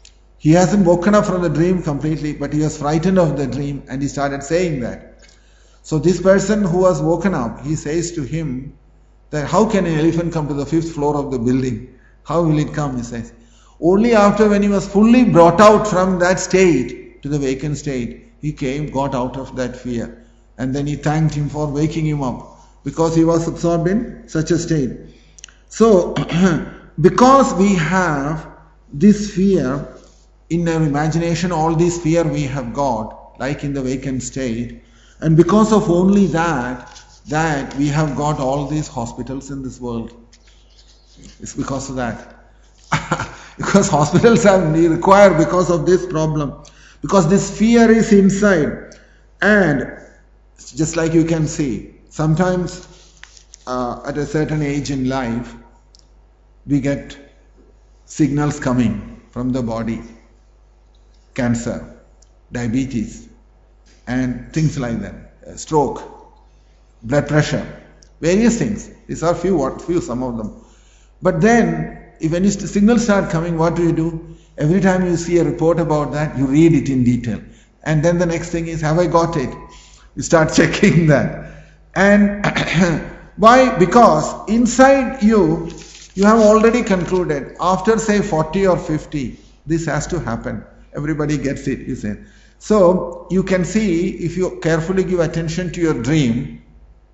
He hasn't woken up from the dream completely, but he was frightened of the dream and he started saying that. So this person who was woken up, he says to him that how can an elephant come to the 5th floor of the building? How will it come? He says. Only after when he was fully brought out from that state to the vacant state, he got out of that fear. And then he thanked him for waking him up because he was absorbed in such a state. So, because we have this fear in our imagination, all this fear we have got, like in the vacant state, and because of only that we have got all these hospitals in this world. It's because of that. Because hospitals are required because of this problem. Because this fear is inside. And just like you can see, sometimes at a certain age in life, we get signals coming from the body. Cancer, diabetes, and things like that. Stroke, blood pressure, various things. These are few, some of them. But then, if any signals start coming, what do? Every time you see a report about that, you read it in detail. And then the next thing is, have I got it? You start checking that. And why? Because inside you have already concluded, after say 40 or 50, this has to happen. Everybody gets it, you say. So, you can see, if you carefully give attention to your dream,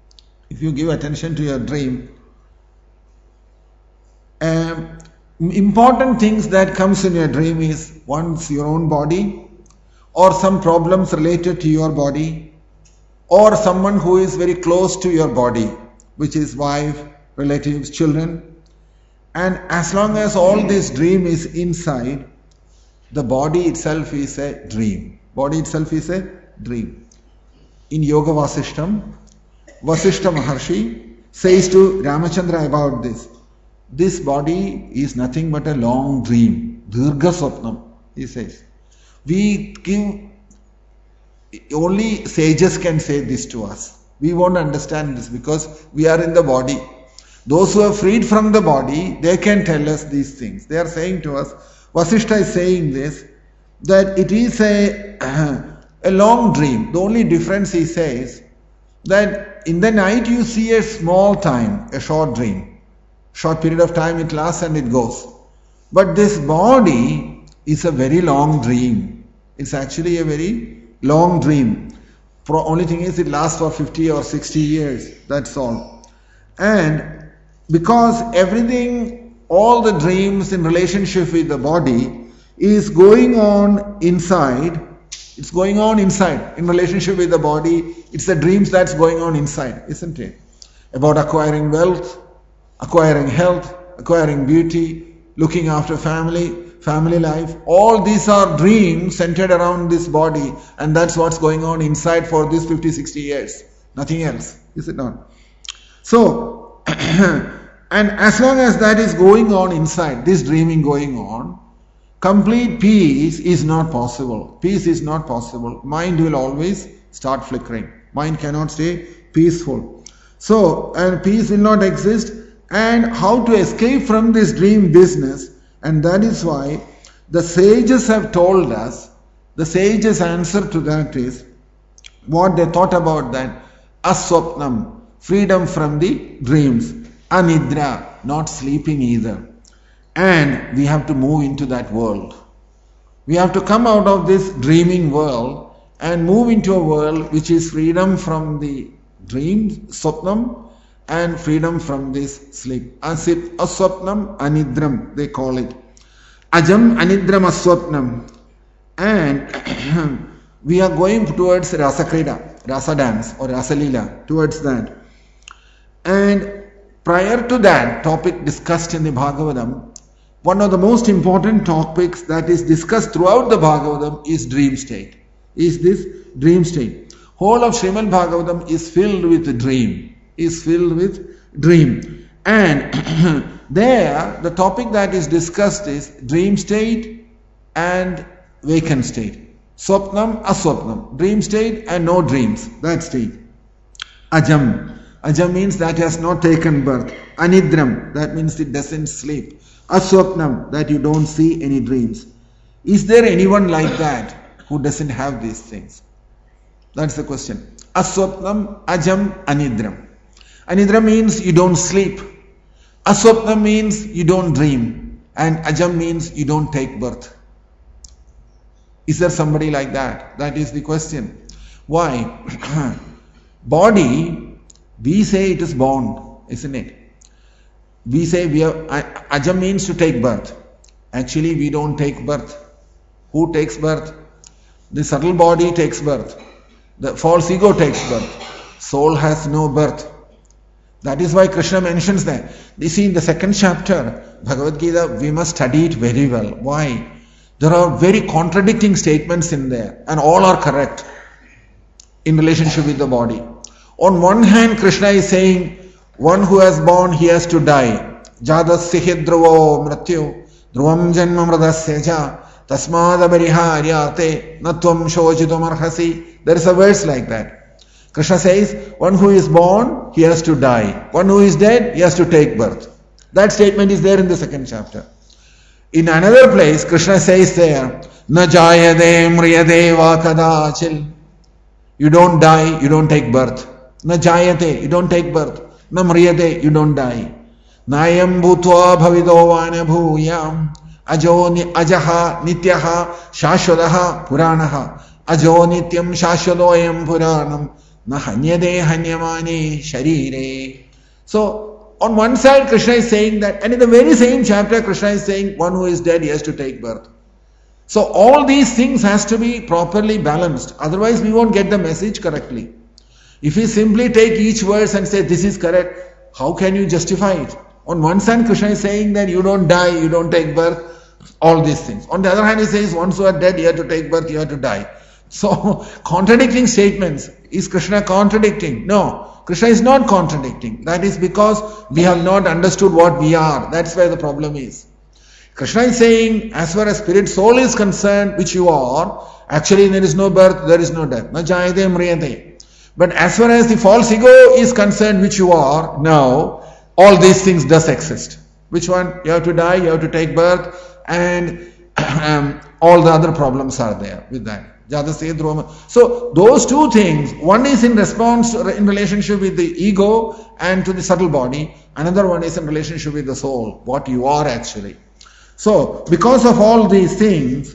important things that comes in your dream is once your own body, or some problems related to your body, or someone who is very close to your body, which is wife, relatives, children. And as long as all this dream is inside, the body itself is a dream. Body itself is a dream. In Yoga Vasishtam, Vasishta Maharshi says to Ramachandra about this. This body is nothing but a long dream. Dirgha Swapnam, he says. Only sages can say this to us. We won't understand this because we are in the body. Those who are freed from the body, they can tell us these things. They are saying to us, Vasishta is saying this, that it is a long dream. The only difference, he says, that in the night you see a small time, a short dream. Short period of time it lasts and it goes. But this body is a very long dream. It's actually a very long dream. Only thing is it lasts for 50 or 60 years. That's all. And because everything, all the dreams in relationship with the body is going on inside. It's going on inside. In relationship with the body, it's the dreams that's going on inside, isn't it? About acquiring wealth, acquiring health, acquiring beauty, looking after family life. All these are dreams centered around this body, and that's what's going on inside for these 50, 60 years. Nothing else, is it not? So, and as long as that is going on inside, this dreaming going on, complete peace is not possible. Peace is not possible. Mind will always start flickering. Mind cannot stay peaceful. So, and peace will not exist. And how to escape from this dream business, and that is why the sages have told us, the sages' answer to that is, what they thought about that, aswapnam, freedom from the dreams, anidra, not sleeping either. And we have to move into that world. We have to come out of this dreaming world and move into a world which is freedom from the dreams, swapnam, and freedom from this sleep. Aswapnam anidram, they call it. Ajam anidram aswapnam. And we are going towards Rasakrida, Rasa dance or Rasalila, towards that. And prior to that topic discussed in the Bhagavatam, one of the most important topics that is discussed throughout the Bhagavatam is dream state. Is this dream state. Whole of Srimad Bhagavatam is filled with dream. And there the topic that is discussed is dream state and vacant state. Swapnam, aswapnam. Dream state and no dreams. That state. Ajam. Ajam means that has not taken birth. Anidram. That means it doesn't sleep. Aswapnam. That you don't see any dreams. Is there anyone like that who doesn't have these things? That's the question. Aswapnam, ajam, anidram. Anidram means you don't sleep. Aswapnam means you don't dream. And ajam means you don't take birth. Is there somebody like that? That is the question. Why? Body, we say it is born, isn't it? We say ajam means to take birth. Actually, we don't take birth. Who takes birth? The subtle body takes birth. The false ego takes birth. Soul has no birth. That is why Krishna mentions that. You see, in the second chapter, Bhagavad Gita, we must study it very well. Why? There are very contradicting statements in there, and all are correct in relationship with the body. On one hand, Krishna is saying, one who has born, he has to die. Jadasya dhruvo mrityu dhruvam janma mridasya ja tasmada bariharyate natvam shojitum arhasi. There is a verse like that. Krishna says, one who is born, he has to die. One who is dead, he has to take birth. That statement is there in the second chapter. In another place, Krishna says there, na jayade mriyade va kadachil. You don't die, you don't take birth. Na jayate, you don't take birth. Na mriyade, you don't die. Nayam bhutva bhavido vana bhuyam. Ajaha nityaha shashwadaha puranaha. Ajo nityam shashwadoyam puranam. Na hanyade hanyamani sharire. So, on one side, Krishna is saying that, and in the very same chapter, Krishna is saying, one who is dead, he has to take birth. So, all these things has to be properly balanced. Otherwise, we won't get the message correctly. If we simply take each verse and say, this is correct, how can you justify it? On one side, Krishna is saying that you don't die, you don't take birth, all these things. On the other hand, he says, once you are dead, you have to take birth, you have to die. So, contradicting statements. Is Krishna contradicting? No. Krishna is not contradicting. That is because we have not understood what we are. That's where the problem is. Krishna is saying, as far as spirit soul is concerned, which you are, actually there is no birth, there is no death. Na jayate mriyate. But as far as the false ego is concerned, which you are now, all these things does exist. Which one? You have to die, you have to take birth, and all the other problems are there with that. So those two things, one is in response, in relationship with the ego and to the subtle body, another one is in relationship with the soul, what you are actually. So because of all these things,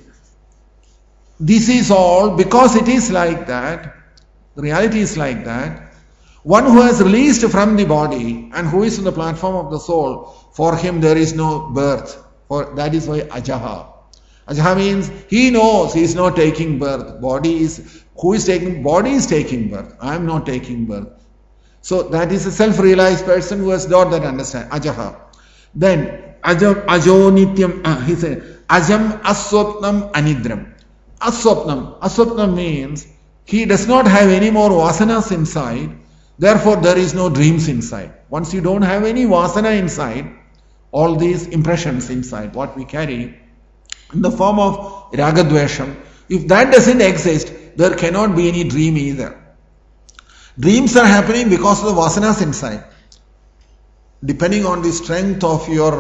this is all, because it is like that, the reality is like that, one who has released from the body and who is on the platform of the soul, for him there is no birth. For that is why ajaha. Ajaha means he knows he is not taking birth. Body is taking birth. I am not taking birth. So that is a self-realized person who has got that understanding. Ajaha. Then ajo nityam. He said ajam aswapnam anidram. Aswapnam means he does not have any more vasanas inside. Therefore, there is no dreams inside. Once you don't have any vasana inside, all these impressions inside, what we carry in the form of ragadvesham, if that doesn't exist, there cannot be any dream either. Dreams are happening because of the vasanas inside. Depending on the strength of your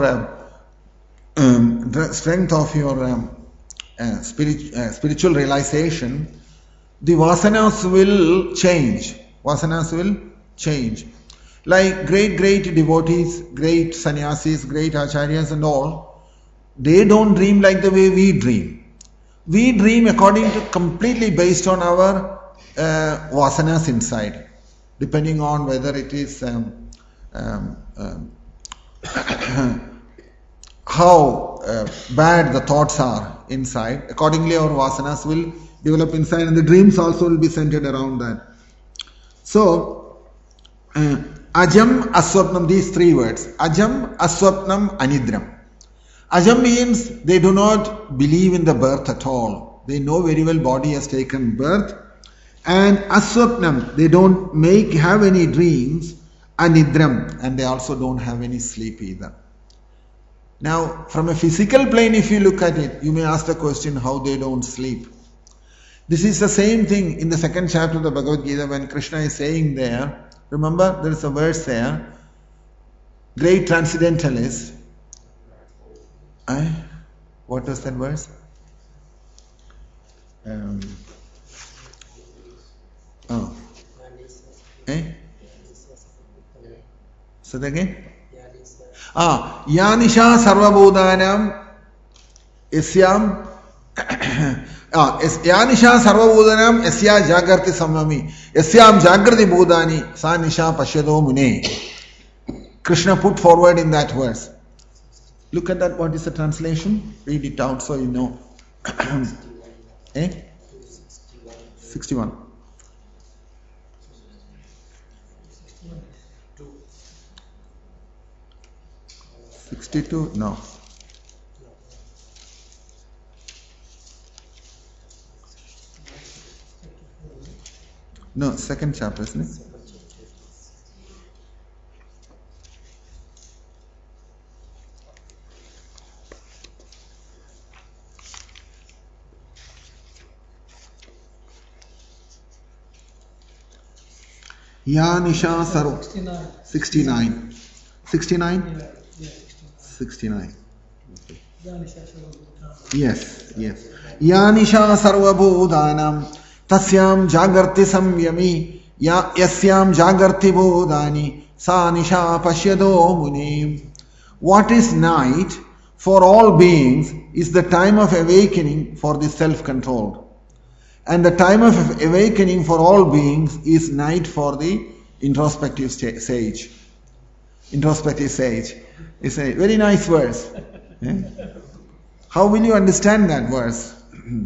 spiritual realization, the vasanas will change. Like great devotees, great sannyasis, great acharyas and all, they don't dream like the way we dream. We dream according to, completely based on our vasanas inside, depending on whether it is how bad the thoughts are inside. Accordingly, our vasanas will develop inside, and the dreams also will be centered around that. So, ajam, aswapnam, these three words. Ajam, aswapnam, anidram. Ajam means they do not believe in the birth at all. They know very well body has taken birth. And aswapnam, they don't have any dreams. Anidram, and they also don't have any sleep either. Now, from a physical plane, if you look at it, you may ask the question how they don't sleep. This is the same thing in the second chapter of the Bhagavad Gita when Krishna is saying there. Remember, there is a verse there. Great transcendentalist. What was that verse? Oh. Eh? Say that again? Yanisha Sarvabhudanam Yasyam Yanisha Sarvabhudanam Yasya Jagarti Samami Yasyam Jagrati Bhudani Sa Nisha Pashyado Mune. Krishna put forward in that verse. Look at that, what is the translation? Read it out so you know. 61. 62? No. No, second chapter, isn't it? Yanisha Sarv 69. 69? 69. Yes. Yanisha Sarvabhudanam Tasyam Jagarti Samyami Yasyam Jagarti Bhudani Sa Nisha Pashyado Muni. What is night for all beings is the time of awakening for the self-controlled. And the time of awakening for all beings is night for the introspective sage. Introspective sage. It's a very nice verse. How will you understand that verse?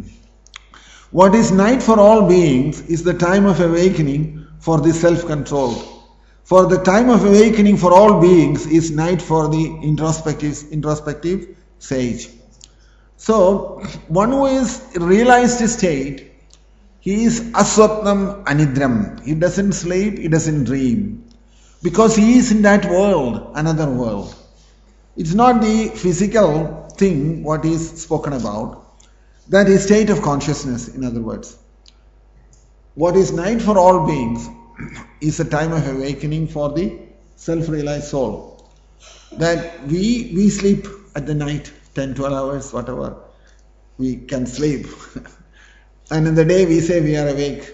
What is night for all beings is the time of awakening for the self-controlled. For the time of awakening for all beings is night for the introspective sage. So, one who is realized state, he is aswapnam anidram. He doesn't sleep, he doesn't dream. Because he is in that world, another world. It's not the physical thing what is spoken about. That is state of consciousness, in other words. What is night for all beings is a time of awakening for the self-realized soul. That we sleep at the night, 10, 12 hours, whatever. We can sleep. And in the day we say we are awake.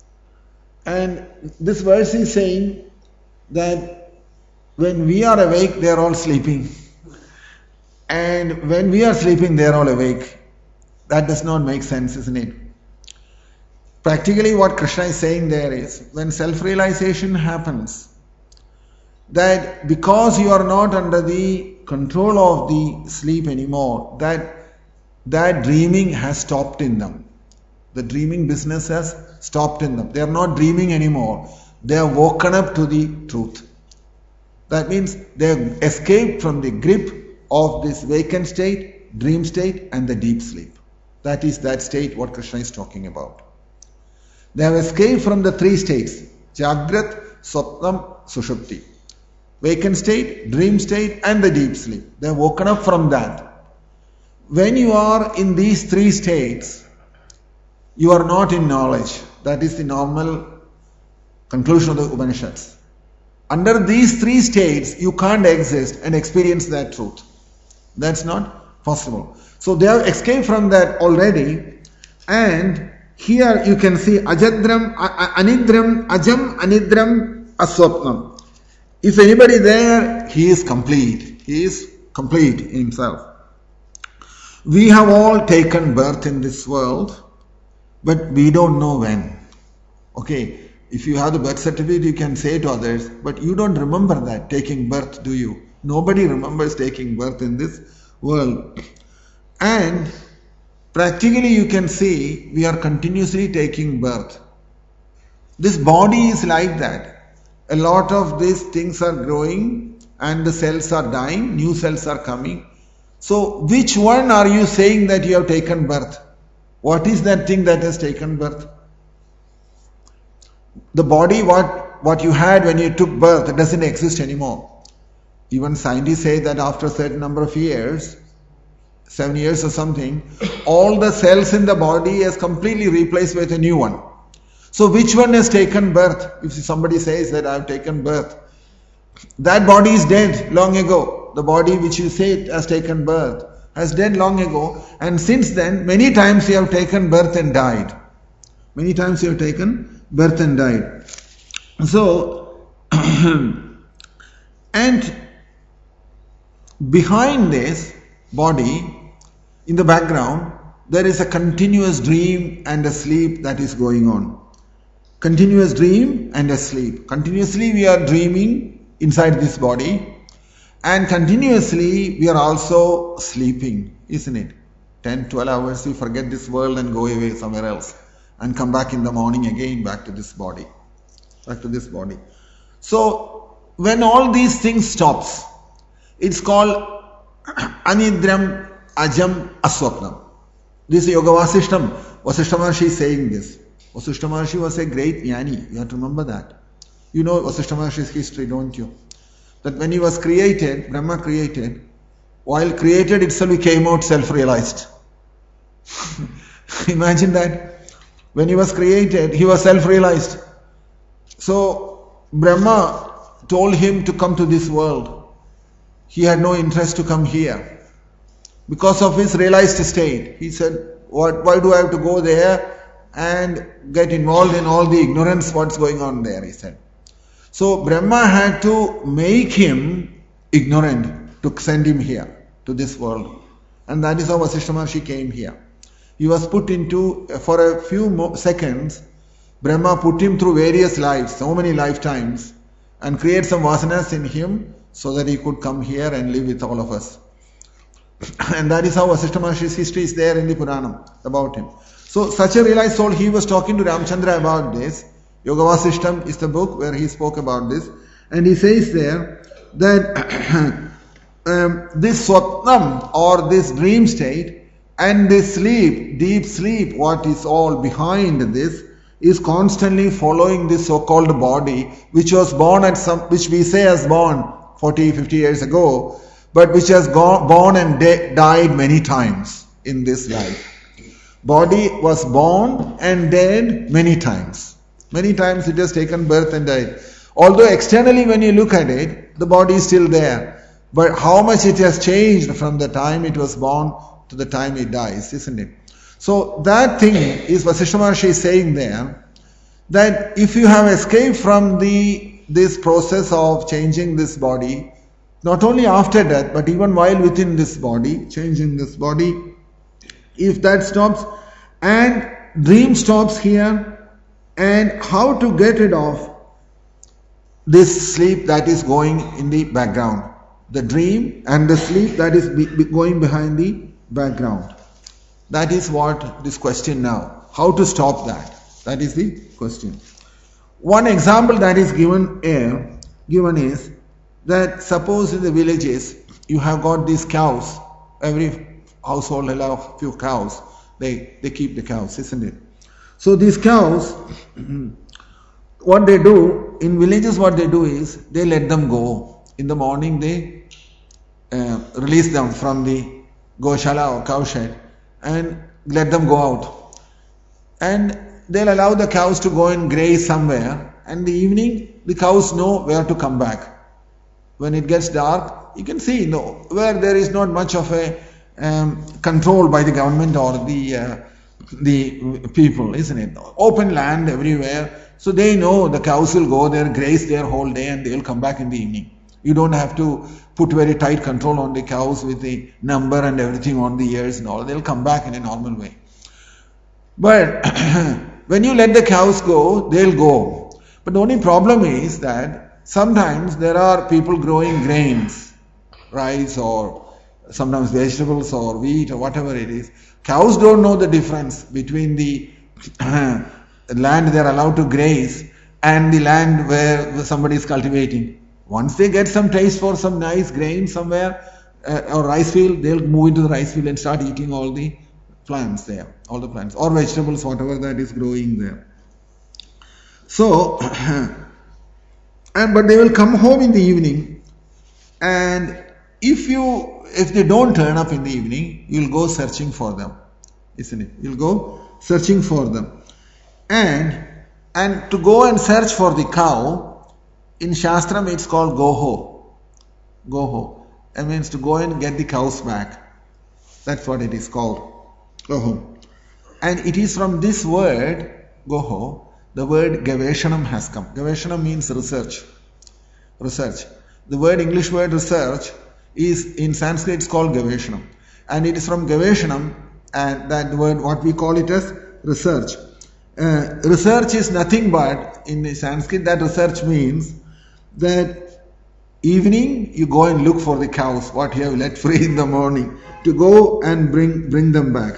And this verse is saying that when we are awake, they are all sleeping. And when we are sleeping, they are all awake. That does not make sense, isn't it? Practically what Krishna is saying there is, when self-realization happens, that because you are not under the control of the sleep anymore, that dreaming has stopped in them. The dreaming business has stopped in them. They are not dreaming anymore. They are woken up to the truth. That means they have escaped from the grip of this vacant state, dream state, and the deep sleep. That is that state what Krishna is talking about. They have escaped from the three states, Jagrat, Swapnam, Sushupti. Vacant state, dream state, and the deep sleep. They have woken up from that. When you are in these three states, you are not in knowledge. That is the normal conclusion of the Upanishads. Under these three states, you can't exist and experience that truth. That's not possible. So they have escaped from that already. And here you can see Ajadram, Anidram, Ajam, Anidram, Aswapnam. If anybody there, he is complete. He is complete in himself. We have all taken birth in this world, but we don't know when. Okay, if you have the birth certificate, you can say to others, but you don't remember that, taking birth, do you? Nobody remembers taking birth in this world. And practically you can see, we are continuously taking birth. This body is like that. A lot of these things are growing and the cells are dying, new cells are coming. So which one are you saying that you have taken birth? What is that thing that has taken birth? The body, what you had when you took birth, doesn't exist anymore. Even scientists say that after a certain number of years, 7 years or something, all the cells in the body is completely replaced with a new one. So which one has taken birth? If somebody says that I have taken birth, that body is dead long ago. The body which you say has taken birth, has died long ago, and since then many times you have taken birth and died. Many times you have taken birth and died. So, and behind this body, in the background, there is a continuous dream and a sleep that is going on. Continuous dream and a sleep. Continuously we are dreaming inside this body, and continuously we are also sleeping, isn't it? 10, 12 hours we forget this world and go away somewhere else and come back in the morning again back to this body. Back to this body. So when all these things stops, it's called Anidram Ajam Aswapnam. This is Yoga Vasishtam. Vasishta Maharshi is saying this. Vasishta Maharshi was a great jnani. You have to remember that. You know Vasishta Maharshi's history, don't you? That when he was created, Brahma created, while created itself he came out self-realized. Imagine that. When he was created, he was self-realized. So Brahma told him to come to this world. He had no interest to come here. Because of his realized state, he said, why do I have to go there and get involved in all the ignorance what's going on there, he said. So Brahma had to make him ignorant to send him here to this world. And that is how Vasishta Maharshi came here. He was put into, for a few seconds, Brahma put him through various lives, so many lifetimes, and create some vasanas in him so that he could come here and live with all of us. And that is how Vasishta Maharshi's history is there in the Puranam about him. So such a realized soul, he was talking to Ramchandra about this. Yoga Vasishtam is the book where he spoke about this. And he says there that this swapnam or this dream state and this sleep, deep sleep, what is all behind this is constantly following this so-called body which was born at some, which we say as born 40, 50 years ago, but which has born and died many times in this life. Body was born and dead many times. Many times it has taken birth and died. Although externally when you look at it, the body is still there. But how much it has changed from the time it was born to the time it dies, isn't it? So that thing is Vasishta Maharshi is saying there, that if you have escaped from this process of changing this body, not only after death, but even while within this body, changing this body, if that stops and dream stops here, and how to get rid of this sleep that is going in the background, the dream and the sleep that is going behind the background. That is what this question now. How to stop that? That is the question. One example that is given is that suppose in the villages you have got these cows. Every household will have a few cows. They keep the cows, isn't it? So these cows, what they do in villages, what they do is they let them go. In the morning they release them from the goshala or cow shed and let them go out. And they'll allow the cows to go and graze somewhere, and in the evening the cows know where to come back. When it gets dark, you can see where there is not much of a control by the government or the people, isn't it? Open land everywhere, so they know the cows will go there, graze their whole day, and they will come back in the evening. You don't have to put very tight control on the cows with the number and everything on the ears and all. They'll come back in a normal way. But when you let the cows go, they'll go. But the only problem is that sometimes there are people growing grains, rice or sometimes vegetables or wheat or whatever it is. Cows don't know the difference between the land they are allowed to graze and the land where somebody is cultivating. Once they get some taste for some nice grain somewhere or rice field, they'll move into the rice field and start eating all the plants there, all the plants or vegetables, whatever that is growing there. So, but they will come home in the evening, and if they don't turn up in the evening, you'll go searching for them, isn't it? You'll go searching for them, and to go and search for the cow. In Shastram, it's called goho. Goho. That means to go and get the cows back. That's what it is called. Goho. And it is from this word, Goho, the word Gaveshanam has come. Gaveshanam means research. Research. The English word research is in Sanskrit it's called Gaveshanam. And it is from Gaveshanam, and that word, what we call it as research. Research is nothing but, in Sanskrit, that research means that evening you go and look for the cows, what you have let free in the morning, to go and bring them back.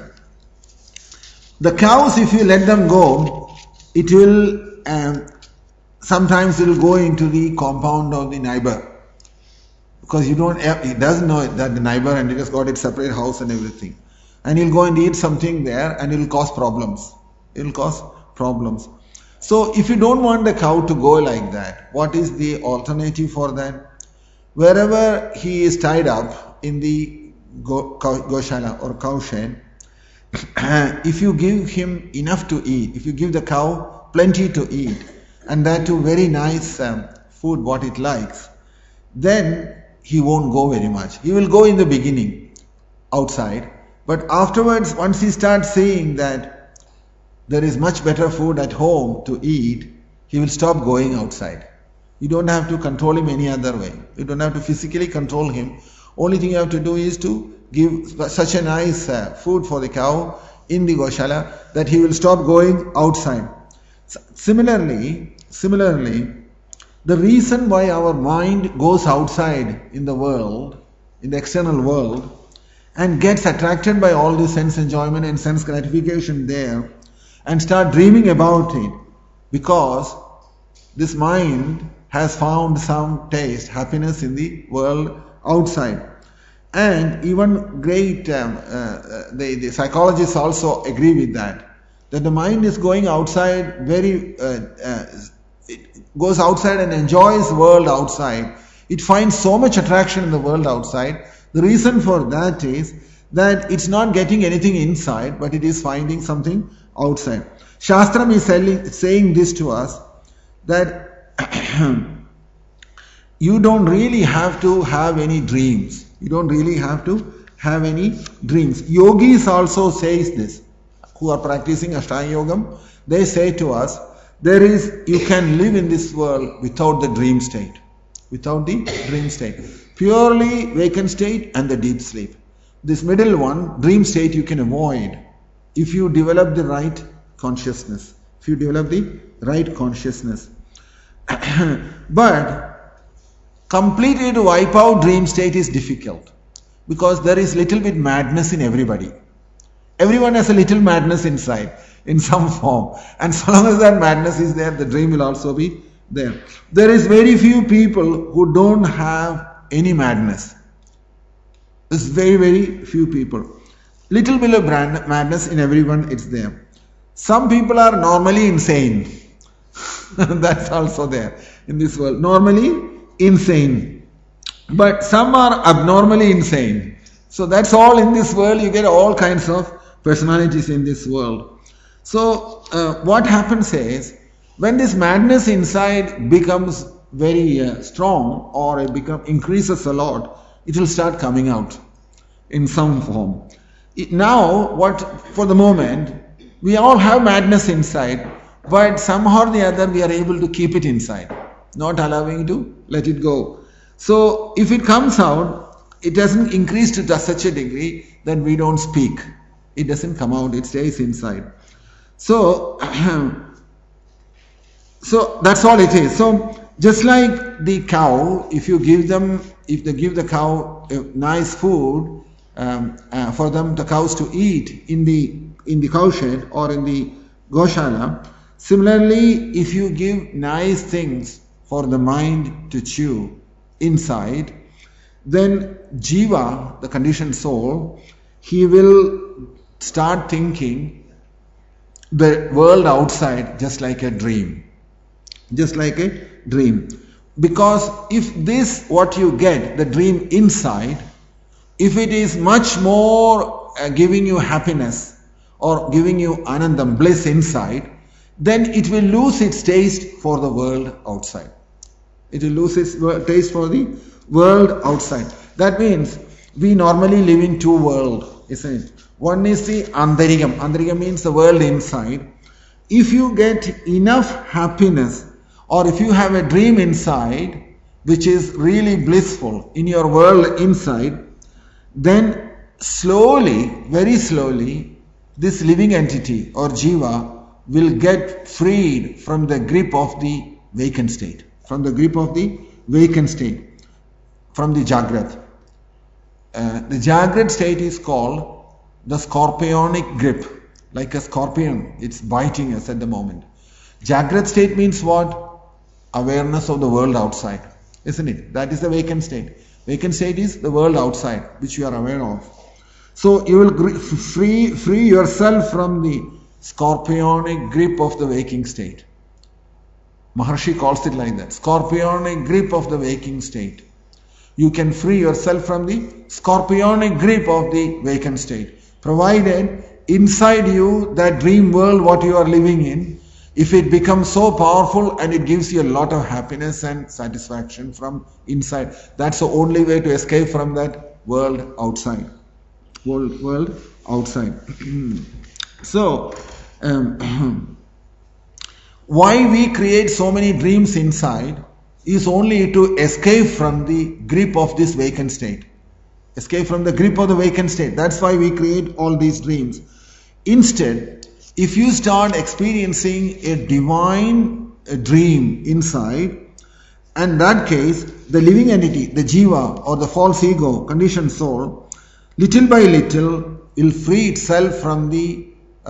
The cows, if you let them go, it will, sometimes it will go into the compound of the neighbor. Because he doesn't know that the neighbor and he has got its separate house and everything. And he'll go and eat something there and it'll cause problems. It'll cause problems. So if you don't want the cow to go like that, what is the alternative for that? Wherever he is tied up in the Goshala or cow shed, if you give him enough to eat, if you give the cow plenty to eat, and that too very nice food what it likes, then he won't go very much. He will go in the beginning outside, but afterwards, once he starts seeing that there is much better food at home to eat, he will stop going outside. You don't have to control him any other way. You don't have to physically control him. Only thing you have to do is to give such a nice food for the cow in the Goshala that he will stop going outside. Similarly, the reason why our mind goes outside in the world, in the external world, and gets attracted by all this sense enjoyment and sense gratification there, and start dreaming about it, because this mind has found some taste, happiness in the world outside. And even great, the psychologists also agree with that the mind is going outside it goes outside and enjoys the world outside. It finds so much attraction in the world outside. The reason for that is that it's not getting anything inside, but it is finding something outside. Shastram is saying this to us, that you don't really have to have any dreams. You don't really have to have any dreams. Yogis also says this, who are practicing Ashtanga Yogam. They say to us, you can live in this world without the dream state. Without the dream state. Purely vacant state and the deep sleep. This middle one, dream state, you can avoid if you develop the right consciousness. If you develop the right consciousness. But completely to wipe out dream state is difficult, because there is little bit madness in everybody. Everyone has a little madness inside, in some form. And so long as that madness is there, the dream will also be there. There is very few people who don't have any madness. There's very, very few people. Little bit of madness in everyone, it's there. Some people are normally insane. That's also there in this world. Normally insane. But some are abnormally insane. So that's all in this world. You get all kinds of personalities in this world. So what happens is, when this madness inside becomes very strong, or it increases a lot, it will start coming out in some form. For the moment, we all have madness inside, but somehow or the other we are able to keep it inside, not allowing to let it go. So if it comes out, it doesn't increase to such a degree that we don't speak. It doesn't come out, it stays inside. So that's all it is. So just like the cow, if they give the cow nice food for the cows to eat in the cow shed or in the Goshala, similarly, if you give nice things for the mind to chew inside, then Jiva, the conditioned soul, he will start thinking the world outside just like a dream. Just like a dream. Because if this, what you get, the dream inside, if it is much more giving you happiness or giving you anandam, bliss inside, then it will lose its taste for the world outside. It will lose its taste for the world outside. That means we normally live in two worlds. isn't it? One is the Antarigam. Antarigam means the world inside. If you get enough happiness, or if you have a dream inside, which is really blissful in your world inside, then slowly, very slowly, this living entity or jiva will get freed from the grip of the vacant state, from the grip of the vacant state, from the Jagrat. The Jagrat state is called the scorpionic grip, like a scorpion, it's biting us at the moment. Jagrat state means what? Awareness of the world outside, isn't it? That is the vacant state. Vacant state is the world outside, which you are aware of. So you will free yourself from the scorpionic grip of the waking state. Maharshi calls it like that, scorpionic grip of the waking state. You can free yourself from the scorpionic grip of the vacant state, provided inside you that dream world what you are living in, if it becomes so powerful and it gives you a lot of happiness and satisfaction from inside, that's the only way to escape from that world outside. World outside. So, why we create so many dreams inside is only to escape from the grip of this vacant state. Escape from the grip of the vacant state. That's why we create all these dreams. Instead, if you start experiencing a divine dream inside, in that case, the living entity, the jiva or the false ego, conditioned soul, little by little will free itself from the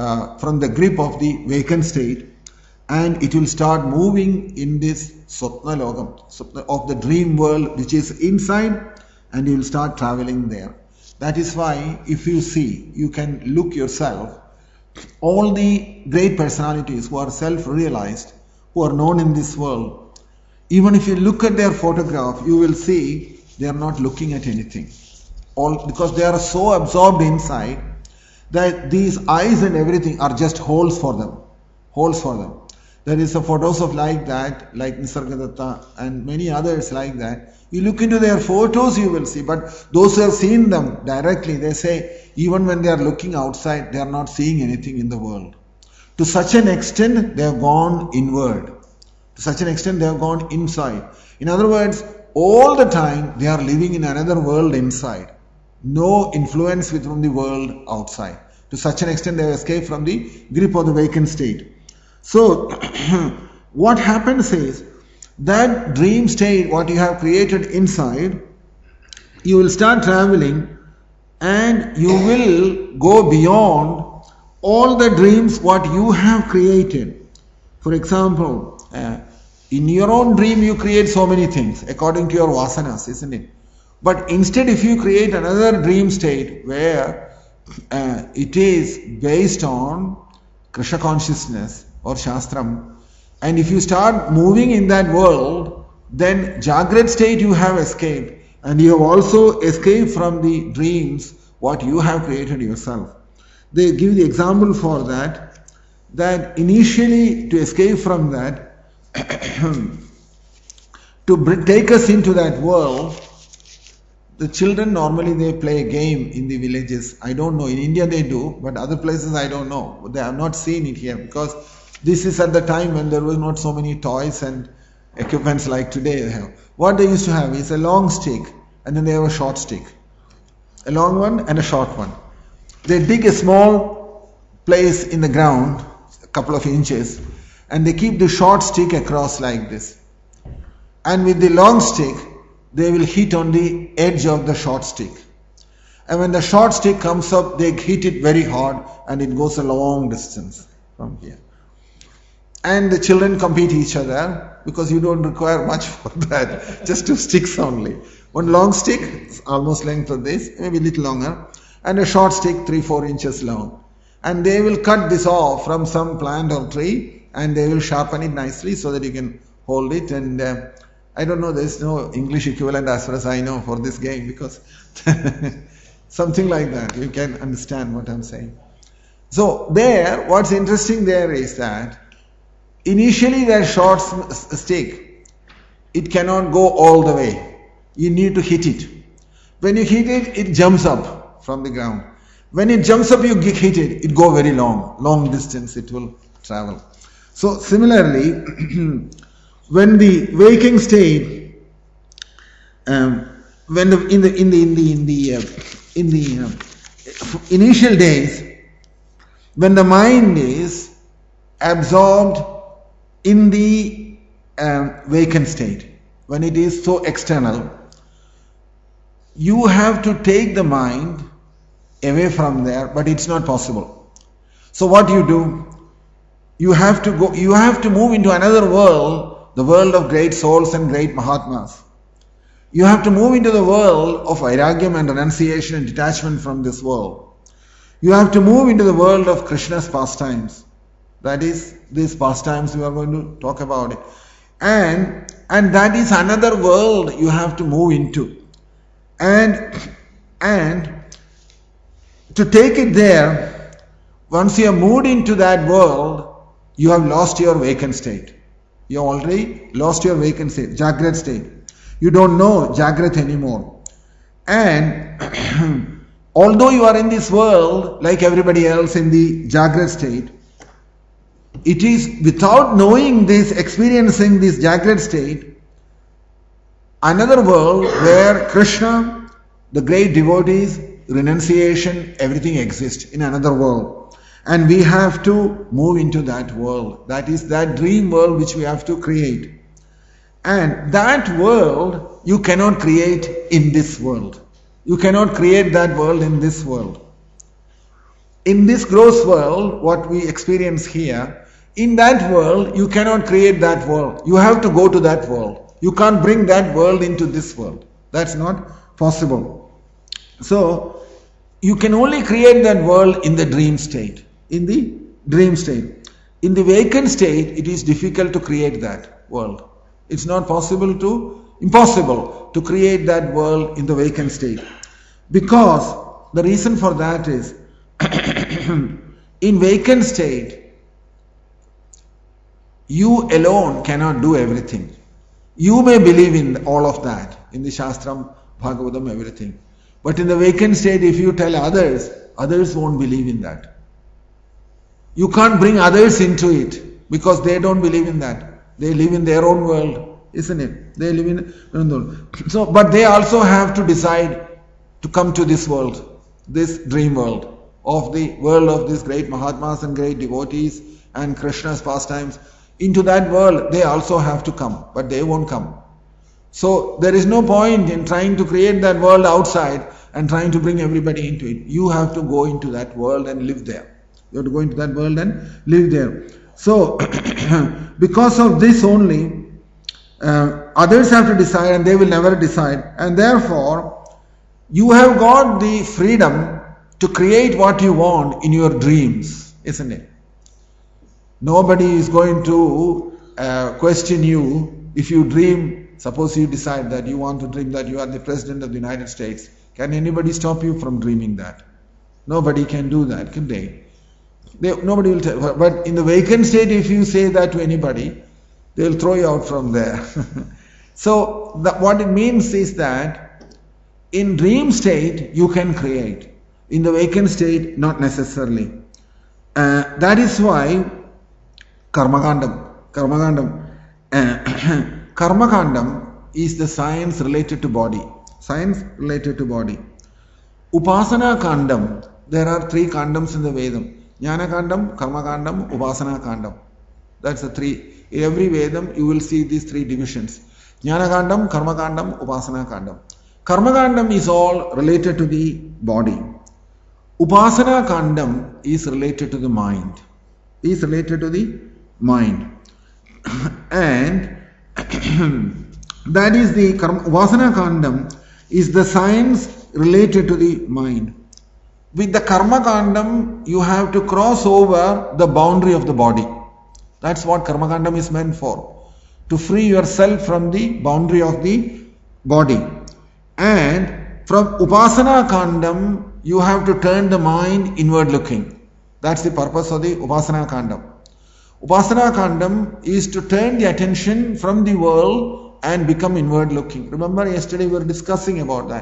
grip of the vacant state, and it will start moving in this Swapna Logam, of the dream world which is inside, and you will start traveling there. That is why if you see, you can look yourself, all the great personalities who are self-realized, who are known in this world, even if you look at their photograph, you will see they are not looking at anything. All because they are so absorbed inside that these eyes and everything are just holes for them. Holes for them. There is a photos of like that, like Nisargadatta and many others like that. You look into their photos, you will see. But those who have seen them directly, they say, even when they are looking outside, they are not seeing anything in the world. To such an extent, they have gone inward. To such an extent, they have gone inside. In other words, all the time, they are living in another world inside. No influence from the world outside. To such an extent, they have escaped from the grip of the vacant state. So, what happens is, that dream state, what you have created inside, you will start traveling and you will go beyond all the dreams what you have created. For example, in your own dream you create so many things according to your vasanas, isn't it? But instead if you create another dream state where it is based on Krishna consciousness or Shastram, and if you start moving in that world, then Jagrat state you have escaped, and you have also escaped from the dreams what you have created yourself. They give the example for that initially to escape from that, to take us into that world, the children normally they play a game in the villages. I don't know, in India they do, but other places I don't know. They have not seen it here because this is at the time when there were not so many toys and equipments like today they have. What they used to have is a long stick and then they have a short stick. A long one and a short one. They dig a small place in the ground, a couple of inches, and they keep the short stick across like this. And with the long stick, they will hit on the edge of the short stick. And when the short stick comes up, they hit it very hard and it goes a long distance from here. And the children compete each other because you don't require much for that, just 2 sticks only. One long stick, almost length of this, maybe a little longer, and a short stick 3-4 inches long. And they will cut this off from some plant or tree and they will sharpen it nicely so that you can hold it. And I don't know, there is no English equivalent as far as I know for this game because something like that, you can understand what I'm saying. So there, what's interesting there is that initially that short stick, it cannot go all the way. You need to hit it. When you hit it, it jumps up from the ground. when it jumps up, you hit it, it go very long distance it will travel. So similarly, when the waking state, when in the initial days, when the mind is absorbed in the vacant state, when it is so external, you have to take the mind away from there, but it's not possible. So what do? You have to move into another world, the world of great souls and great Mahatmas. You have to move into the world of vairagyam and renunciation and detachment from this world. You have to move into the world of Krishna's pastimes. That is, these pastimes we are going to talk about it. And that is another world you have to move into. And to take it there, once you have moved into that world, you have lost your vacant state. You have already lost your vacant state, Jagrat state. You don't know Jagrat anymore. And although you are in this world, like everybody else in the Jagrat state, it is without knowing this, experiencing this Jagrat state, another world where Krishna, the great devotees, renunciation, everything exists in another world. And we have to move into that world. That is that dream world which we have to create. And that world you cannot create in this world. You cannot create that world in this world. In this gross world, what we experience here, in that world, you cannot create that world. You have to go to that world. You can't bring that world into this world. That's not possible. So, you can only create that world in the dream state. In the dream state. In the vacant state, it is difficult to create that world. It's not impossible to create that world in the vacant state. Because the reason for that is, in vacant state, you alone cannot do everything. You may believe in all of that, in the Shastram, Bhagavatam, everything. But in the vacant state, if you tell others, others won't believe in that. You can't bring others into it because they don't believe in that. They live in their own world, isn't it? They live in their own world. So, but they also have to decide to come to this world, this dream world, of the world of these great Mahatmas and great devotees and Krishna's pastimes. Into that world, they also have to come, but they won't come. So, there is no point in trying to create that world outside and trying to bring everybody into it. You have to go into that world and live there. You have to go into that world and live there. So, because of this only, others have to decide and they will never decide. And therefore, you have got the freedom to create what you want in your dreams, isn't it? Nobody is going to question you if you dream. Suppose you decide that you want to dream that you are the President of the United States. Can anybody stop you from dreaming that? Nobody can do that, can they? Nobody will tell. But in the vacant state, if you say that to anybody, they will throw you out from there. So what it means is that in dream state, you can create. In the vacant state, not necessarily. That is why Karmakandam is the science related to body. Science related to body. Upasana Kandam, there are 3 kandams in the Vedam. Jnana Kandam, Karma Kandam, Upasana Kandam. That's the 3. In every Vedam, you will see these 3 divisions. Jnana Kandam, Karma Kandam, Upasana Kandam. Karma Kandam is all related to the body. Upasana Kandam is related to the mind. Is related to the mind. And that is the Upasana Kandam is the science related to the mind. With the Karma Kandam, you have to cross over the boundary of the body. That's what Karma Kandam is meant for. To free yourself from the boundary of the body. And from Upasana Kandam, you have to turn the mind inward looking. That's the purpose of the Upasana Kandam. Upasana Kandam is to turn the attention from the world and become inward looking. Remember, yesterday we were discussing about that.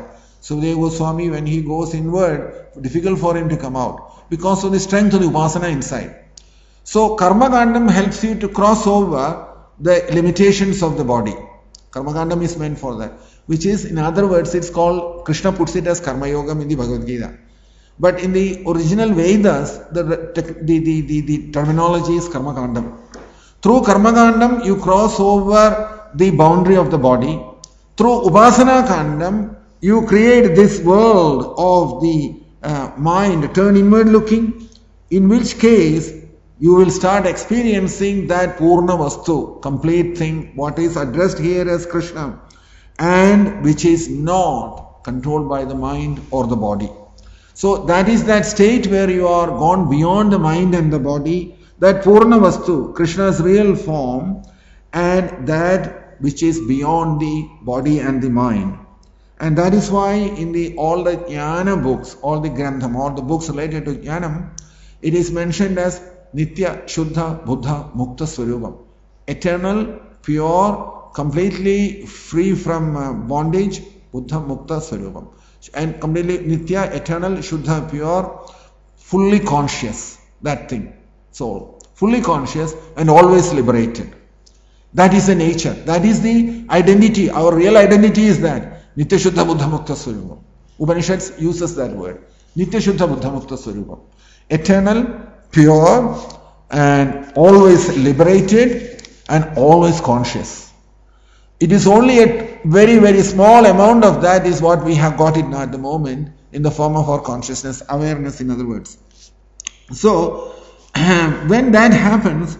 Sukadeva Goswami, when he goes inward, difficult for him to come out because of the strength of the upasana inside. So Karma Kandam helps you to cross over the limitations of the body. Karma Kandam is meant for that. Which is, in other words, it's called, Krishna puts it as Karma Yogam in the Bhagavad Gita. But in the original Vedas, the terminology is Karma Kandam. Through Karma Kandam, you cross over the boundary of the body. Through Upasana Kandam, you create this world of the mind, turn inward looking, in which case you will start experiencing that Purna Vastu, complete thing, what is addressed here as Krishna, and which is not controlled by the mind or the body. So that is that state where you are gone beyond the mind and the body, that Purna Vastu, Krishna's real form, and that which is beyond the body and the mind. And that is why in all the Jnana books, all the Grantham, all the books related to Jnanam, it is mentioned as Nitya, Shuddha, Buddha, Mukta Swarupam. Eternal, pure, completely free from bondage, Buddha, Mukta Swarupam. And completely Nitya, eternal, Shuddha, pure, fully conscious, that thing, soul. Fully conscious and always liberated. That is the nature. That is the identity. Our real identity is that. Nitya Shuddha Buddha Mukta Swarupam. Upanishads uses that word. Nitya Shuddha Buddha Mukta Swarupam. Eternal, pure, and always liberated and always conscious. It is only a very, very small amount of that is what we have got it now at the moment in the form of our consciousness, awareness in other words. So, when that happens,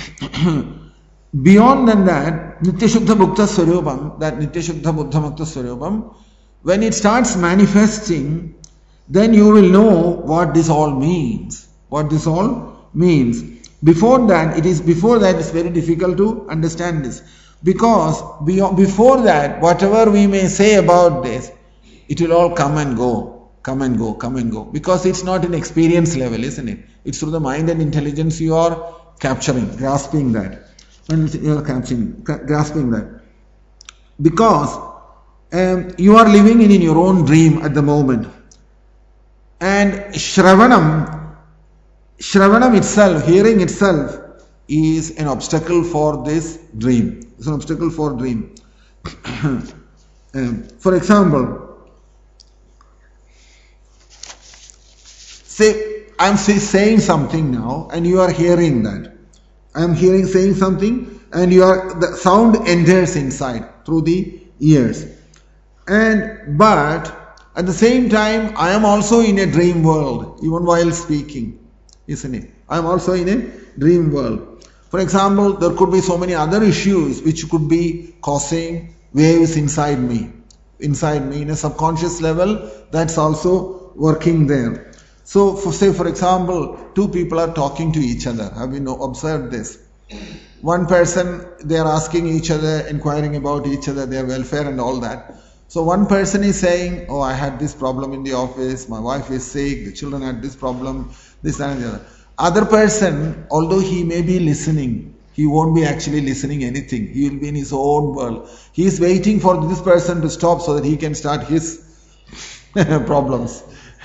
beyond than that, Nitya Shuddha Mukta Swarupam, that Nitya Shuddha Buddha Mukta Swarupam, when it starts manifesting, then you will know what this all means. What this all means. Before that, it's very difficult to understand this. Because before that, whatever we may say about this, it will all come and go, come and go, come and go. Because it's not an experience level, isn't it? It's through the mind and intelligence you are capturing, grasping that. When you are grasping that. Because you are living in your own dream at the moment. And Shravanam itself, hearing itself, is an obstacle for this dream. It's an obstacle for dream. For example, say I'm saying something now and you are hearing that. I'm saying something and the sound enters inside through the ears. But at the same time, I am also in a dream world, even while speaking, isn't it? I am also in a dream world. For example, there could be so many other issues which could be causing waves inside me in a subconscious level. That's also working there. So, for example, two people are talking to each other. Have you observed this? One person, they are asking each other, inquiring about each other, their welfare and all that. So one person is saying, oh, I had this problem in the office, my wife is sick, the children had this problem, this and the other. Other person, although he may be listening, he won't be actually listening anything. He will be in his own world. He is waiting for this person to stop so that he can start his problems.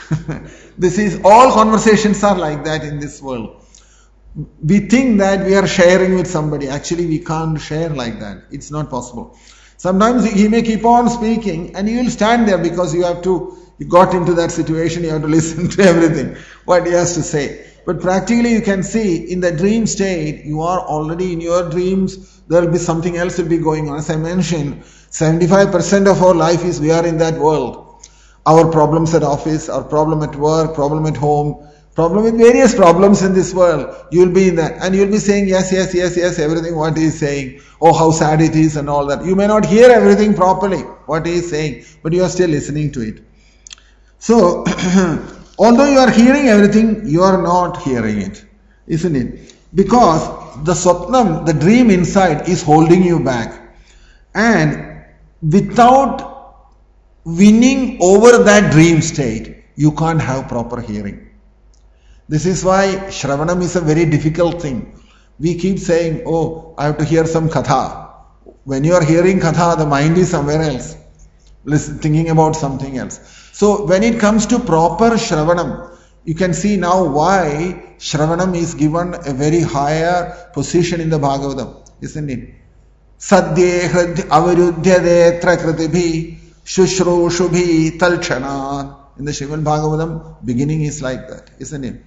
All conversations are like that in this world. We think that we are sharing with somebody. Actually, we can't share like that. It's not possible. Sometimes he may keep on speaking and you will stand there because you got into that situation, you have to listen to everything, what he has to say. But practically you can see in the dream state, you are already in your dreams, there will be something else will be going on. As I mentioned, 75% of our life is we are in that world. Our problems at office, our problem at work, problem at home, problem with various problems in this world. You will be in that and you will be saying yes, everything what he is saying. Oh, how sad it is and all that. You may not hear everything properly, what he is saying, but you are still listening to it. So, although you are hearing everything, you are not hearing it, isn't it? Because the Swapnam, the dream inside, is holding you back. And without winning over that dream state, you can't have proper hearing. This is why Shravanam is a very difficult thing. We keep saying, oh, I have to hear some katha. When you are hearing katha, the mind is somewhere else. thinking about something else. So when it comes to proper Shravanam, you can see now why Shravanam is given a very higher position in the Bhagavatam, isn't it? Sadye hrid avarudhyade trakritibi shushrushubi talchanat. In the Srimad Bhagavatam, beginning is like that, isn't it?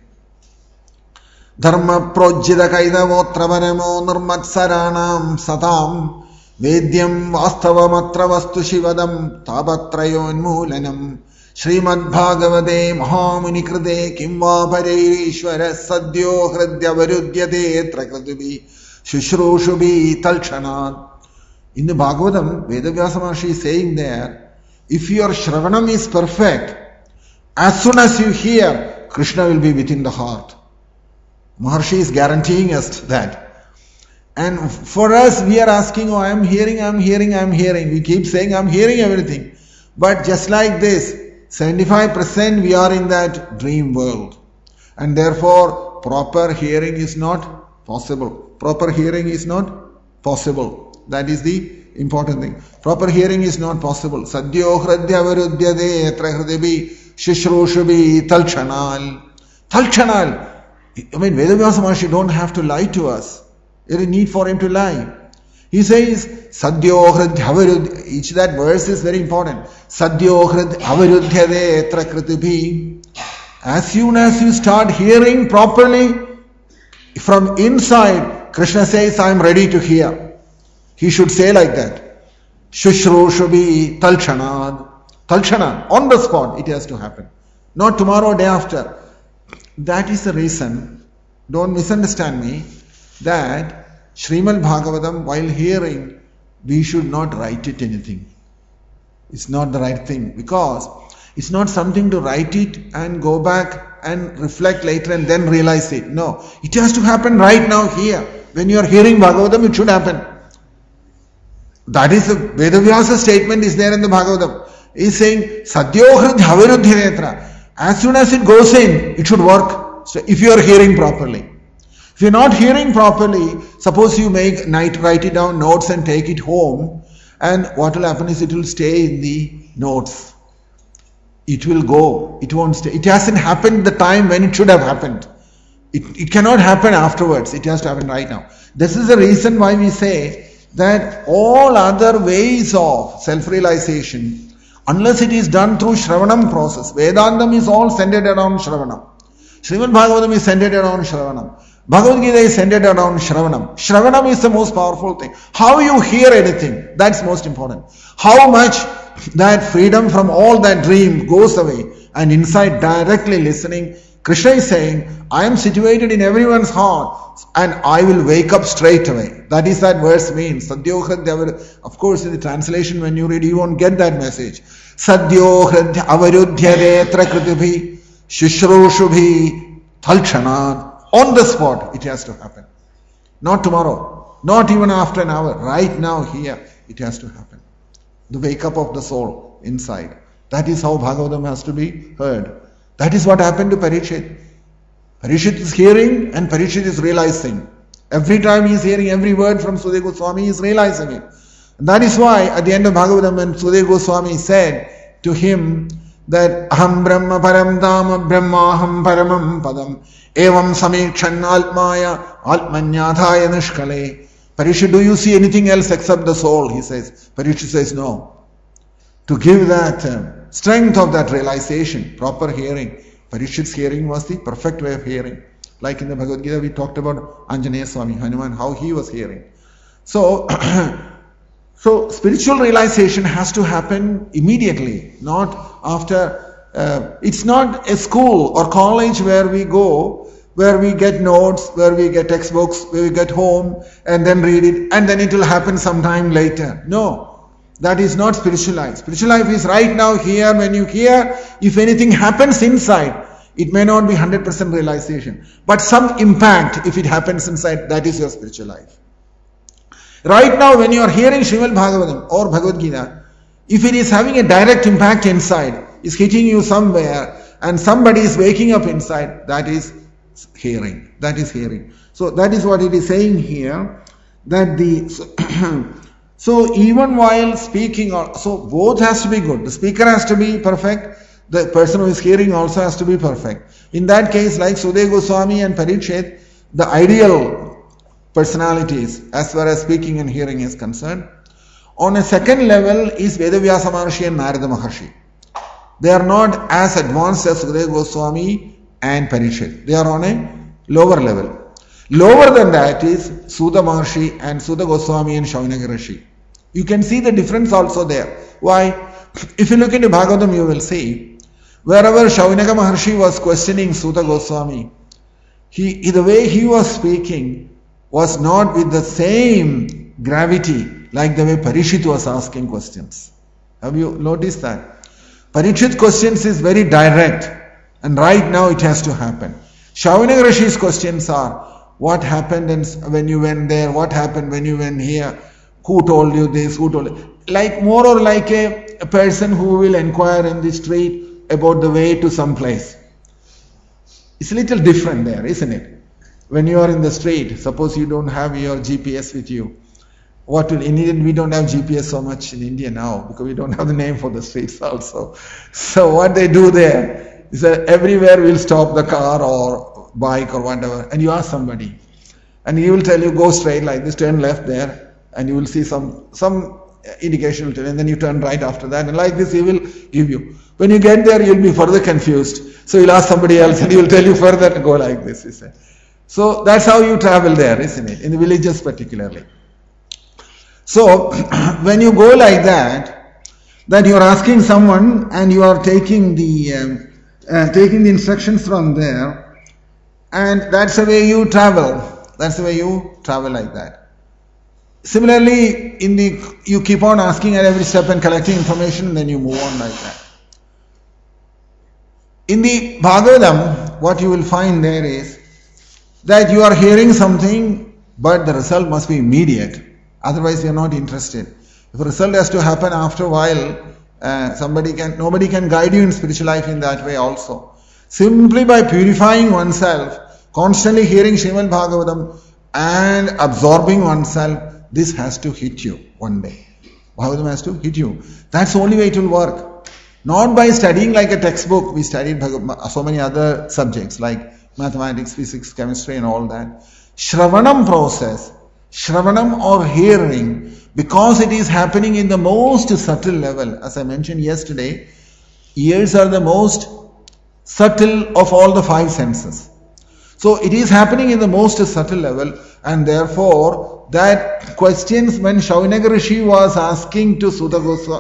Dharma projita kaidavotra varamo nirmatsaranam satam vedyam vastavamatra vastu shivadam tabatrayon Srimad Bhagavate Mahamuni Krite Kimva Pareishwara Sadyo Hridya Varudyate Trakritubi Shushrushubi Talchanat. In the Bhagavatam, Vedavyasa Maharshi is saying there, if your Shravanam is perfect, as soon as you hear, Krishna will be within the heart. Maharshi is guaranteeing us that. And for us, we are asking, oh, I am hearing. We keep saying, I am hearing everything. But just like this, 75% we are in that dream world. And therefore, proper hearing is not possible. Proper hearing is not possible. That is the important thing. Proper hearing is not possible. Sadyo hridya varudyade trahrdebi shishrushubi talchanal. Talchanal. I mean, Vedavyasa Maharshi don't have to lie to us. There is need for him to lie. He says, Sadyo hrid avarudhyade. Each that verse is very important. Sadyo hrid avarudhyade trakritibi. As soon as you start hearing properly, from inside, Krishna says, I am ready to hear. He should say like that. Shushrushubi talchanad. Talchanad. On the spot, it has to happen. Not tomorrow, day after. That is the reason, don't misunderstand me, that Srimad Bhagavatam, while hearing, we should not write it anything. It's not the right thing, because it's not something to write it and go back and reflect later and then realize it. No, it has to happen right now here. When you are hearing Bhagavatam, it should happen. That is the Vedavyasa statement is there in the Bhagavatam. He is saying, Sadyo hrid avarudhyanetra. As soon as it goes in, it should work. So if you are hearing properly. If you are not hearing properly, suppose you write it down notes and take it home, and what will happen is it will stay in the notes. It will go. It won't stay. It hasn't happened the time when it should have happened. It cannot happen afterwards. It has to happen right now. This is the reason why we say that all other ways of self-realization, unless it is done through Shravanam process. Vedantam is all centered around Shravanam. Srimad Bhagavatam is centered around Shravanam. Bhagavad Gita is centered around Shravanam. Shravanam is the most powerful thing. How you hear anything, that's most important. How much that freedom from all that dream goes away, and inside directly listening, Krishna is saying, I am situated in everyone's heart and I will wake up straight away. That is that verse means. Sadyo hrid. Of course, in the translation when you read, you won't get that message. Sadyo hrid avarudhyade trakritibi shushrushubi talchanad. On the spot, it has to happen. Not tomorrow, not even after an hour. Right now, here, it has to happen. The wake up of the soul inside. That is how Bhagavatam has to be heard. That is what happened to Parikshit. Parikshit is hearing and Parikshit is realizing. Every time he is hearing every word from Sukadeva Goswami, he is realizing it. And that is why at the end of Bhagavatam, when Sukadeva Goswami said to him that Aham Brahma Param Dhamma Brahmaham Paramam Padam Evam Samikshan Altmaya Altmanyadhaya Nishkale. Parikshit, do you see anything else except the soul? He says. Parikshit says no. To give that strength of that realization, proper hearing. Parikshit's hearing was the perfect way of hearing. Like in the Bhagavad Gita, we talked about Anjaneya Swami, Hanuman, how he was hearing. So, spiritual realization has to happen immediately, not after. It's not a school or college where we go, where we get notes, where we get textbooks, where we get home and then read it, and then it will happen sometime later. No. That is not spiritual life. Spiritual life is right now, here. When you hear, if anything happens inside, it may not be 100% realization, but some impact, if it happens inside, that is your spiritual life. Right now, when you are hearing Srimad Bhagavatam or Bhagavad Gita, if it is having a direct impact inside, is hitting you somewhere, and somebody is waking up inside, that is hearing. That is hearing. So that is what it is saying here, that the So even while speaking, so both has to be good. The speaker has to be perfect. The person who is hearing also has to be perfect. In that case, like Sudhir Goswami and Parikshit, the ideal personalities as far as speaking and hearing is concerned. On a second level is Vedavyasa Maharshi and Narada Maharshi. They are not as advanced as Sudhir Goswami and Parikshit. They are on a lower level. Lower than that is Sudha Maharshi and Sudha Goswami and Shaunaka Rishi. You can see the difference also there. Why? If you look into Bhagavatam, you will see wherever Shaunaka Maharshi was questioning Sudha Goswami, the way he was speaking was not with the same gravity like the way Parikshit was asking questions. Have you noticed that? Parikshit questions is very direct, and right now it has to happen. Shaunaka Rishi's questions are, what happened when you went there? What happened when you went here? Who told you this? Who told you? Like more or like a person who will inquire in the street about the way to some place. It's a little different there, isn't it? When you are in the street, suppose you don't have your GPS with you. In India, we don't have GPS so much in India now because we don't have the name for the streets also. So what they do there is that everywhere we'll stop the car or bike or whatever, and you ask somebody, and he will tell you, go straight like this, turn left there, and you will see some indication will tell you, and then you turn right after that, and like this he will give you. When you get there, you'll be further confused. So you'll ask somebody else, and he will tell you further to go like this, he said. So that's how you travel there, isn't it? In the villages particularly. So when you go like that you are asking someone and you are taking the instructions from there, and that's the way you travel. That's the way you travel like that. Similarly, you keep on asking at every step and collecting information, and then you move on like that. In the Bhagavatam, what you will find there is that you are hearing something, but the result must be immediate. Otherwise, you are not interested. If a result has to happen after a while, nobody can guide you in spiritual life in that way also. Simply by purifying oneself, constantly hearing Srimad Bhagavatam and absorbing oneself, this has to hit you one day. Bhagavatam has to hit you. That's the only way it will work. Not by studying like a textbook. We studied so many other subjects like mathematics, physics, chemistry and all that. Shravanam process, Shravanam or hearing, because it is happening in the most subtle level. As I mentioned yesterday, ears are the most subtle of all the five senses. So it is happening in the most subtle level, and therefore that questions when Shaunaka Rishi was asking to Sudha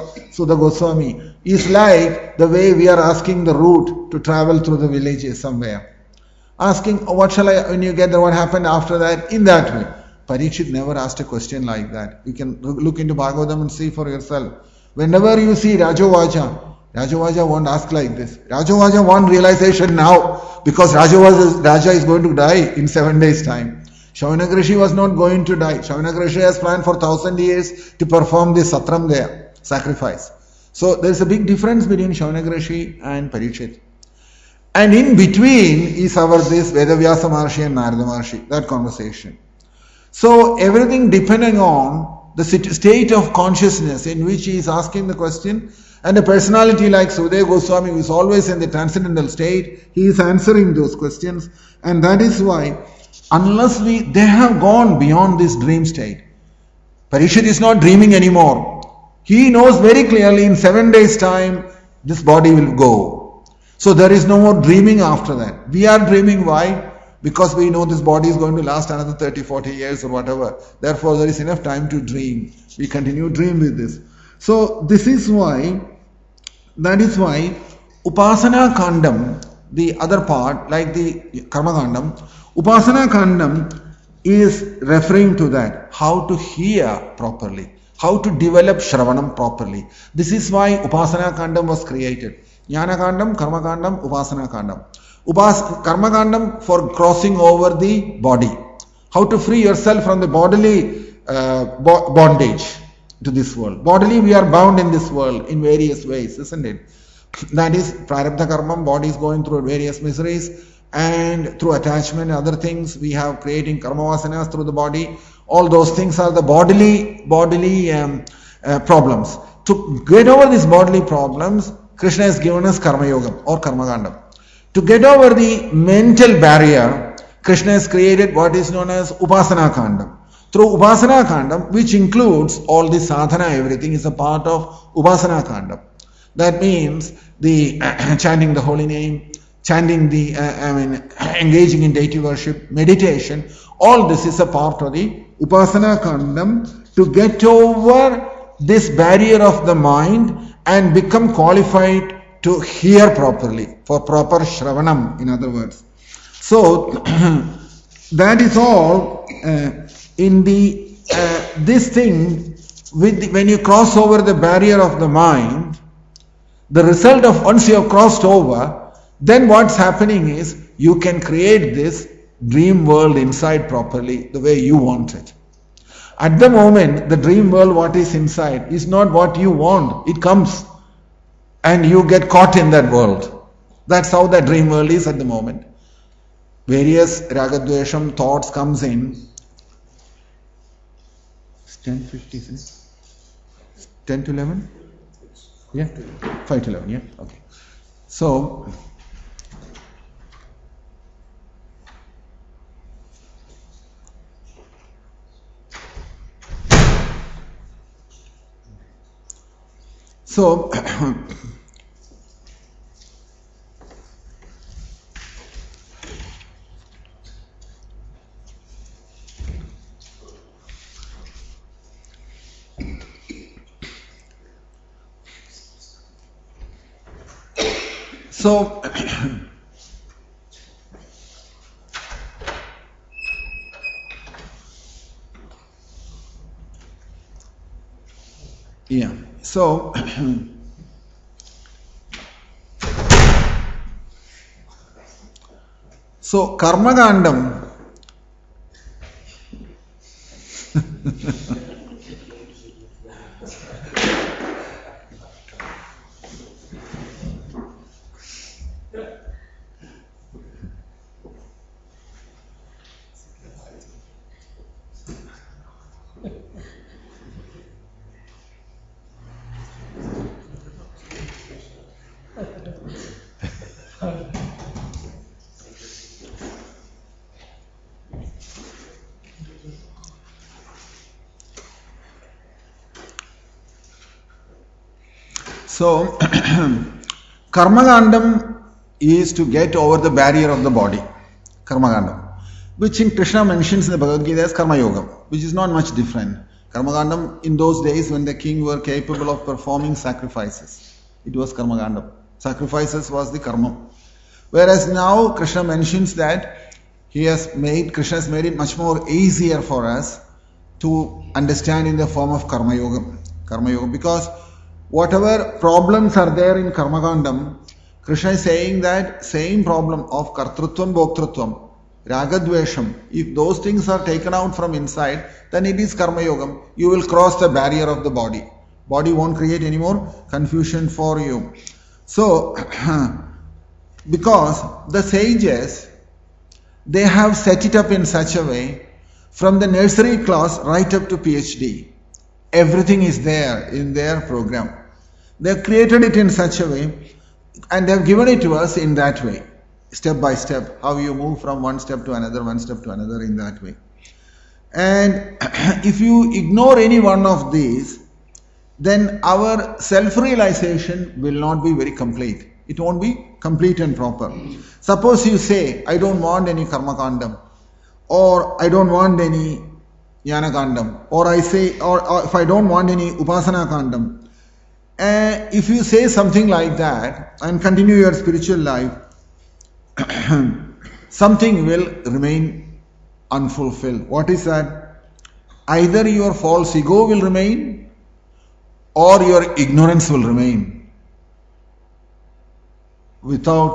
Goswami is like the way we are asking the route to travel through the villages somewhere. Asking, what shall I, when you get there, what happened after that? In that way. Parikshit never asked a question like that. You can look into Bhagavatam and see for yourself. Whenever you see Rajavaja won't ask like this. Rajavaja want realization now because Raja is going to die in 7 days' time. Shaunaka Rishi was not going to die. Shaunaka Rishi has planned for 1000 years to perform this satram there, sacrifice. So there is a big difference between Shaunaka Rishi and Parikshit. And in between is this Vedavyasa Maharshi and Narada Maharshi, that conversation. So everything depending on the state of consciousness in which he is asking the question, and a personality like Sudhir Goswami who is always in the transcendental state, he is answering those questions, and that is why unless they have gone beyond this dream state. Parikshit is not dreaming anymore. He knows very clearly in 7 days' time this body will go. So there is no more dreaming after that. We are dreaming. Why? Because we know this body is going to last another 30, 40 years or whatever. Therefore there is enough time to dream. We continue to dream with this. So that is why Upasana Kandam, the other part, like the Karma Kandam, Upasana Kandam is referring to that, how to hear properly, how to develop Shravanam properly. This is why Upasana Kandam was created. Jnana Kandam, Karma Kandam, Upasana Kandam. Karma Kandam for crossing over the body. How to free yourself from the bodily bondage to this world. Bodily we are bound in this world in various ways, isn't it? That is Prarabdha Karma, body is going through various miseries, and through attachment and other things we have creating karma vasanas through the body. All those things are the bodily problems. To get over these bodily problems, Krishna has given us Karma Yoga or Karma Kandam. To get over the mental barrier, Krishna has created what is known as Upasana Kandam. Through Upasana Kandam, which includes all the sadhana, everything is a part of Upasana Kandam. That means the chanting the holy name, chanting the, engaging in deity worship, meditation, all this is a part of the Upasana Kandam to get over this barrier of the mind and become qualified to hear properly, for proper Shravanam, in other words. So, that is all in the, this thing, when you cross over the barrier of the mind, the result of once you have crossed over, then what's happening is you can create this dream world inside properly the way you want it. At the moment, the dream world, what is inside, is not what you want. It comes and you get caught in that world. That's how the dream world is at the moment. Various ragadvesham thoughts comes in. 10:50, 10 to 11? Yeah, 5 to 11, yeah, okay. So, So, yeah, so, so Karma Kandam, so Karma Kandam is to get over the barrier of the body, Karma Kandam, which in Krishna mentions in the Bhagavad Gita as Karma Yoga, which is not much different. Karma Kandam, in those days when the king were capable of performing sacrifices, it was Karma Kandam. Sacrifices was the karma. Whereas now Krishna mentions that Krishna has made it much more easier for us to understand in the form of Karma Yoga. Karma Yoga, because whatever problems are there in Karma Kandam, Krishna is saying that same problem of Kartrutvam, Bhoktrutvam, Ragadvesham, if those things are taken out from inside, then it is Karma Yogam. You will cross the barrier of the body. Body won't create any more confusion for you. So, because the sages, they have set it up in such a way, from the nursery class right up to PhD, everything is there in their program. They have created it in such a way, and they have given it to us in that way, step by step, how you move from one step to another in that way. And if you ignore any one of these, then our self-realization will not be very complete. It won't be complete and proper. Suppose you say, I don't want any Karma Kandam, or I don't want any Jnana Kandam, or I say, or if I don't want any Upasana Kandam, if you say something like that and continue your spiritual life, something will remain unfulfilled. What is that? Either your false ego will remain, or your ignorance will remain without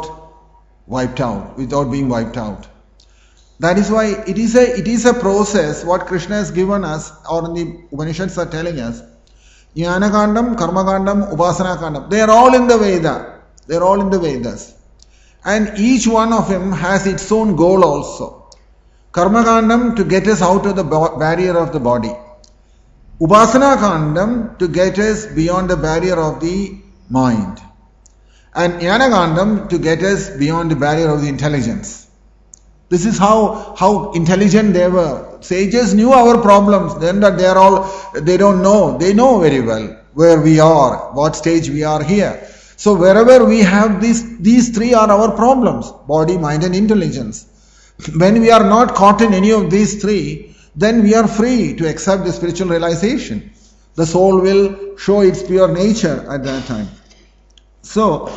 being wiped out. That is why it is a process. What Krishna has given us, or the Upanishads are telling us, Jnana Kandam, Karma Kandam, Upasana Kandam, they are all in the Veda. They are all in the Vedas. And each one of them has its own goal also. Karma Kandam to get us out of the barrier of the body. Upasana Kandam to get us beyond the barrier of the mind. And Jnana Kandam to get us beyond the barrier of the intelligence. This is how intelligent they were. Sages knew our problems. Then that they don't know. They know very well where we are, what stage we are here. So wherever we have these three are our problems: body, mind and intelligence. When we are not caught in any of these three, then we are free to accept the spiritual realization. The soul will show its pure nature at that time. So,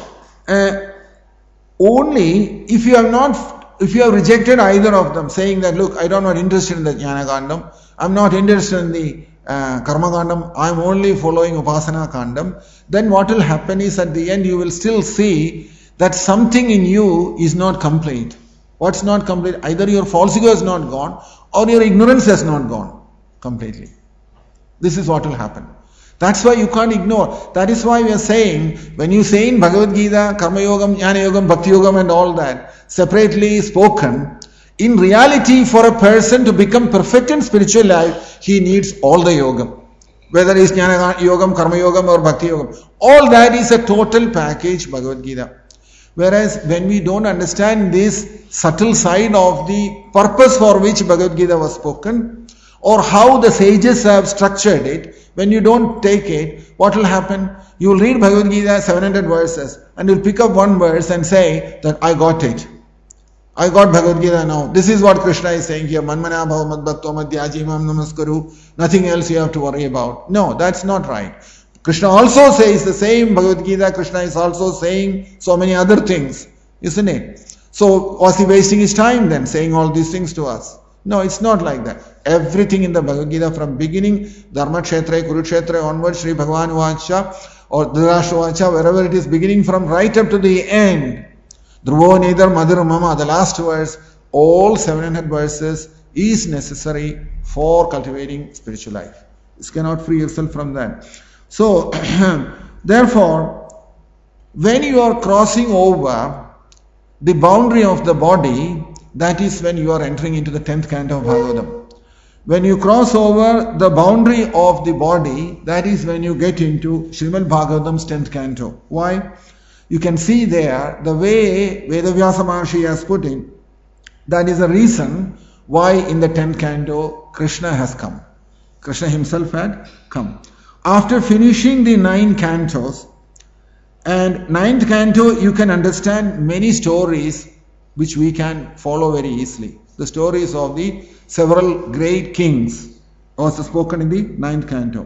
only if you have rejected either of them, saying that, look, I'm not interested in the Jnana Kandam, I'm not interested in the Karma Kandam, I'm only following Upasana Kandam, then what will happen is at the end you will still see that something in you is not complete. What's not complete? Either your false ego has not gone or your ignorance has not gone completely. This is what will happen. That's why you can't ignore. That is why we are saying, when you say in Bhagavad Gita, Karma Yogam, Jnana Yogam, Bhakti Yogam and all that, separately spoken, in reality for a person to become perfect in spiritual life, he needs all the yogam. Whether it is Jnana Yogam, Karma Yogam or Bhakti Yogam. All that is a total package, Bhagavad Gita. Whereas when we don't understand this subtle side of the purpose for which Bhagavad Gita was spoken, or how the sages have structured it, when you don't take it, what will happen? You will read Bhagavad Gita 700 verses and you will pick up one verse and say that I got it. I got Bhagavad Gita now. This is what Krishna is saying here. Manmana bhava mad bhakto madhyaji mam namaskaru. Nothing else you have to worry about. No, that's not right. Krishna also says the same Bhagavad Gita. Krishna is also saying so many other things, isn't it? So was he wasting his time then saying all these things to us? No, it's not like that. Everything in the Bhagavad Gita from beginning, Dharma Kshetra, Kurukshetra onwards, Sri Bhagavan Vacha or Dhritarashtra Vacha, wherever it is beginning from right up to the end. Dhruvo Nedar Madhur Mama, the last verse, all 700 verses is necessary for cultivating spiritual life. You cannot free yourself from that. So, therefore, when you are crossing over the boundary of the body, that is when you are entering into the 10th canto of Bhagavatam. When you cross over the boundary of the body, that is when you get into Srimad Bhagavatam's 10th canto. Why? You can see there the way Vedavyasa Maharshi has put it. That is the reason why in the 10th canto Krishna has come. Krishna himself had come. After finishing the 9 cantos, and 9th canto you can understand many stories which we can follow very easily. The stories of the several great kings also spoken in the 9th canto.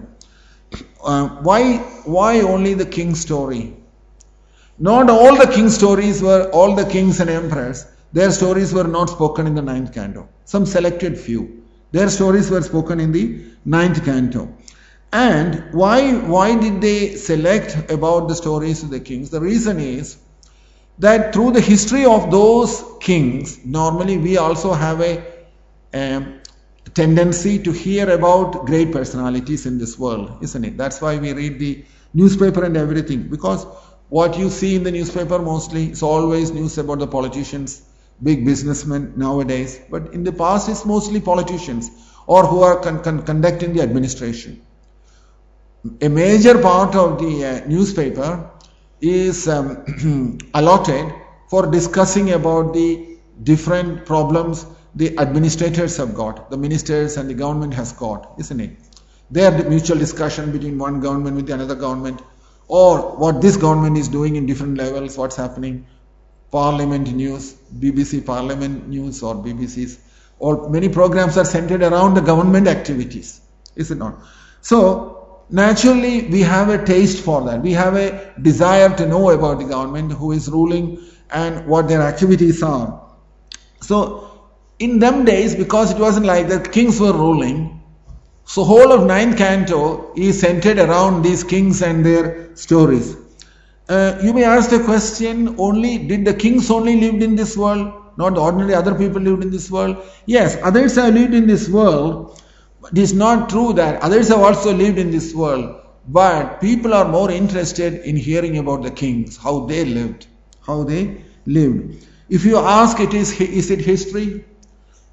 Why only the king story? Not all the king stories were, all the kings and emperors, their stories were not spoken in the 9th canto. Some selected few. Their stories were spoken in the 9th canto. And why did they select about the stories of the kings? The reason is that through the history of those kings, normally we also have a tendency to hear about great personalities in this world, isn't it? That's why we read the newspaper and everything, because what you see in the newspaper mostly is always news about the politicians, big businessmen nowadays, but in the past it's mostly politicians or who are conducting the administration. A major part of the newspaper is allotted for discussing about the different problems the administrators have got, the ministers and the government has got, isn't it? They are the mutual discussion between one government with another government, or what this government is doing in different levels, what's happening, Parliament news, BBC Parliament news or BBC's, or many programs are centered around the government activities, is it not? So, naturally we have a taste for that. We have a desire to know about the government, who is ruling and what their activities are. So, in them days, because it wasn't like that, kings were ruling, so whole of 9th canto is centered around these kings and their stories. You may ask the question, did the kings only lived in this world? Not ordinary other people lived in this world? Yes, others have lived in this world. It is not true that others have also lived in this world. But people are more interested in hearing about the kings, how they lived. If you ask, is it history?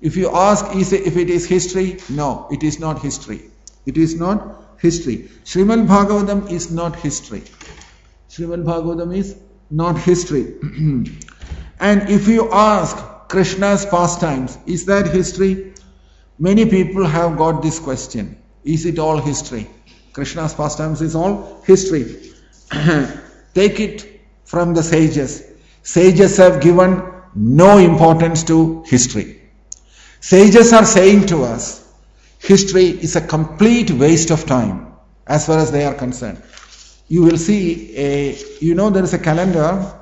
If you ask if it is history, no, it is not history. It is not history. Srimad Bhagavatam is not history. Srimad Bhagavatam is not history. And if you ask Krishna's pastimes, is that history? Many people have got this question. Is it all history? Krishna's pastimes is all history. Take it from the sages. Sages have given no importance to history. Sages are saying to us, history is a complete waste of time as far as they are concerned. You will see there is a calendar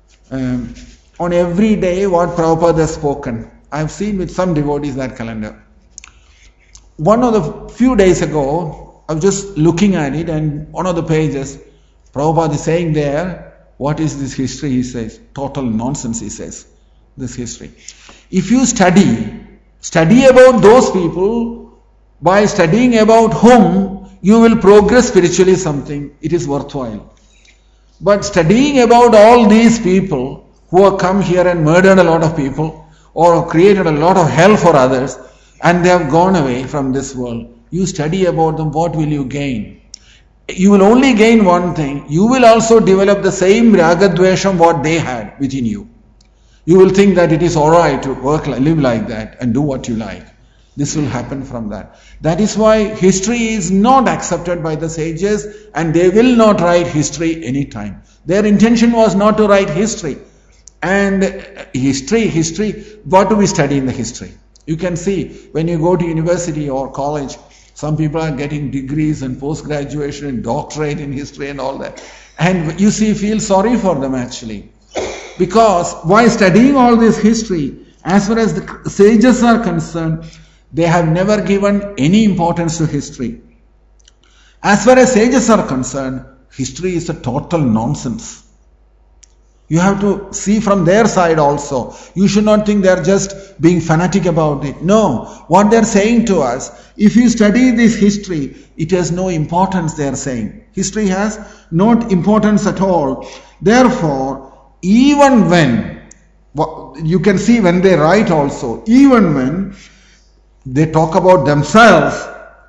on every day what Prabhupada has spoken. I have seen with some devotees that calendar. One of the few days ago, I was just looking at it, and one of the pages, Prabhupada is saying there, what is this history? He says, total nonsense, he says, this history. If you study about those people, by studying about whom, you will progress spiritually something, it is worthwhile. But studying about all these people who have come here and murdered a lot of people, or created a lot of hell for others, and they have gone away from this world, you study about them, what will you gain? You will only gain one thing. You will also develop the same ragadvesham what they had within you. You will think that it is alright to live like that and do what you like. This will happen from that. That is why history is not accepted by the sages, and they will not write history anytime. Their intention was not to write history. And history, what do we study in the history? You can see when you go to university or college, some people are getting degrees and post-graduation and doctorate in history and all that. And you feel sorry for them actually. Because while studying all this history, as far as the sages are concerned, they have never given any importance to history. As far as sages are concerned, history is a total nonsense. You have to see from their side also. You should not think they are just being fanatic about it. No, what they are saying to us, if you study this history, it has no importance, they are saying. History has no importance at all. Therefore, even when, you can see when they write also, even when they talk about themselves,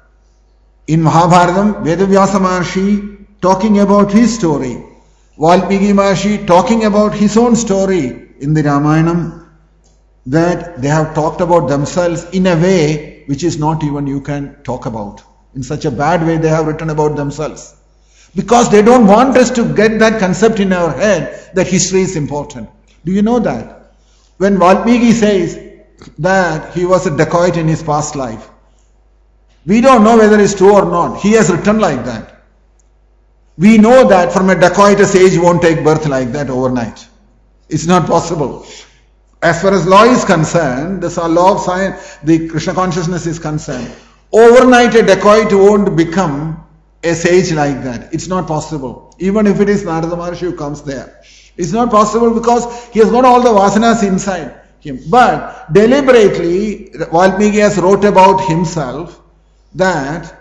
in Mahabharatam, Vedavyasa Maharshi talking about his story, Valmiki Maharshi talking about his own story in the Ramayanam, that they have talked about themselves in a way which is not even you can talk about. In such a bad way they have written about themselves. Because they don't want us to get that concept in our head that history is important. Do you know that? When Valmiki says that he was a dacoit in his past life, we don't know whether it's true or not. He has written like that. We know that from a dacoit, a sage won't take birth like that overnight. It's not possible. As far as law is concerned, the law of science, the Krishna consciousness is concerned, overnight a dacoit won't become a sage like that. It's not possible. Even if it is Narada Maharshi who comes there. It's not possible because he has got all the vasanas inside him. But deliberately, Valmiki has wrote about himself that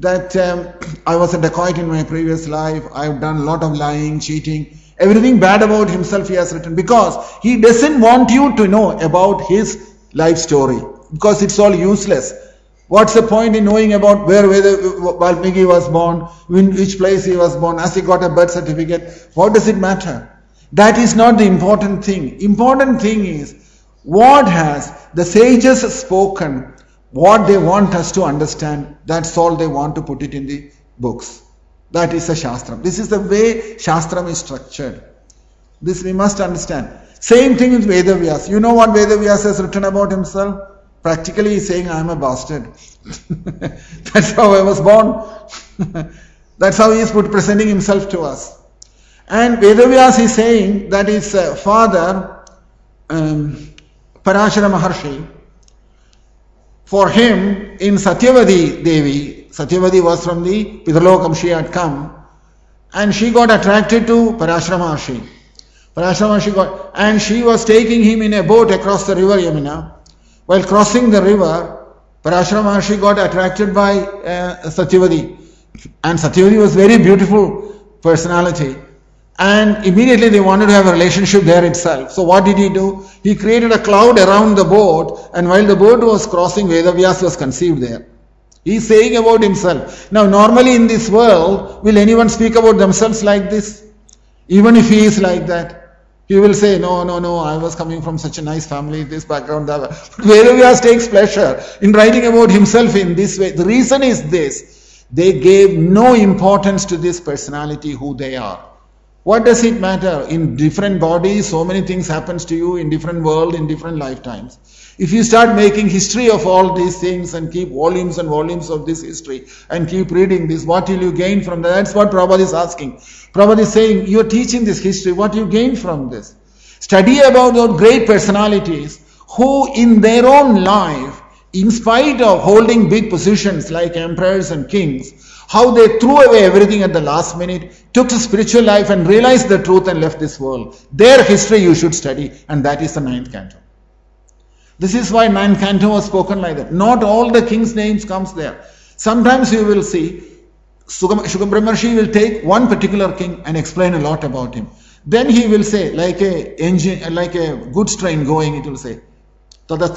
I was a dacoit in my previous life, I have done a lot of lying, cheating, everything bad about himself he has written, because he doesn't want you to know about his life story, because it's all useless. What's the point in knowing about where Valmiki was born, in which place he was born, as he got a birth certificate? What does it matter? That is not the important thing. Important thing is, what has the sages spoken, what they want us to understand, that's all they want to put it in the books. That is a Shastram. This is the way Shastram is structured. This we must understand. Same thing with Vedavyas. You know what Vedavyas has written about himself? Practically he is saying, I am a bastard. That's how I was born. That's how he is presenting himself to us. And Vedavyas is saying that his father, Parashara Maharshi, for him, in Satyavati Devi, Satyavati was from the Pitralokam, she had come, and she got attracted to Parashara Maharshi. Parashara Maharshi and she was taking him in a boat across the river Yamuna. While crossing the river, Parashara Maharshi got attracted by Satyavati. And Satyavati was very beautiful personality. And immediately they wanted to have a relationship there itself. So what did he do? He created a cloud around the boat, and while the boat was crossing, Vedavyas was conceived there. He is saying about himself. Now normally in this world, will anyone speak about themselves like this? Even if he is like that. He will say, no, I was coming from such a nice family, this background, that. Vedavyas takes pleasure in writing about himself in this way. The reason is this: they gave no importance to this personality, who they are. What does it matter? In different bodies, so many things happens to you in different world, in different lifetimes. If you start making history of all these things and keep volumes and volumes of this history and keep reading this, what will you gain from that? That's what Prabhupada is asking. Prabhupada is saying, you're teaching this history, what do you gain from this? Study about those great personalities who in their own life, in spite of holding big positions like emperors and kings, how they threw away everything at the last minute, took to spiritual life and realized the truth and left this world. Their history you should study, and that is the 9th canto. This is why 9th canto was spoken like that. Not all the king's names comes there. Sometimes you will see Shukra Brahmarshi will take one particular king and explain a lot about him. Then he will say, like a engine, like a goods train going, it will say, he will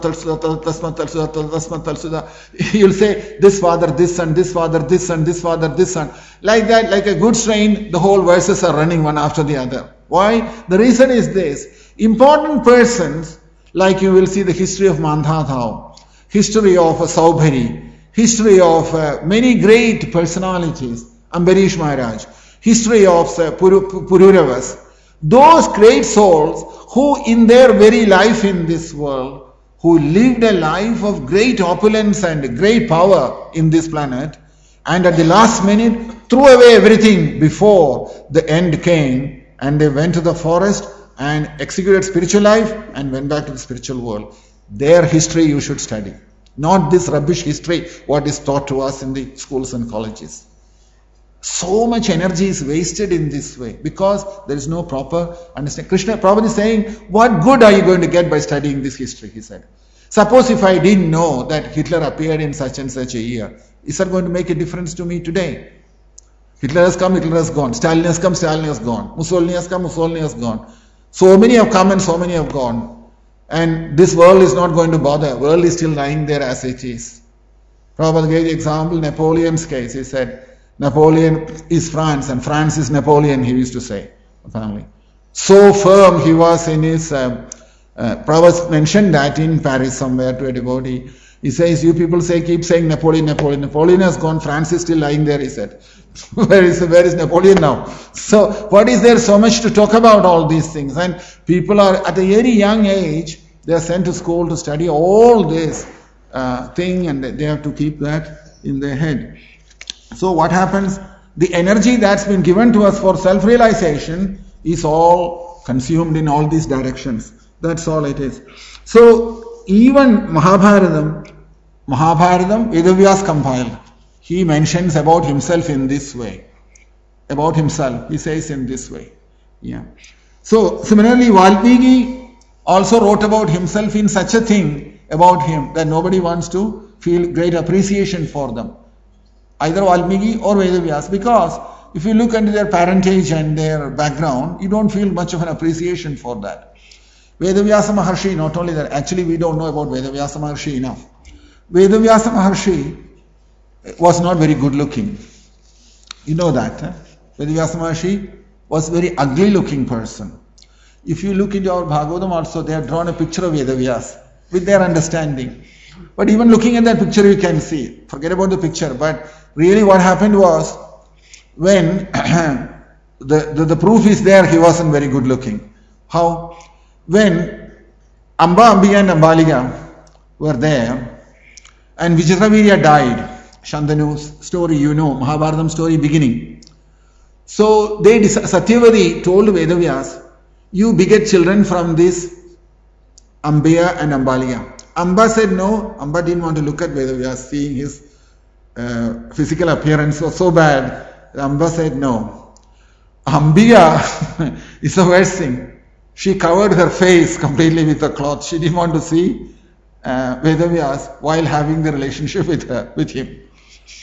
say, this father, this son, this father, this son, this father, this son. Like that, like a goods train, the whole verses are running one after the other. Why? The reason is this: important persons, like you will see the history of Mandhatao, history of Saubhari, history of many great personalities, Ambarish Maharaj, history of Pururavas. Those great souls who in their very life in this world, who lived a life of great opulence and great power in this planet, and at the last minute threw away everything before the end came, and they went to the forest and executed spiritual life and went back to the spiritual world. Their history you should study. Not this rubbish history, what is taught to us in the schools and colleges. So much energy is wasted in this way because there is no proper understanding. Krishna Prabhupada is saying, what good are you going to get by studying this history, he said. Suppose if I didn't know that Hitler appeared in such and such a year, is that going to make a difference to me today? Hitler has come, Hitler has gone. Stalin has come, Stalin has gone. Mussolini has come, Mussolini has gone. So many have come and so many have gone. And this world is not going to bother. The world is still lying there as it is. Prabhupada gave the example, Napoleon's case. He said, Napoleon is France and France is Napoleon, he used to say. Apparently. So firm he was in his... Prabhupada mentioned that in Paris somewhere to a devotee. He says, you people keep saying Napoleon, Napoleon. Napoleon has gone, France is still lying there, he said. Where is Napoleon now? So, what is there so much to talk about all these things? And people are, at a very young age, they are sent to school to study all this thing, and they have to keep that in their head. So, what happens? The energy that's been given to us for self-realization is all consumed in all these directions. That's all it is. So, even Mahabharatam, Vedavyas compiled. He mentions about himself in this way. About himself, he says in this way. Yeah. So, similarly, Valmiki also wrote about himself in such a thing about him that nobody wants to feel great appreciation for them. Either Valmiki or Vedavyas, because if you look into their parentage and their background, you don't feel much of an appreciation for that. Vedavyasa Maharshi, not only that, actually we don't know about Vedavyasa Maharshi enough. Vedavyasa Maharshi was not very good looking. You know that. Vedavyasa Maharshi was a very ugly looking person. If you look into our Bhagavatam also, they have drawn a picture of Vedavyas with their understanding. But even looking at that picture you can see, forget about the picture, but really what happened was, when the proof is there, he wasn't very good looking. How? When Amba, Ambika and Ambaliga were there, and Vichitravirya died, Shantanu's story, you know, Mahabharatam story beginning. So Satyavati told Vedavyas, you beget children from this Ambika and Ambaliga. Amba said no. Amba didn't want to look at Vedavyas, seeing his physical appearance was so bad. Amba said no. Ambika is the worst thing. She covered her face completely with a cloth. She didn't want to see Vedavyas while having the relationship with him.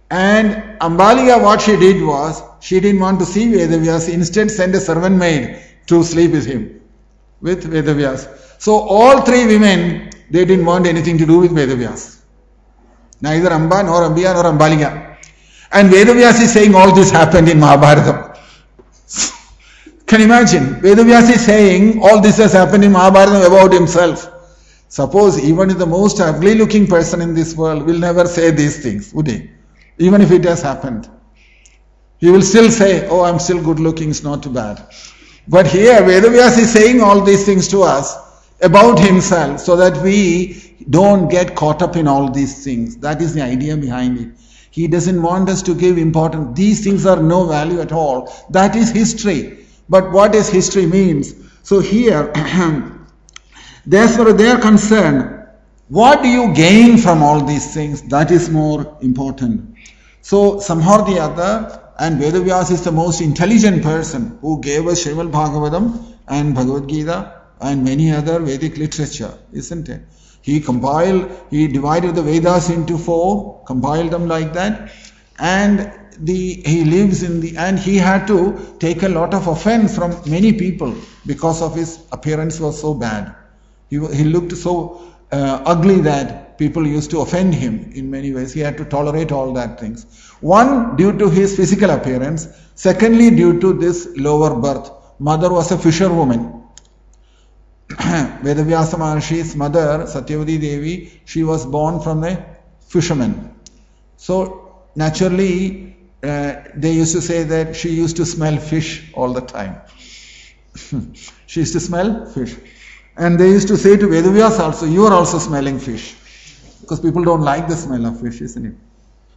And Ambalika, what she did was, she didn't want to see Vedavyas, instead sent a servant maid to sleep with him, with Vedavyas. So all three women, they didn't want anything to do with Vedavyas. Neither Amba, nor Ambiya, nor Ambalika. And Vedavyas is saying all this happened in Mahabharata. Can you imagine? Vedavyas is saying all this has happened in Mahabharata about himself. Suppose even the most ugly looking person in this world will never say these things, would he? Even if it has happened. He will still say, oh, I'm still good looking, it's not too bad. But here, Vedavyas is saying all these things to us about himself so that we don't get caught up in all these things. That is the idea behind it. He doesn't want us to give importance. These things are no value at all. That is history. But what does history means? So here, as far as they are concerned, what do you gain from all these things? That is more important. So somehow or the other, and Vedavyas is the most intelligent person who gave us Srimad Bhagavatam and Bhagavad Gita and many other Vedic literature, isn't it? He divided the Vedas into 4, compiled them like that, and he lives and he had to take a lot of offense from many people because of his appearance was so bad. He looked so ugly that people used to offend him in many ways. He had to tolerate all that things. One, due to his physical appearance. Secondly, due to this lower birth. Mother was a fisherwoman. Vedavyasa Maharshi's mother, Satyavati Devi, she was born from a fisherman. So naturally, they used to say that she used to smell fish all the time. She used to smell fish. And they used to say to Vedavyas also, you are also smelling fish. Because people don't like the smell of fish, isn't it?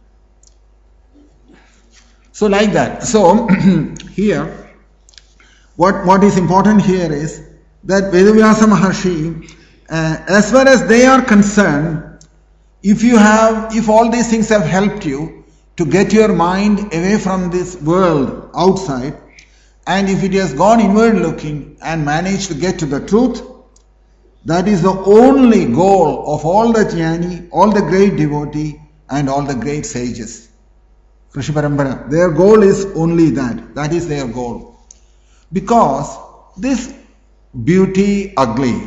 So like that. So here, what is important here is that Vedavyasa Maharshi, as far as they are concerned, if all these things have helped you to get your mind away from this world outside, and if it has gone inward looking and managed to get to the truth, that is the only goal of all the jnani, all the great devotee and all the great sages. Krishi Parampara, their goal is only that. That is their goal. Because this beauty, ugly,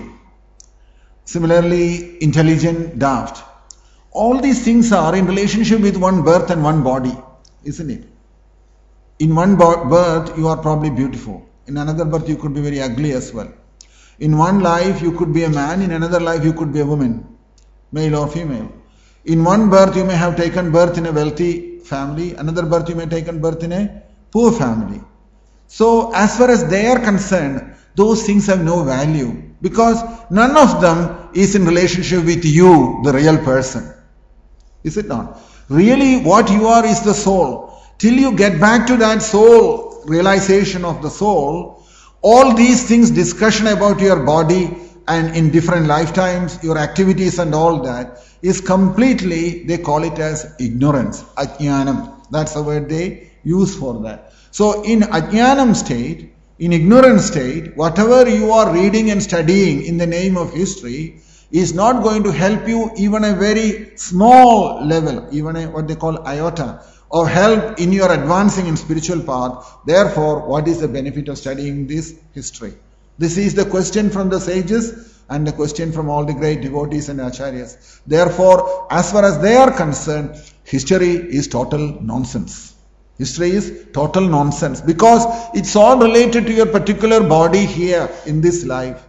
similarly intelligent, daft, all these things are in relationship with one birth and one body, isn't it? In one birth you are probably beautiful. In another birth you could be very ugly as well. In one life you could be a man, in another life you could be a woman, male or female. In one birth you may have taken birth in a wealthy family, another birth you may have taken birth in a poor family. So as far as they are concerned, those things have no value because none of them is in relationship with you, the real person. Is it not? Really what you are is the soul. Till you get back to that soul, realization of the soul, all these things, discussion about your body and in different lifetimes, your activities and all that, is completely, they call it as ignorance, ajnanam. That's the word they use for that. So in ajnanam state, in ignorance state, whatever you are reading and studying in the name of history is not going to help you even a very small level, even what they call iota, or help in your advancing in spiritual path. Therefore, what is the benefit of studying this history? This is the question from the sages and the question from all the great devotees and acharyas. Therefore, as far as they are concerned, history is total nonsense. History is total nonsense because it's all related to your particular body here in this life.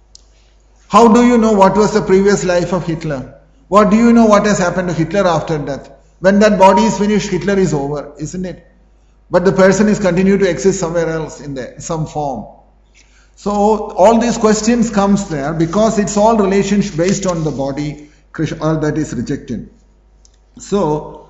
How do you know what was the previous life of Hitler? What do you know what has happened to Hitler after death? When that body is finished, Hitler is over, isn't it? But the person is continued to exist somewhere else in some form. So all these questions comes there because it's all relationship based on the body, all that is rejected. So,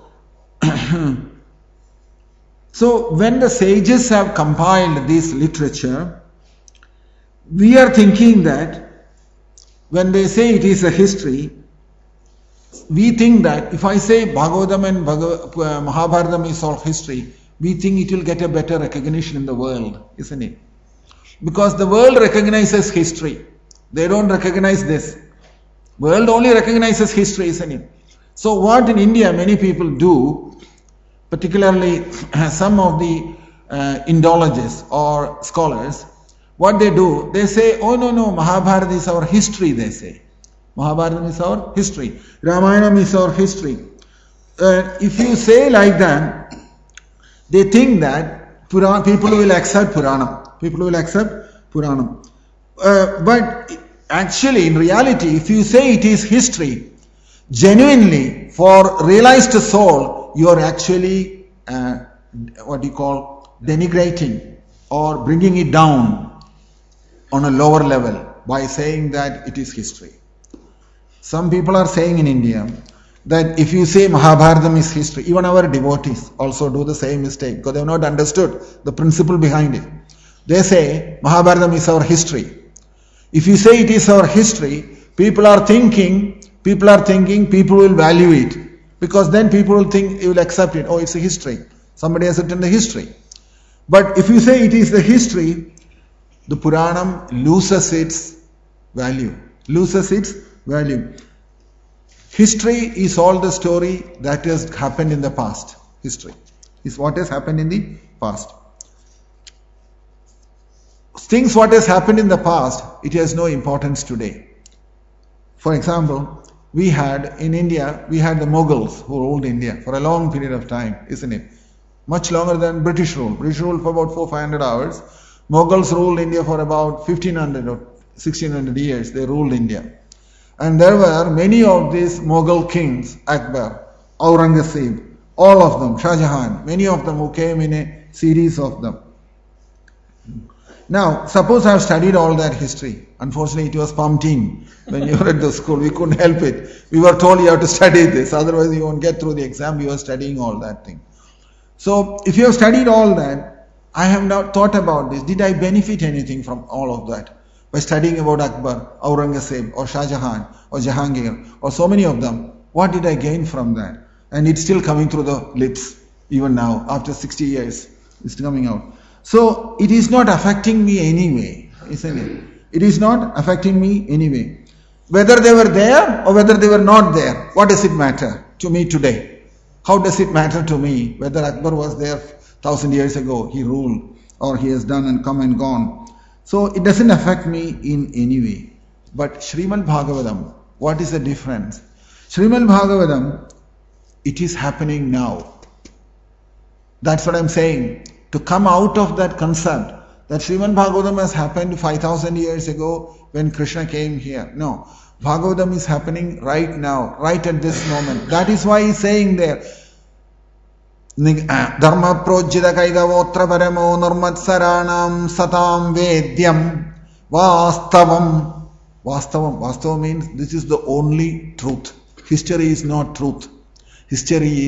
so when the sages have compiled this literature, we are thinking that when they say it is a history, we think that if I say Bhagavatam and Mahabharatam is all history, we think it will get a better recognition in the world, isn't it? Because the world recognizes history. They don't recognize this. World only recognizes history, isn't it? So what in India many people do, particularly some of the Indologists or scholars, what they do, they say, oh no, Mahabharata is our history, they say. Mahabharata is our history. Ramayana is our history. If you say like that, they think that people will accept Puranam. People will accept Puranam. But actually, in reality, if you say it is history, genuinely, for realized soul, you are actually, denigrating or bringing it down on a lower level by saying that it is history. Some people are saying in India that if you say Mahabharata is history, even our devotees also do the same mistake because they have not understood the principle behind it. They say Mahabharata is our history. If you say it is our history, people are thinking people will value it, because then people will think, you will accept it. Oh, it's a history. Somebody has written the history. But if you say it is the history, the Puranam loses its value. History is all the story that has happened in the past. History is what has happened in the past. Things what has happened in the past, it has no importance today. For example, in India, we had the Mughals who ruled India for a long period of time, isn't it? Much longer than British rule. British ruled for about 400-500 hours. Mughals ruled India for about 1500 or 1600 years. They ruled India. And there were many of these Mughal kings, Akbar, Aurangzeb, all of them, Shah Jahan, many of them who came in a series of them. Now, suppose I have studied all that history. Unfortunately, it was pumped in when you were at the school. We couldn't help it. We were told you have to study this, otherwise you won't get through the exam. You were studying all that thing. So, if you have studied all that, I have now thought about this. Did I benefit anything from all of that? By studying about Akbar, Aurangzeb, or Shah Jahan, or Jahangir, or so many of them, what did I gain from that? And it's still coming through the lips, even now, after 60 years, it's coming out. So, it is not affecting me anyway, isn't it? It is not affecting me anyway. Whether they were there or whether they were not there, what does it matter to me today? How does it matter to me whether Akbar was there 1000 years ago, he ruled, or he has done and come and gone? So it doesn't affect me in any way. But Srimad Bhagavatam, what is the difference? Srimad Bhagavatam, it is happening now. That's what I'm saying. To come out of that concept that Srimad Bhagavatam has happened 5000 years ago when Krishna came here. No. Bhagavatam is happening right now, right at this moment. That is why he's saying there, Dharma projita kaidavotra paramo nirmatsaranam satam vedyam vastavam. Vastavam means this is the only truth. History is not truth. History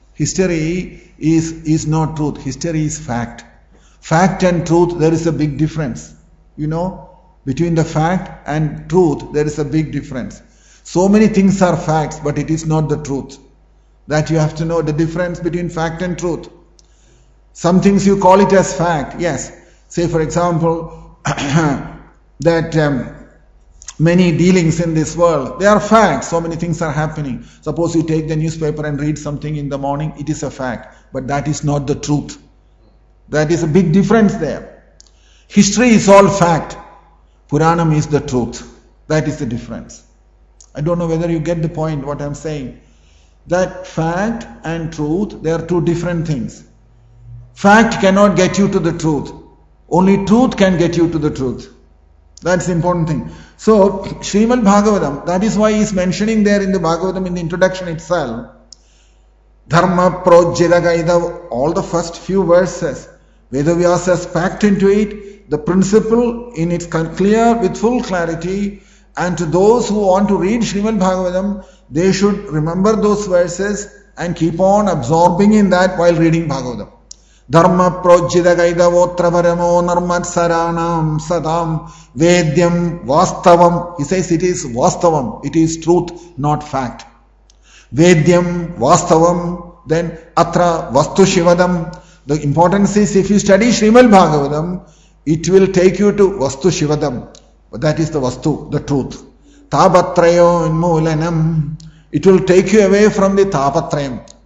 is not truth. History is fact. Fact and truth, there is a big difference. You know, between the fact and truth, there is a big difference. So many things are facts, but it is not the truth. That you have to know the difference between fact and truth. Some things you call it as fact, yes. Say for example, that many dealings in this world, they are facts. So many things are happening. Suppose you take the newspaper and read something in the morning, it is a fact. But that is not the truth. That is a big difference there. History is all fact. Puranam is the truth. That is the difference. I don't know whether you get the point what I am saying. That fact and truth, they are two different things. Fact cannot get you to the truth. Only truth can get you to the truth. That's the important thing. So, Srimad Bhagavatam, that is why he is mentioning there in the Bhagavatam in the introduction itself, Dharma projita kaida, all the first few verses, Vedavyasa has packed into it the principle in its clear, with full clarity, and to those who want to read Srimad Bhagavatam, they should remember those verses and keep on absorbing in that while reading Bhagavatam. Dharma projita kaidavotra paramo nirmatsaranam sadam vedyam vastavam. He says it is vastavam, it is truth, not fact. Vedyam vastavam, then atra vastu shivadam. The importance is if you study Srimad Bhagavatam, it will take you to vastu shivadam. That is the vastu, the truth. Tapatrayo inmulanam. It will take you away from the tapatrayam.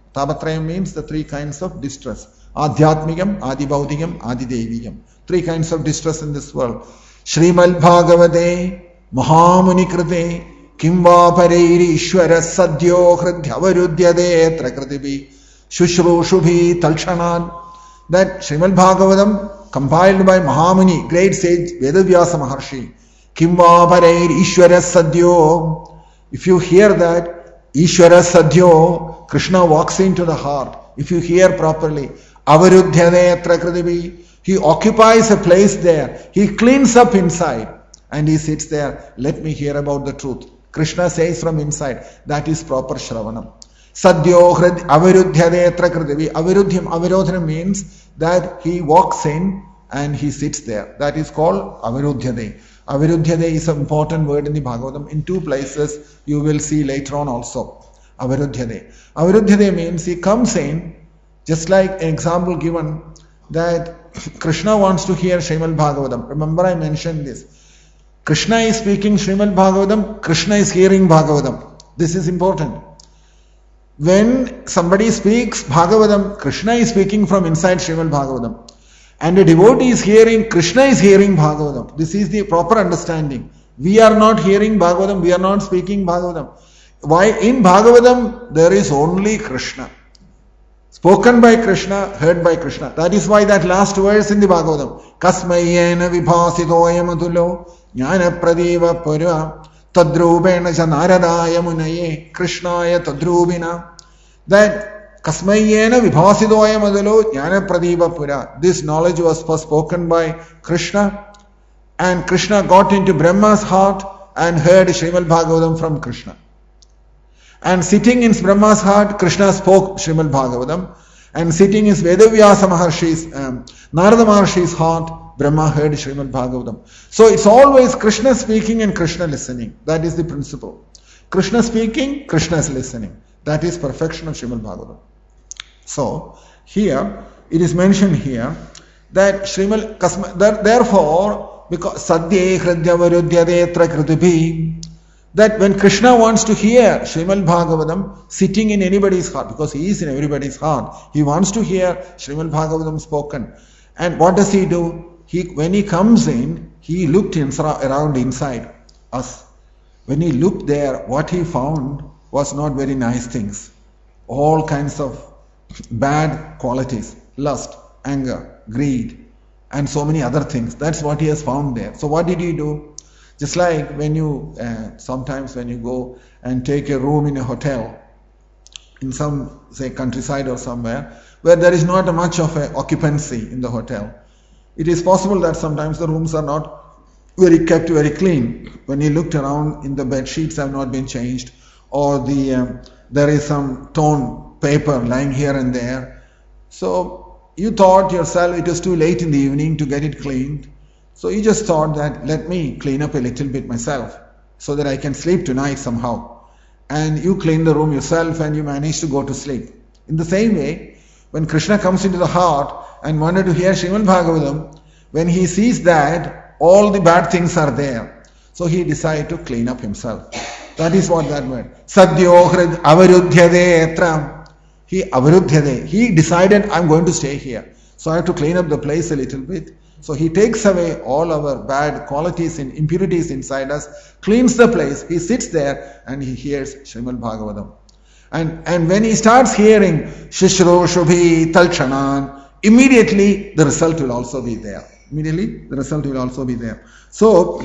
Tapatrayam means the three kinds of distress. Adhyatmikam, Adibaudigam, Adidevigam. Three kinds of distress in this world. Srimad Bhagavate, Mahamuni Krite, Kimva Pareiri Ishwara Sadhyo Hridhyavarudyade Trakritibi, Shushrushubi Talshanan. That Srimad Bhagavatam, compiled by Mahamuni, great sage Vedavyasa Maharshi. Kimva Pareiri Ishwara Sadhyo. If you hear that, Ishwara Sadhyo, Krishna walks into the heart. If you hear properly, Avarudhyade Trakritibi. He occupies a place there. He cleans up inside and he sits there. Let me hear about the truth. Krishna says from inside. That is proper Shravanam. Sadhyo hrid avirudhyade trakritivi. Avirodhanam means that he walks in and he sits there. That is called avirudhyade. Avirudhyade is an important word in the Bhagavatam. In two places you will see later on also. Avirudhyade. Avirudhyade means he comes in, just like an example given that Krishna wants to hear Srimad Bhagavatam. Remember I mentioned this. Krishna is speaking Srimad Bhagavatam, Krishna is hearing Bhagavatam. This is important. When somebody speaks Bhagavatam, Krishna is speaking from inside Srimad Bhagavatam. And a devotee is hearing, Krishna is hearing Bhagavatam. This is the proper understanding. We are not hearing Bhagavatam, we are not speaking Bhagavatam. Why? In Bhagavatam, there is only Krishna. Spoken by Krishna, heard by Krishna. That is why that last verse in the Bhagavatam, Kasmayena vibhasitoyam adulo jnana pradeva pura tadrubena cha naradaya munaye krishnaya tadrubina. That Kasmayena vibhasitoyam adulo jnana pradeva pura. This knowledge was first spoken by Krishna, and Krishna got into Brahma's heart and heard Srimad Bhagavatam from Krishna. And sitting in Brahma's heart, Krishna spoke Srimad Bhagavatam. And sitting in Vedavyasa Maharshi's, Narada Maharshi's heart, Brahma heard Srimad Bhagavatam. So it's always Krishna speaking and Krishna listening. That is the principle. Krishna speaking, Krishna is listening. That is perfection of Srimad Bhagavatam. So here, it is mentioned here that therefore, because Sadhye Hridyavarudyade Trakritibi, that when Krishna wants to hear Srimad Bhagavatam sitting in anybody's heart, because he is in everybody's heart, he wants to hear Srimad Bhagavatam spoken. And what does he do? When he comes in, he looked around inside us. When he looked there, what he found was not very nice things. All kinds of bad qualities, lust, anger, greed, and so many other things. That's what he has found there. So what did he do? Just like when you, sometimes when you go and take a room in a hotel, in some, say, countryside or somewhere, where there is not much of an occupancy in the hotel. It is possible that sometimes the rooms are not kept very clean. When you looked around, in the bed sheets have not been changed, or there is some torn paper lying here and there. So you thought yourself it was too late in the evening to get it cleaned. So you just thought that let me clean up a little bit myself so that I can sleep tonight somehow. And you clean the room yourself and you manage to go to sleep. In the same way, when Krishna comes into the heart and wanted to hear Srimad Bhagavatam, when he sees that all the bad things are there, so he decided to clean up himself. That is what that meant. Sadhyo hrid avarudhyade etram. He decided, I'm going to stay here. So I have to clean up the place a little bit. So he takes away all our bad qualities and impurities inside us, cleans the place, he sits there and he hears Srimad Bhagavatam. And when he starts hearing Shishro Shubhi Talchanan, immediately the result will also be there. So,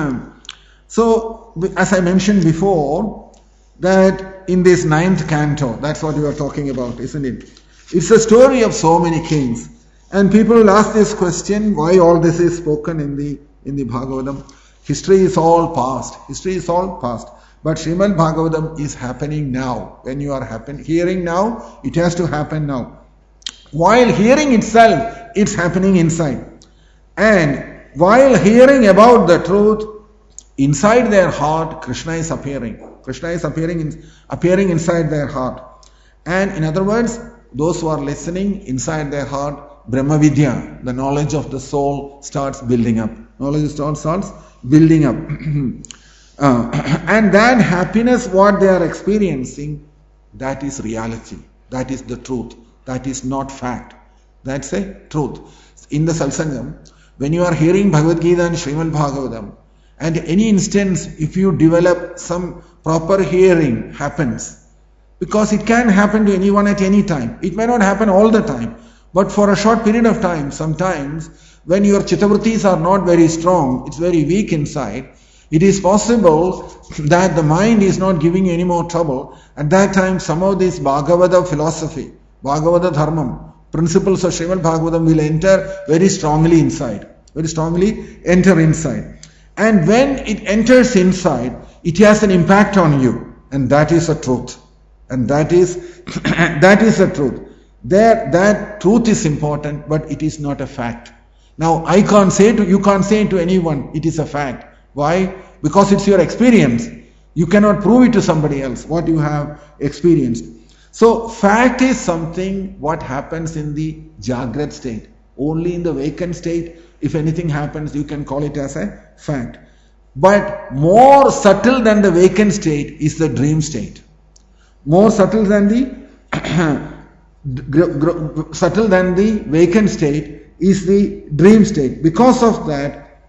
as I mentioned before, that in this 9th canto, that's what we are talking about, isn't it? It's a story of so many kings. And people will ask this question, why all this is spoken in the Bhagavatam? History is all past. But Srimad Bhagavatam is happening now. When you are hearing now, it has to happen now. While hearing itself, it's happening inside. And while hearing about the truth, inside their heart, Krishna is appearing. Krishna is appearing inside their heart. And in other words, those who are listening inside their heart, Brahma Vidya, the knowledge of the soul, starts building up. And that happiness, what they are experiencing, that is reality. That is the truth. That is not fact. That's a truth. In the Satsangam, when you are hearing Bhagavad Gita and Srimad Bhagavatam, and any instance, if you develop some proper hearing happens, because it can happen to anyone at any time. It may not happen all the time, but for a short period of time, sometimes when your chittavrittis are not very strong, it's very weak inside, it is possible that the mind is not giving you any more trouble. At that time, some of this Bhagavata philosophy, Bhagavata dharmam, principles of Srimad Bhagavatam will enter very strongly inside. Very strongly enter inside. And when it enters inside, it has an impact on you. And that is the truth. And that is the truth. That truth is important, but it is not a fact. Now, you can't say to anyone, it is a fact. Why? Because it's your experience. You cannot prove it to somebody else, what you have experienced. So, fact is something what happens in the Jagrat state. Only in the vacant state, if anything happens, you can call it as a fact. But more subtle than the vacant state is the dream state. More subtle than the vacant state is the dream state. Because of that,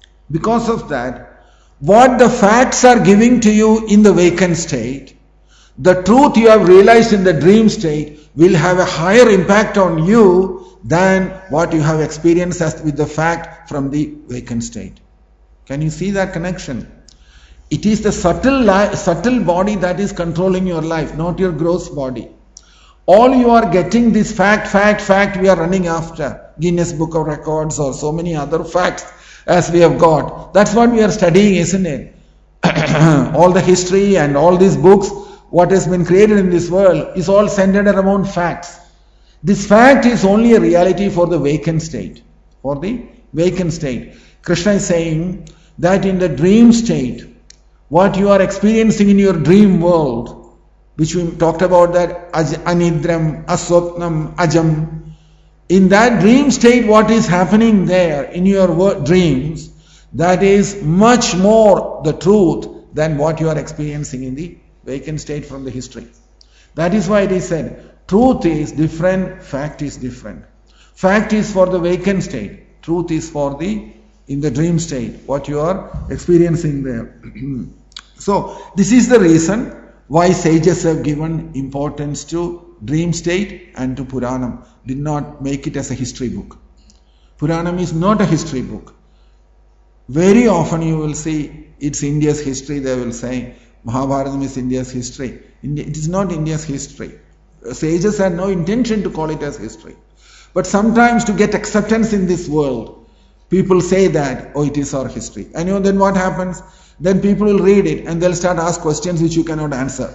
what the facts are giving to you in the vacant state, the truth you have realized in the dream state will have a higher impact on you than what you have experienced as with the fact from the vacant state. Can you see that connection? It is the subtle body that is controlling your life, not your gross body. All you are getting this fact we are running after. Guinness Book of Records or so many other facts as we have got. That's what we are studying, isn't it? All the history and all these books, what has been created in this world is all centered around facts. This fact is only a reality for the vacant state. For the vacant state. Krishna is saying that in the dream state, what you are experiencing in your dream world, which we talked about that anidram, aswapnam, ajam. In that dream state, what is happening there in your dreams, that is much more the truth than what you are experiencing in the vacant state from the history. That is why it is said, truth is different, fact is different. Fact is for the vacant state, truth is for the in the dream state, what you are experiencing there. So, this is the reason why sages have given importance to dream state and to Puranam. Did not make it as a history book. Puranam is not a history book. Very often you will see it's India's history, they will say Mahabharatam is India's history. It is not India's history. Sages had no intention to call it as history. But sometimes to get acceptance in this world, people say that, oh, it is our history. And you know, then what happens? Then people will read it and they'll start ask questions which you cannot answer.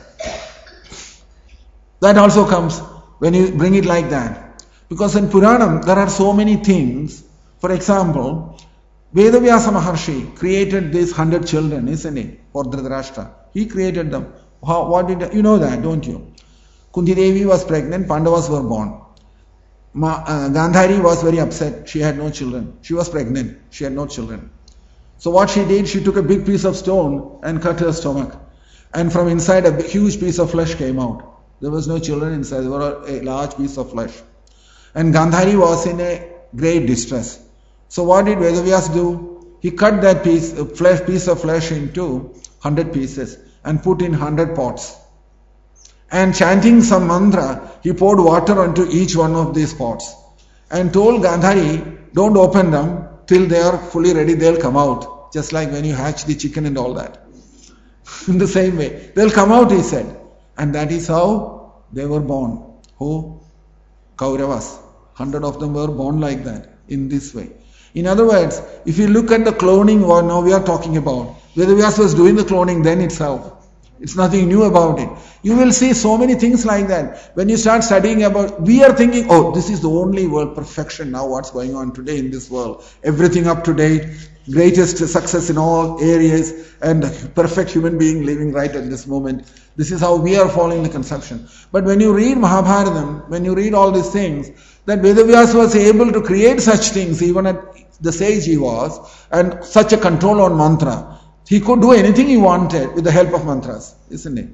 That also comes when you bring it like that. Because in Puranam, there are so many things. For example, Vedavyasa Maharshi created these 100 children, isn't it? For Dhritarashtra. He created them. You know that, don't you? Kunti Devi was pregnant, Pandavas were born. Gandhari was very upset. She had no children. She was pregnant. She had no children. So what she did, she took a big piece of stone and cut her stomach. And from inside a huge piece of flesh came out. There was no children inside. There was a large piece of flesh. And Gandhari was in a great distress. So what did Vedavyas do? He cut that piece of flesh into 100 pieces and put in 100 pots. And chanting some mantra, he poured water onto each one of these pots and told Gandhari, don't open them till they are fully ready, they'll come out. Just like when you hatch the chicken and all that. In the same way, they'll come out, he said. And that is how they were born. Who? Kauravas. 100 of them were born like that, in this way. In other words, if you look at the cloning what now we are talking about, Vedavyas was doing the cloning then itself. It's nothing new about it. You will see so many things like that. When you start studying about, we are thinking, oh, this is the only world perfection now what's going on today in this world. Everything up to date, greatest success in all areas, and perfect human being living right at this moment. This is how we are following the conception. But when you read Mahabharatam, when you read all these things, that Vedavyas was able to create such things, even at the sage he was, and such a control on mantra. He could do anything he wanted with the help of mantras, isn't it?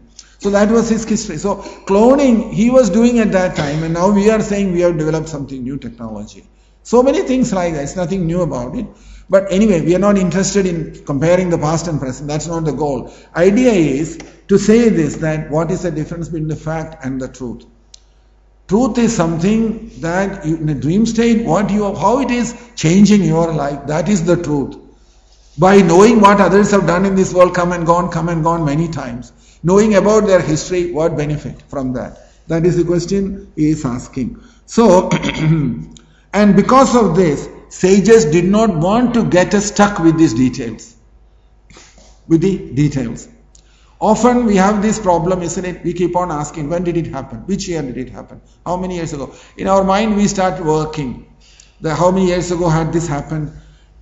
So that was his history. So cloning he was doing at that time, and now we are saying we have developed something new technology. So many things like that. It's nothing new about it. But anyway, we are not interested in comparing the past and present. That's not the goal. Idea is to say this, that what is the difference between the fact and the truth. Truth is something that in a dream state, how it is changing your life, that is the truth. By knowing what others have done in this world, come and gone many times. Knowing about their history, what benefit from that? That is the question he is asking. So, and because of this, sages did not want to get us stuck with these details. With the details. Often we have this problem, isn't it? We keep on asking, when did it happen? Which year did it happen? How many years ago? In our mind we start working. How many years ago had this happened?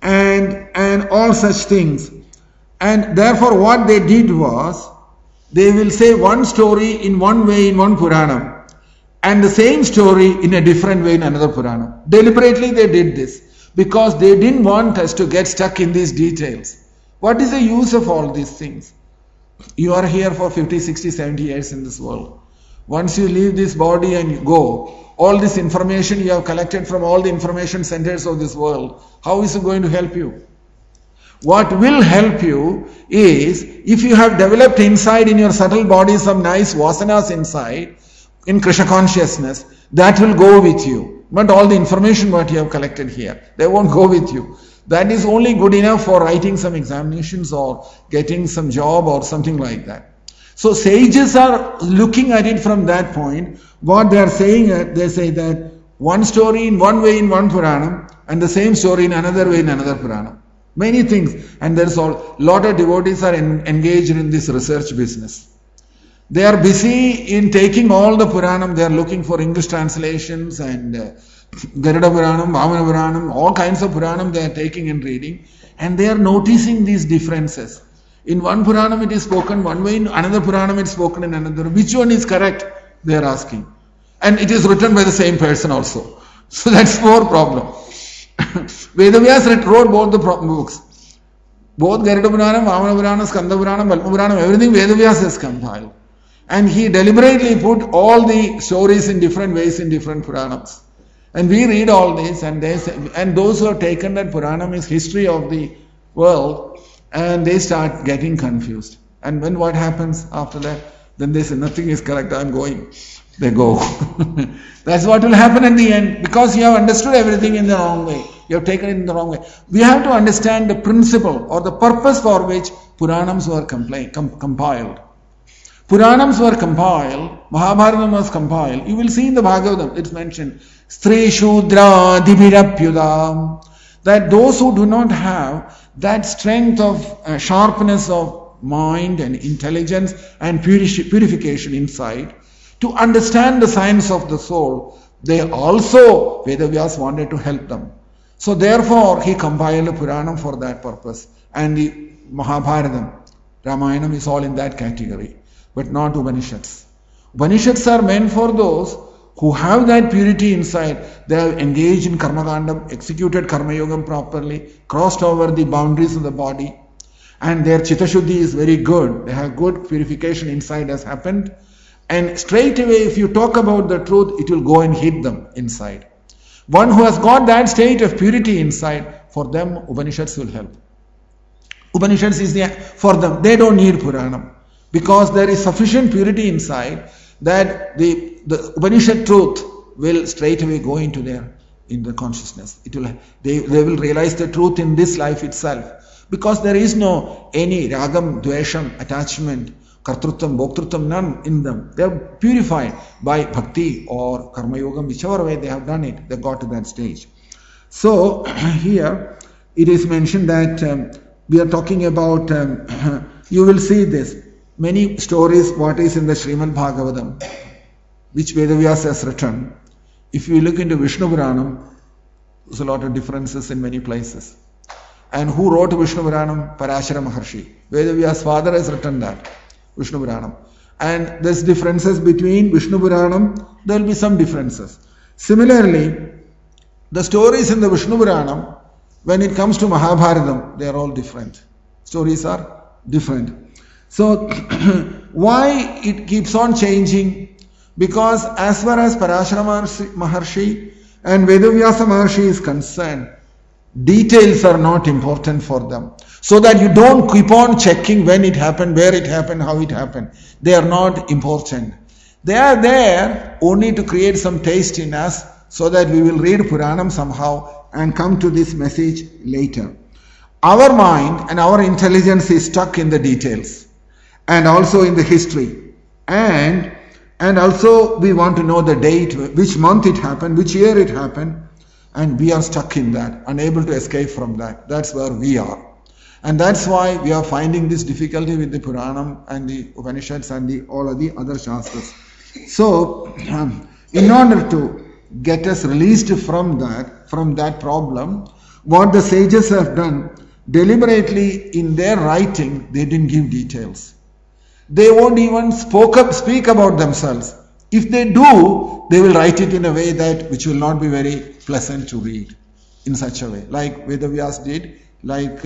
And all such things. And therefore what they did was, they will say one story in one way in one Puranam, and the same story in a different way in another Puranam. Deliberately they did this, because they didn't want us to get stuck in these details. What is the use of all these things? You are here for 50, 60, 70 years in this world. Once you leave this body and you go, all this information you have collected from all the information centers of this world, how is it going to help you? What will help you is, if you have developed inside in your subtle body some nice vasanas inside, in Krishna consciousness, that will go with you. But all the information what you have collected here, they won't go with you. That is only good enough for writing some examinations or getting some job or something like that. So sages are looking at it from that point. What they are saying, they say that one story in one way in one Puranam, and the same story in another way in another Puranam. Many things. And there's a lot of devotees are engaged in this research business. They are busy in taking all the Puranam. They are looking for English translations and Garuda Puranam, Vamana Puranam, all kinds of Puranam they are taking and reading. And they are noticing these differences. In one Puranam it is spoken one way, in another Puranam it is spoken in another. Which one is correct? They are asking. And it is written by the same person also. So that's more problem. Vedavyas wrote both the books. Both Garuda Puranam, Vamana Puranam, Skanda Puranam, Palpa Puranam, everything Vedavyas has compiled. And he deliberately put all the stories in different ways in different Puranams. And we read all this, and those who have taken that Puranam is history of the world, and they start getting confused. And when what happens after that? Then they say, nothing is correct, I am going. They go. That's what will happen at the end, because you have understood everything in the wrong way. You have taken it in the wrong way. We have to understand the principle or the purpose for which Puranams were compiled. Puranams were compiled, Mahabharatam was compiled. You will see in the Bhagavatam, it's mentioned, Stri Shudra Dibirapyudam, that those who do not have that strength of sharpness of mind and intelligence and purification inside, to understand the science of the soul, they also, Vedavyas wanted to help them. So therefore, he compiled a Puranam for that purpose. And the Mahabharatam, Ramayanam is all in that category, but not Upanishads. Upanishads are meant for those who have that purity inside. They have engaged in Karmakandam, executed Karma Yogam properly, crossed over the boundaries of the body, and their Chitta-Shuddhi is very good. They have good purification inside has happened. And straight away, if you talk about the truth, it will go and hit them inside. One who has got that state of purity inside, for them, Upanishads will help. Upanishads is for them. They don't need Puranam, because there is sufficient purity inside that the Upanishad truth will straight away go into the consciousness. They will realize the truth in this life itself, because there is no any ragam, dvesham, attachment, kartrutvam, bhoktrutvam, none in them. They are purified by bhakti or karma yogam, whichever way they have done it, they got to that stage. So here it is mentioned that we are talking about, you will see this, many stories what is in the Srimad Bhagavatam, which Vedavyas has written. If you look into Vishnu Puranam, there's a lot of differences in many places. And who wrote Vishnu Puranam? Parashara Maharshi. Vedavyas' father has written that, Vishnu Puranam. And there's differences between Vishnu Puranam, there will be some differences. Similarly, the stories in the Vishnu Puranam, when it comes to Mahabharatam, they are all different. Stories are different. So why it keeps on changing? Because as far as Parashara Maharshi and Vedavyasa Maharshi is concerned, details are not important for them. So that you don't keep on checking when it happened, where it happened, how it happened. They are not important. They are there only to create some taste in us so that we will read Puranam somehow and come to this message later. Our mind and our intelligence is stuck in the details and also in the history. And also we want to know the date, which month it happened, which year it happened. And we are stuck in that, unable to escape from that. That's where we are. And that's why we are finding this difficulty with the Puranam and the Upanishads and all of the other Shastras. So, in order to get us released from that problem, what the sages have done, deliberately in their writing, they didn't give details. They won't even speak about themselves. If they do, they will write it in a way which will not be very pleasant to read in such a way, like Vedavyas did, like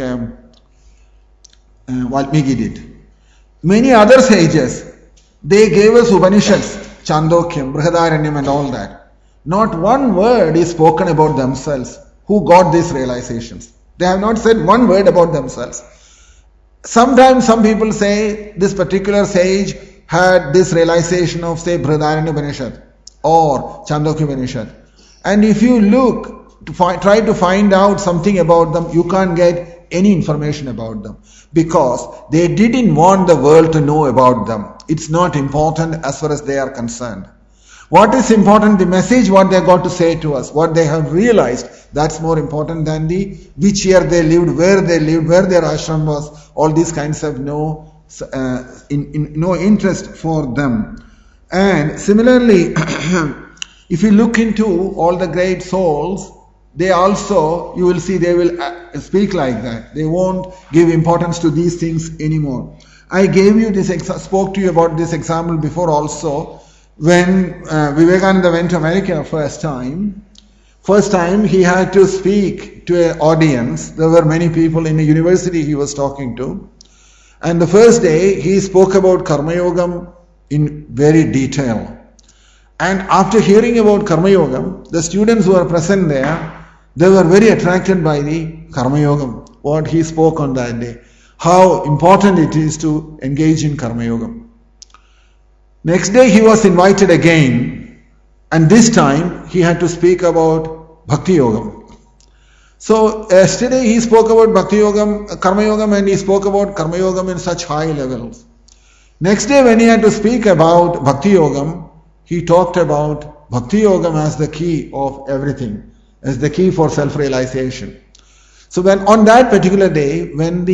Valmiki did. Many other sages, they gave us Upanishads, Chandokyam, Brihadaranyam and all that. Not one word is spoken about themselves who got these realizations. They have not said one word about themselves. Sometimes some people say this particular sage had this realization of, say, Brihadaranyaka Upanishad or Chandogya Upanishad. And if you look, try to find out something about them, you can't get any information about them. Because they didn't want the world to know about them. It's not important as far as they are concerned. What is important, the message, what they got to say to us, what they have realized, that's more important than which year they lived, where their ashram was, all these kinds of no interest for them. And similarly, if you look into all the great souls, they also, you will see they will speak like that. They won't give importance to these things anymore. I gave you spoke to you about this example before also. When Vivekananda went to America first time he had to speak to an audience. There were many people in a university he was talking to. And the first day he spoke about Karma Yogam in very detail. And after hearing about Karma Yogam, the students who were present there, they were very attracted by the Karma Yogam, what he spoke on that day. How important it is to engage in Karma Yogam. Next day he was invited again, and this time he had to speak about Bhakti Yogam. So yesterday he spoke about Bhakti Yogam, Karma Yogam, and he spoke about Karma Yogam in such high levels. Next day when he had to speak about Bhakti Yogam, he talked about Bhakti Yogam as the key of everything, as the key for self-realization. So when on that particular day, when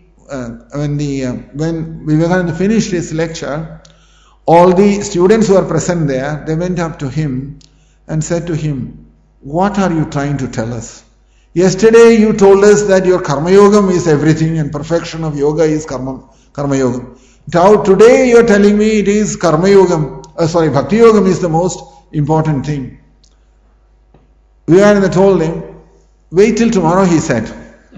Vivekananda finished his lecture, all the students who were present there, they went up to him and said to him, "What are you trying to tell us? Yesterday you told us that your Karma Yogam is everything and perfection of yoga is Karma Yogam. Now today you are telling me it is Karma Yogam, Bhakti Yogam is the most important thing." Vivekananda told him, "Wait till tomorrow," he said.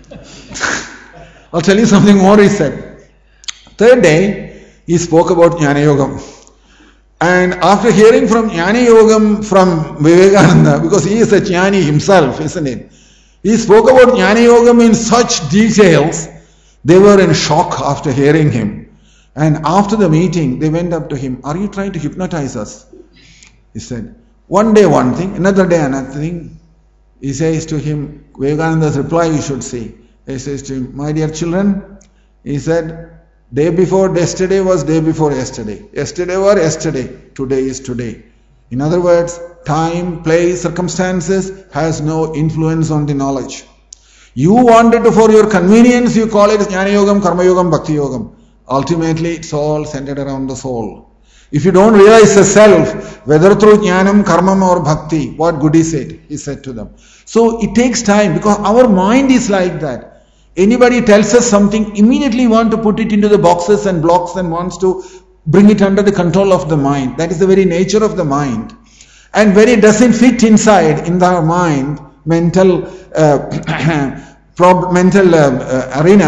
"I'll tell you something more," he said. Third day, he spoke about Jnana Yogam. And after hearing from Jnana Yogam from Vivekananda, because he is a Jnani himself, isn't it? He spoke about Jnana Yogam in such details, they were in shock after hearing him. And after the meeting, they went up to him, "Are you trying to hypnotize us?" He said, "One day one thing, another day another thing." He says to him, Vivekananda's reply you should see. He says to him, "My dear children," he said, "day before yesterday was day before yesterday. Yesterday was yesterday. Today is today." In other words, time, place, circumstances has no influence on the knowledge. You wanted to, for your convenience, you call it Jnana Yogam, Karma Yogam, Bhakti Yogam. Ultimately, it's all centered around the soul. If you don't realize the self, whether through Jnanam, Karmam or Bhakti, what good is it? He said to them. So it takes time because our mind is like that. Anybody tells us something, immediately want to put it into the boxes and blocks and wants to bring it under the control of the mind. That is the very nature of the mind. And when it doesn't fit inside in our mind, mental arena,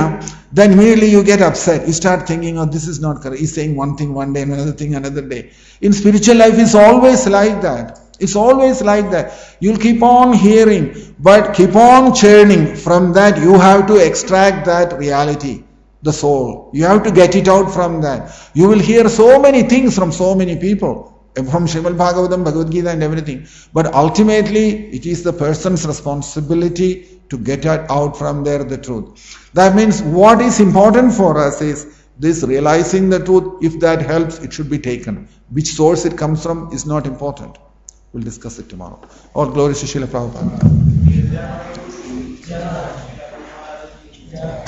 then immediately you get upset. You start thinking, oh, this is not correct. He's saying one thing one day and another thing another day. In spiritual life, it's always like that. It's always like that. You'll keep on hearing, but keep on churning. From that, you have to extract that reality, the soul. You have to get it out from that. You will hear so many things from so many people, from Srimad Bhagavatam, Bhagavad Gita and everything. But ultimately, it is the person's responsibility to get out from there the truth. That means what is important for us is this realizing the truth. If that helps, it should be taken. Which source it comes from is not important. We'll discuss it tomorrow. All glory to Srila Prabhupada.